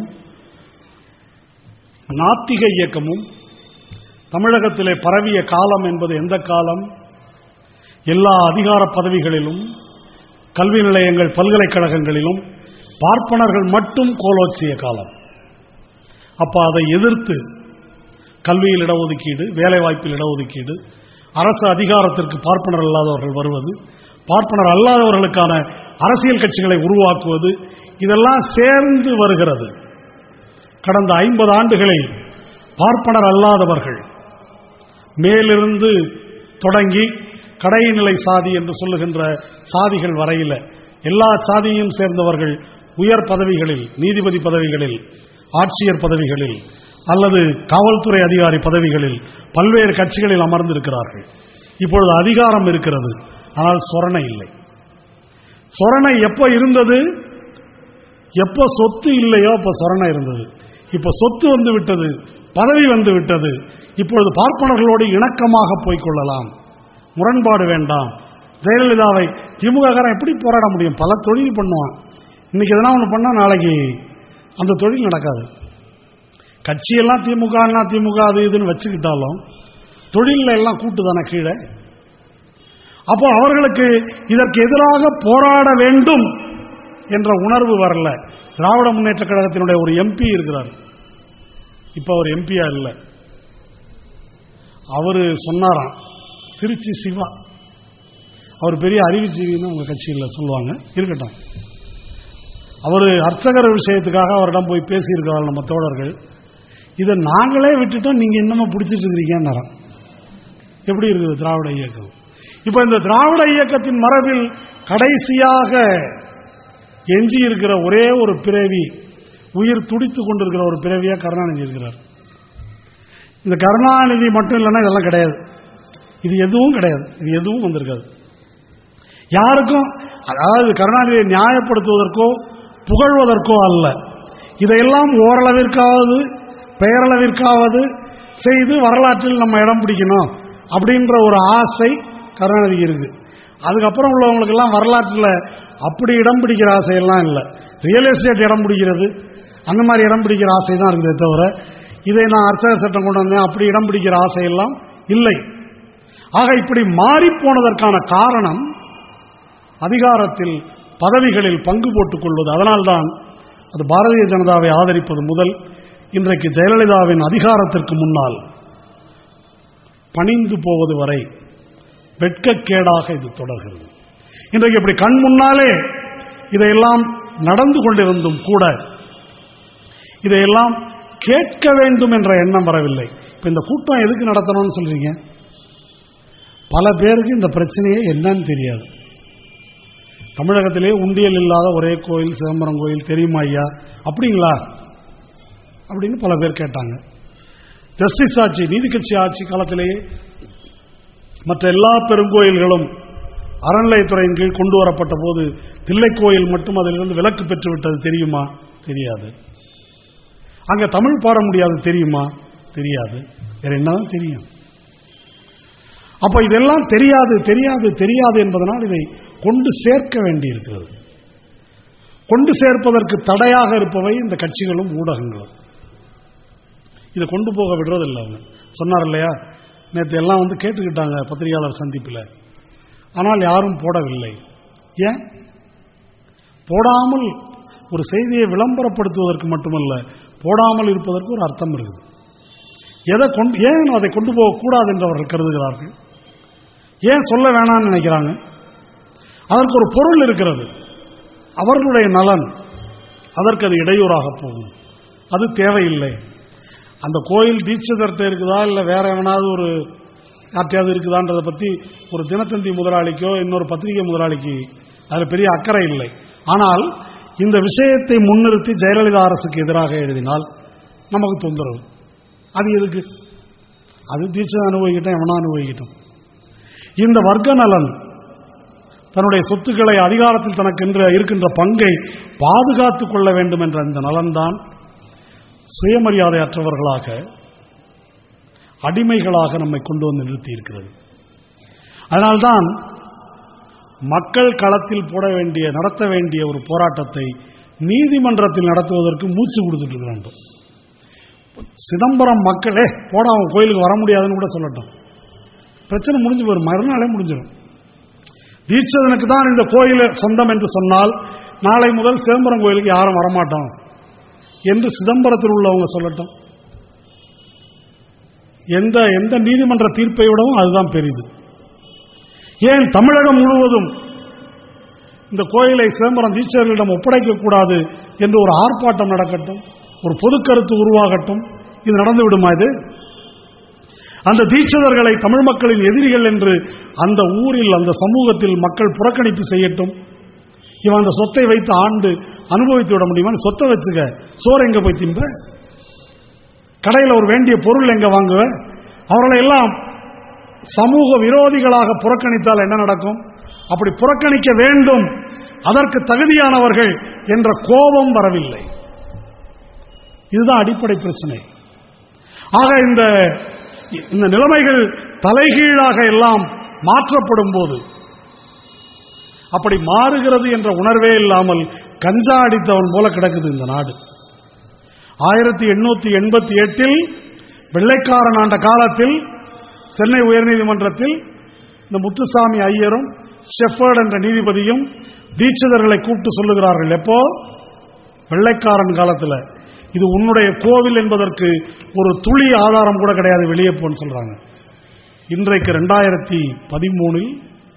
நாத்திக இயக்கமும் தமிழகத்திலே பரவிய காலம் என்பது எந்த காலம்? எல்லா அதிகார பதவிகளிலும், கல்வி நிலையங்கள், பல்கலைக்கழகங்களிலும் பார்ப்பனர்கள் மட்டும் கோலோச்சிய காலம். அப்ப அதை எதிர்த்து கல்வியில் இடஒதுக்கீடு, வேலை வாய்ப்பில் இடஒதுக்கீடு, அரசு அதிகாரத்திற்கு பார்ப்பனர் அல்லாதவர்கள் வருவது, பார்ப்பனர் அல்லாதவர்களுக்கான அரசியல் கட்சிகளை உருவாக்குவது, இதெல்லாம் சேர்ந்து வருகிறது. கடந்த ஐம்பது ஆண்டுகளில் பார்ப்பனர் அல்லாதவர்கள் மேலிருந்து தொடங்கி கடைநிலை சாதி என்று சொல்லுகின்ற சாதிகள் வரையில எல்லா சாதியையும் சேர்ந்தவர்கள் உயர் பதவிகளில், நீதிபதி பதவிகளில், ஆட்சியர் பதவிகளில் அல்லது காவல்துறை அதிகாரி பதவிகளில் பல்வேறு கட்சிகளில் அமர்ந்திருக்கிறார்கள். இப்பொழுது அதிகாரம் இருக்கிறது, ஆனால் சொரணை இல்லை. சொரணை எப்ப இருந்தது? எப்ப சொத்து இல்லையோ அப்ப சொரணை இருந்தது. இப்ப சொத்து வந்து விட்டது, பதவி வந்து விட்டது. இப்பொழுது பார்ப்பனர்களோடு இணக்கமாக போய்கொள்ளலாம், முரண்பாடு வேண்டாம். ஜெயலலிதாவை திமுக காரன் எப்படி போராட முடியும்? பல தொழில் பண்ணுவான். இன்னைக்கு எதனா ஒன்று பண்ணா நாளைக்கு அந்த தொழில் நடக்காது. கட்சியெல்லாம் திமுக திமுக அது இதுன்னு வச்சுக்கிட்டாலும் தொழில எல்லாம் கூட்டுதானே கீழே. அப்போ அவர்களுக்கு இதற்கு எதிராக போராட வேண்டும் என்ற உணர்வு வரல. திராவிட முன்னேற்ற கழகத்தினுடைய ஒரு எம்பி இருக்கிறார், இப்ப அவர் எம்பியா இல்லை. அவரு சொன்னாராம், திருச்சி சிவா, அவர் பெரிய அறிவுஜீவின்னு உங்க கட்சியில் சொல்லுவாங்க, இருக்கட்டும். அவரு அர்ச்சகர் விஷயத்துக்காக அவரிடம் போய் பேசியிருக்கிறார் நம்ம தோழர்கள். இதை நாங்களே விட்டுட்டோம், நீங்க இன்னமும் பிடிச்சிட்டு இருக்கிறீங்க. எப்படி இருக்குது திராவிட இயக்கம்? இப்ப இந்த திராவிட இயக்கத்தின் மரபில் கடைசியாக எஞ்சி இருக்கிற ஒரே ஒரு பிறவி, உயிர் துடித்துக் கொண்டிருக்கிற ஒரு பிறவியா கருணாநிதி இருக்கிறார். இந்த கருணாநிதி மட்டும் இல்லைன்னா இதெல்லாம் கிடையாது, இது எதுவும் கிடையாது, இது எதுவும் வந்திருக்காது யாருக்கும். அதாவது கருணாநிதியை நியாயப்படுத்துவதற்கோ புகழ்வதற்கோ அல்ல, இதையெல்லாம் ஓரளவிற்காவது பெயரளவிற்காவது செய்து வரலாற்றில் நம்ம இடம் பிடிக்கணும் அப்படின்ற ஒரு ஆசை கருணாநிதி இருக்கு. அதுக்கப்புறம் உள்ளவங்களுக்கு எல்லாம் வரலாற்றில் அப்படி இடம் பிடிக்கிற ஆசையெல்லாம் இல்லை. ரியல் எஸ்டேட் இடம் பிடிக்கிறது, அந்த மாதிரி இடம் பிடிக்கிற ஆசை தான் இருக்குதே தவிர இதை நான் அர்ச்சகர் சட்டம் கொண்டு வந்தேன், அப்படி இடம் பிடிக்கிற ஆசையெல்லாம் இல்லை. ஆக இப்படி மாறி போனதற்கான காரணம் அதிகாரத்தில் பதவிகளில் பங்கு போட்டுக் கொள்வது. அதனால்தான் அது பாரதிய ஜனதாவை ஆதரிப்பது முதல் இன்றைக்கு ஜெயலலிதாவின் அதிகாரத்திற்கு முன்னால் பணிந்து போவது வரை வெட்கக்கேடாக இது தொடர்கிறது. இன்றைக்கு இப்படி கண் முன்னாலே இதையெல்லாம் நடந்து கொண்டிருந்தும் கூட இதையெல்லாம் கேட்க வேண்டும் என்ற எண்ணம் வரவில்லை. இப்ப இந்த கூட்டம் எதுக்கு நடத்தணும்னு சொல்றீங்க? பல பேருக்கு இந்த பிரச்சனையே என்னன்னு தெரியாது. தமிழகத்திலே உண்டியல் இல்லாத ஒரே கோயில் சிதம்பரம் கோயில் தெரியுமா ஐயா? அப்படிங்களா அப்படின்னு பல பேர் கேட்டாங்க. ஜஸ்டிஸ் ஆட்சி, நீதி கட்சி ஆட்சி காலத்திலேயே மற்ற எல்லா பெருங்கோயில்களும் அறநிலையத்துறையின் கீழ் கொண்டு வரப்பட்ட போது தில்லைக்கோயில் மட்டும் அதிலிருந்து விலக்கு பெற்று விட்டது தெரியுமா? தெரியாது. அங்க தமிழ் பாட முடியாது தெரியுமா? தெரியாது. வேற என்னதான் தெரியும்? அப்ப இதெல்லாம் தெரியாது தெரியாது தெரியாது என்பதனால் இதை கொண்டு சேர்க்க வேண்டி இருக்கிறது. கொண்டு சேர்ப்பதற்கு தடையாக இருப்பவை இந்த கட்சிகளும் ஊடகங்களும். இதை கொண்டு போக விடுறதில்லை. அவங்க சொன்னார் இல்லையா, நேற்று எல்லாம் வந்து கேட்டுக்கிட்டாங்க பத்திரிகையாளர் சந்திப்பில், ஆனால் யாரும் போடவில்லை. ஏன் போடாமல்? ஒரு செய்தியை விளம்பரப்படுத்துவதற்கு மட்டுமல்ல, போடாமல் இருப்பதற்கு ஒரு அர்த்தம் இருக்குது. எதை கொண்டு ஏன் அதை கொண்டு போகக்கூடாது என்று அவர்கள் கருதுகிறார்கள்? ஏன் சொல்ல வேணாம்னு நினைக்கிறாங்க? அதற்கு ஒரு பொருள் இருக்கிறது. அவர்களுடைய நலன், அதற்கு அது இடையூறாக போகும். அது தேவையில்லை. அந்த கோயில் தீட்சிதர்கிட்ட இருக்குதா இல்லை வேற எவனாவது ஒரு யார்ட்டையாவது இருக்குதான்றதை பற்றி ஒரு தினத்தந்தி முதலாளிக்கோ இன்னொரு பத்திரிகை முதலாளிக்கு அதில் பெரிய அக்கறை இல்லை. ஆனால் இந்த விஷயத்தை முன்னிறுத்தி ஜெயலலிதா அரசுக்கு எதிராக எழுதினால் நமக்கு தொந்தரவு. அது எதுக்கு? அது தீட்சிதர் அனுபவிக்கிட்டோம், எவனா அனுபவிக்கிட்டோம். இந்த வர்க்க நலன் தன்னுடைய சொத்துக்களை அதிகாரத்தில் தனக்கு இருக்கின்ற பங்கை பாதுகாத்துக் கொள்ள வேண்டும் என்ற இந்த நலன்தான் சுயமரியாதையற்றவர்களாக அடிமைகளாக நம்மை கொண்டு வந்து நிறுத்தி இருக்கிறது. அதனால்தான் மக்கள் களத்தில் போட வேண்டிய நடத்த வேண்டிய ஒரு போராட்டத்தை நீதிமன்றத்தில் நடத்துவதற்கு மூச்சு கொடுத்துட்டு இருக்கிறோம். சிதம்பரம் மக்களே போட அவன் கோயிலுக்கு வர முடியாதுன்னு கூட சொல்லட்டும், பிரச்சனை முடிஞ்சு போயிடும், மறுநாளே முடிஞ்சிடும். தீட்சிதனுக்கு தான் இந்த கோயில் சொந்தம் என்று சொன்னால் நாளை முதல் சிதம்பரம் கோயிலுக்கு யாரும் வரமாட்டோம் என்று சிதம்பரத்தில் உள்ளவங்க சொல்லட்டும். எந்த எந்த நீதிமன்ற தீர்ப்பை விடவும் அதுதான் பெரிது. ஏன் தமிழகம் முழுவதும் இந்த கோயிலை சிதம்பரம் தீட்சிதர்களிடம் ஒப்படைக்கக்கூடாது என்று ஒரு ஆர்ப்பாட்டம் நடக்கட்டும், ஒரு பொது கருத்து உருவாகட்டும். இது நடந்து விடுமா? இது அந்த தீட்சிதர்களை தமிழ் மக்களின் எதிரிகள் என்று அந்த ஊரில் அந்த சமூகத்தில் மக்கள் புறக்கணிப்பு செய்யட்டும். இவன் அந்த சொத்தை வைத்து ஆண்டு அனுபவித்து விட முடியுமா? சொத்தை வச்சுக்க, சோறு எங்க போய் திம்ப, கடையில் ஒரு வேண்டிய பொருள் எங்க வாங்குவ? அவர்களை எல்லாம் சமூக விரோதிகளாக புறக்கணித்தால் என்ன நடக்கும்? அப்படி புறக்கணிக்க வேண்டும், அதற்கு தகுதியானவர்கள் என்ற கோபம் வரவில்லை. இதுதான் அடிப்படை பிரச்சனை. ஆக இந்த இந்த நிலைமைகள் தலைகீழாக எல்லாம் மாற்றப்படும் போது, அப்படி மாறுகிறது என்ற உணர்வே இல்லாமல் கஞ்சா அடித்தவன் போல கிடக்குது இந்த நாடு. ஆயிரத்தி எண்ணூத்தி எண்பத்தி எட்டில் வெள்ளைக்காரன் ஆண்ட காலத்தில் சென்னை உயர்நீதிமன்றத்தில் இந்த முத்துசாமி ஐயரும் ஷெஃபர்ட் என்ற நீதிபதியும் தீட்சிதர்களை கூப்பிட்டு சொல்லுகிறார்கள். எப்போ? வெள்ளைக்காரன் காலத்தில். இது உன்னுடைய கோவில் என்பதற்கு ஒரு துளி ஆதாரம் கூட கிடையாது, வெளியே போன்னு சொல்றாங்க. இன்றைக்கு இரண்டாயிரத்தி பதிமூணில்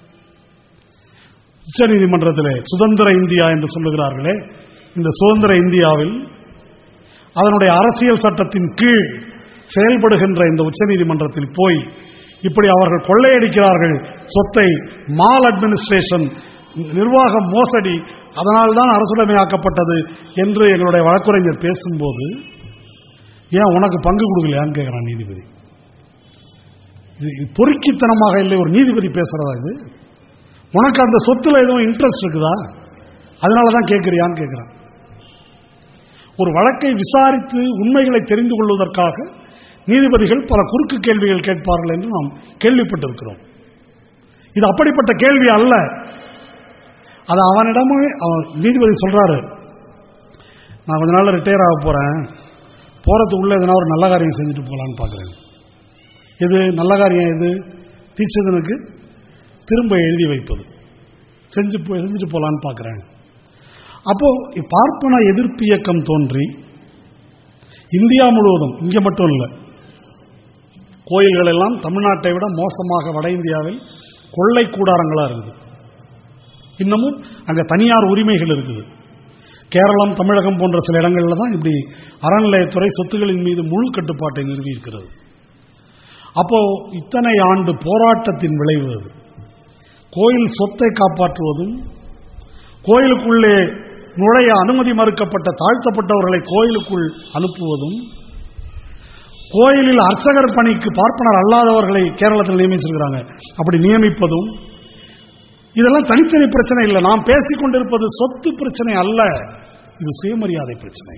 உச்ச நீதிமன்றத்திலே சுதந்திர இந்தியா என்று சொல்லுகிறார்களே, இந்த சுதந்திர இந்தியாவில் அதனுடைய அரசியல் சட்டத்தின் கீழ் செயல்படுகின்ற இந்த உச்ச நீதிமன்றத்தில் போய் இப்படி அவர்கள் கொள்ளையடிக்கிறார்கள் சொத்தை, மால் அட்மினிஸ்ட்ரேஷன், நிர்வாக மோசடி, அதனால்தான் அரசுடைமையாக்கப்பட்டது என்று எங்களுடைய வழக்குரைஞர் பேசும்போது, ஏன் உனக்கு பங்கு கொடுக்கலையான்னு கேட்கிறான் நீதிபதி. இது பொறுக்கித்தனமாக இல்லை ஒரு நீதிபதி பேசுறதா? இது உனக்கு அந்த சொத்துல எதுவும் இன்ட்ரெஸ்ட் இருக்குதா? அதனாலதான் கேட்கிறியான்னு கேட்கிறான். ஒரு வழக்கை விசாரித்து உண்மைகளை தெரிந்து கொள்வதற்காக நீதிபதிகள் பல குறுக்கு கேள்விகள் கேட்பார்கள் என்று நாம் கேள்விப்பட்டிருக்கிறோம். இது அப்படிப்பட்ட கேள்வி அல்ல. அது அவனிடமே அவன் நீதிபதி சொல்றாரு, நான் கொஞ்ச நாள் ரிட்டையர் ஆக போறேன், போகிறதுக்கு உள்ளே எதனா ஒரு நல்ல காரியம் செஞ்சுட்டு போகலான்னு பார்க்குறேன். எது நல்ல காரியம்? எது? தீட்சிதனுக்கு திரும்ப எழுதி வைப்பது. செஞ்சு செஞ்சுட்டு போகலான்னு பார்க்குறேன். அப்போ பார்ப்பன எதிர்ப்பு இயக்கம் தோன்றி இந்தியா முழுவதும், இங்கே மட்டும் இல்லை, கோயில்கள் எல்லாம் தமிழ்நாட்டை விட மோசமாக வட இந்தியாவில் கொள்ளை கூடாரங்களாக இருக்குது. இன்னமும் அங்கே தனியார் உரிமைகள் இருக்குது. கேரளம், தமிழகம் போன்ற சில இடங்களில் தான் இப்படி அறநிலையத்துறை சொத்துக்களின் மீது முழு கட்டுப்பாட்டை நிறுவி இருக்கிறது. அப்போ இத்தனை ஆண்டு போராட்டத்தின் விளைவு அது. கோயில் சொத்தை காப்பாற்றுவதும், கோயிலுக்குள்ளே நுழைய அனுமதி மறுக்கப்பட்ட தாழ்த்தப்பட்டவர்களை கோயிலுக்குள் அனுப்புவதும், கோயிலில் அர்ச்சகர் பணிக்கு பார்ப்பனர் அல்லாதவர்களை கேரளத்தில் நியமிச்சிருக்கிறாங்க, அப்படி நியமிப்பதும், இதெல்லாம் தனித்தனி பிரச்சனை இல்லை. நாம் பேசிக் கொண்டிருப்பது சொத்து பிரச்சனை அல்ல, இது சுயமரியாதை பிரச்சனை.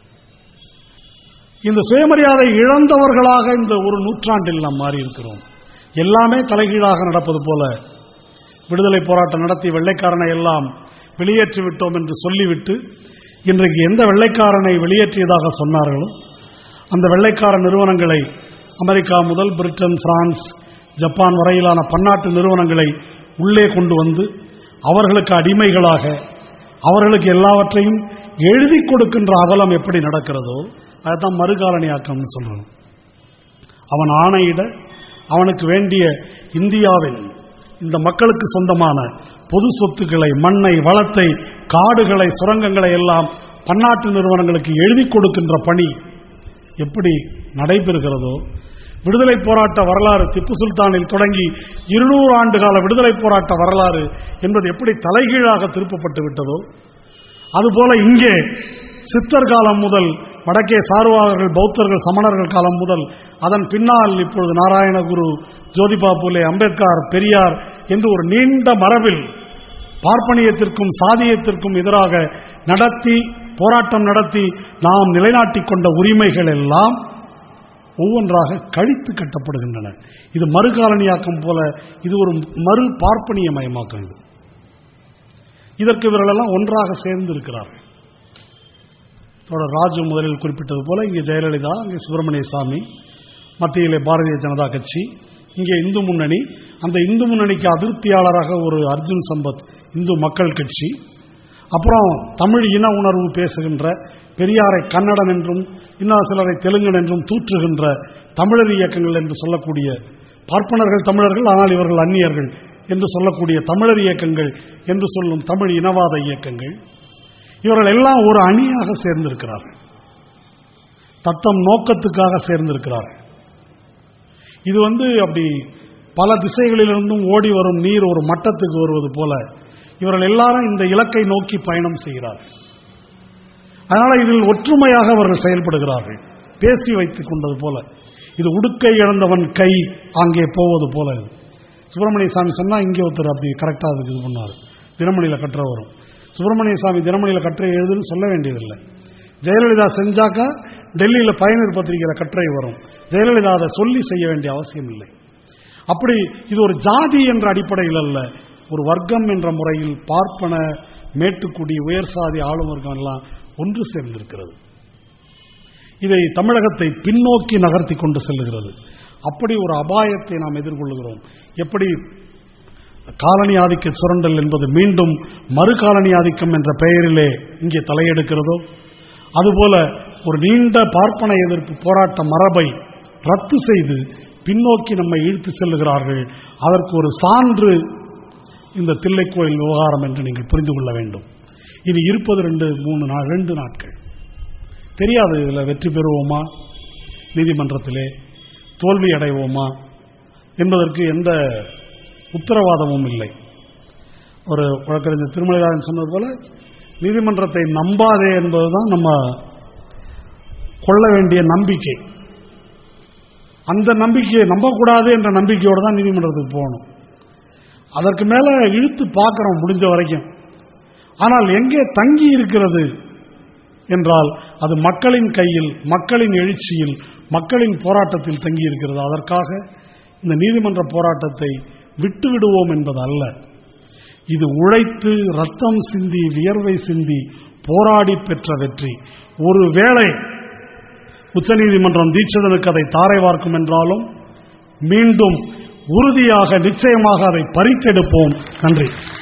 இந்த சுயமரியாதை இழந்தவர்களாக இந்த ஒரு நூற்றாண்டில் நாம் மாறி இருக்கிறோம். எல்லாமே தலைகீழாக நடப்பது போல விடுதலை போராட்டம் நடத்தி வெள்ளைக்காரனை எல்லாம் வெளியேற்றி விட்டோம் என்று சொல்லிவிட்டு, இன்றைக்கு எந்த வெள்ளைக்காரனை வெளியேற்றியதாக சொன்னார்களோ அந்த வெள்ளைக்கார நிறுவனங்களை, அமெரிக்கா முதல் பிரிட்டன், பிரான்ஸ், ஜப்பான் வரையிலான பன்னாட்டு நிறுவனங்களை உள்ளே கொண்டு வந்து அவர்களுக்கு அடிமைகளாக அவர்களுக்கு எல்லாவற்றையும் எழுதி கொடுக்கின்ற அவலம் எப்படி நடக்கிறதோ அதுதான் மறுகாலனியாக்கம்னு சொல்றோம். அவன் ஆணையிட அவனுக்கு வேண்டிய இந்தியாவின் இந்த மக்களுக்கு சொந்தமான பொது சொத்துக்களை, மண்ணை, வளத்தை, காடுகளை, சுரங்கங்களை எல்லாம் பன்னாட்டு நிறுவனங்களுக்கு எழுதி கொடுக்கின்ற பணி எப்படி நடைபெறுகிறதோ, விடுதலை போராட்ட வரலாறு திப்பு சுல்தானில் தொடங்கி இருநூறு ஆண்டு கால விடுதலை போராட்ட வரலாறு என்பது எப்படி தலைகீழாக திருப்பப்பட்டு விட்டதோ, அதுபோல இங்கே சித்தர் காலம் முதல் வடக்கே சார்வாகர்கள், பௌத்தர்கள், சமணர்கள் காலம் முதல் அதன் பின்னால் இப்பொழுது நாராயணகுரு, ஜோதிபா பூலே, அம்பேத்கர், பெரியார் என்று ஒரு நீண்ட மரபில் பார்ப்பனியத்திற்கும் சாதியத்திற்கும் எதிராக நடத்தி போராட்டம் நடத்தி நாம் நிலைநாட்டிக் கொண்ட உரிமைகள் எல்லாம் ஒவ்வொன்றாக கழித்து கட்டப்படுகின்றன. இது மறுகாலனியாக்கம் போல, இது ஒரு மறு பார்ப்பனிய மயமாக்கம். இது இதற்கு இவர்களெல்லாம் ஒன்றாக சேர்ந்து இருக்கிறார்கள். ராஜு முதலில் குறிப்பிட்டது போல இங்கே ஜெயலலிதா, இங்கே சுப்பிரமணிய சாமி, மத்தியிலே பாரதிய ஜனதா கட்சி, இங்கே இந்து முன்னணி, அந்த இந்து முன்னணிக்கு அதிருப்தியாளராக ஒரு அர்ஜுன் சம்பத் இந்து மக்கள் கட்சி, அப்புறம் தமிழ் இன உணர்வு பேசுகின்ற, பெரியாரை கன்னடன் என்றும் இன்னும் சிலரை தெலுங்கன் என்றும் தூற்றுகின்ற தமிழர் இயக்கங்கள் என்று சொல்லக்கூடிய, பார்ப்பனர்கள் தமிழர்கள் ஆனால் இவர்கள் அந்நியர்கள் என்று சொல்லக்கூடிய தமிழர் இயக்கங்கள் என்று சொல்லும் தமிழ் இனவாத இயக்கங்கள், இவர்கள் எல்லாம் ஒரு அணியாக சேர்ந்திருக்கிறார்கள், தத்தம் நோக்கத்துக்காக சேர்ந்திருக்கிறார்கள். இது வந்து அப்படி பல திசைகளிலிருந்தும் ஓடி வரும் நீர் ஒரு மட்டத்துக்கு வருவது போல இவர்கள் எல்லாரும் இந்த இலக்கை நோக்கி பயணம் செய்கிறார்கள். அதனால இதில் ஒற்றுமையாக அவர்கள் செயல்படுகிறார்கள். பேசி வைத்துக் கொண்டது போல, இது உடுக்கை இழந்தவன் கை அங்கே போவது போல. இது சுப்பிரமணிய சாமி சொன்னா இங்கே ஒருத்தர் அப்படி கரெக்டா அதுக்கு இது பண்ணாரு. தினமணியில கட்டுற வரும், சுப்பிரமணிய சாமி தினமணியில கட்டுரை எழுதுன்னு சொல்ல வேண்டியதில்லை. ஜெயலலிதா செஞ்சாக்கா டெல்லியில் பயனர் பத்திரிகையில் கட்டுரை வரும். ஜெயலலிதா அதை சொல்லி செய்ய வேண்டிய அவசியம் இல்லை. அப்படி இது ஒரு ஜாதி என்ற அடிப்படையில் அல்ல, ஒரு வர்க்கம் என்ற முறையில் பார்ப்பன, மேட்டுக்குடி, உயர் சாதி ஆளும் வர்க்கம் எல்லாம் ஒன்று சேர்ந்திருக்கிறது. இதை தமிழகத்தை பின்னோக்கி நகர்த்தி கொண்டு செல்லுகிறது. அப்படி ஒரு அபாயத்தை நாம் எதிர்கொள்ளுகிறோம். எப்படி காலனி ஆதிக்க சுரண்டல் என்பது மீண்டும் மறு காலனி ஆதிக்கம் என்ற பெயரிலே இங்கே தலையெடுக்கிறதோ, அதுபோல ஒரு நீண்ட பார்ப்பன எதிர்ப்பு போராட்ட மரபை ரத்து செய்து பின்னோக்கி நம்மை இழுத்து செல்லுகிறார்கள். அதற்கு ஒரு சான்று இந்த தில்லைக்கோயில் விவகாரம் என்று நீங்கள் புரிந்து கொள்ள வேண்டும். இனி இருப்பது ரெண்டு மூணு நாள் ரெண்டு நாட்கள் தெரியாது. இதில் வெற்றி பெறுவோமா, நீதிமன்றத்திலே தோல்வி அடைவோமா என்பதற்கு எந்த உத்தரவாதமும் இல்லை. ஒரு வழக்கறிஞர் திருமலைராஜன் சொன்னது போல, நீதிமன்றத்தை நம்பாதே என்பதுதான் நம்ம கொள்ள வேண்டிய நம்பிக்கை. அந்த நம்பிக்கையை நம்பக்கூடாது என்ற நம்பிக்கையோடு தான் நீதிமன்றத்துக்கு போகணும். அதற்கு மேல இழுத்து பார்க்கிறோம் முடிஞ்ச வரைக்கும். ஆனால் எங்கே தங்கி இருக்கிறது என்றால் அது மக்களின் கையில், மக்களின் எழுச்சியில், மக்களின் போராட்டத்தில் தங்கி இருக்கிறது. அதற்காக இந்த நீதிமன்ற போராட்டத்தை விட்டு விடுவோம் என்பது அல்ல. இது உழைத்து ரத்தம் சிந்தி வியர்வை சிந்தி போராடி பெற்ற வெற்றி. ஒருவேளை உச்சநீதிமன்றம் தீட்சிதனுக்கு அதை தாரை வார்க்கும் என்றாலும் மீண்டும் உறுதியாக நிச்சயமாக அதை பறித்தெடுப்போம். நன்றி.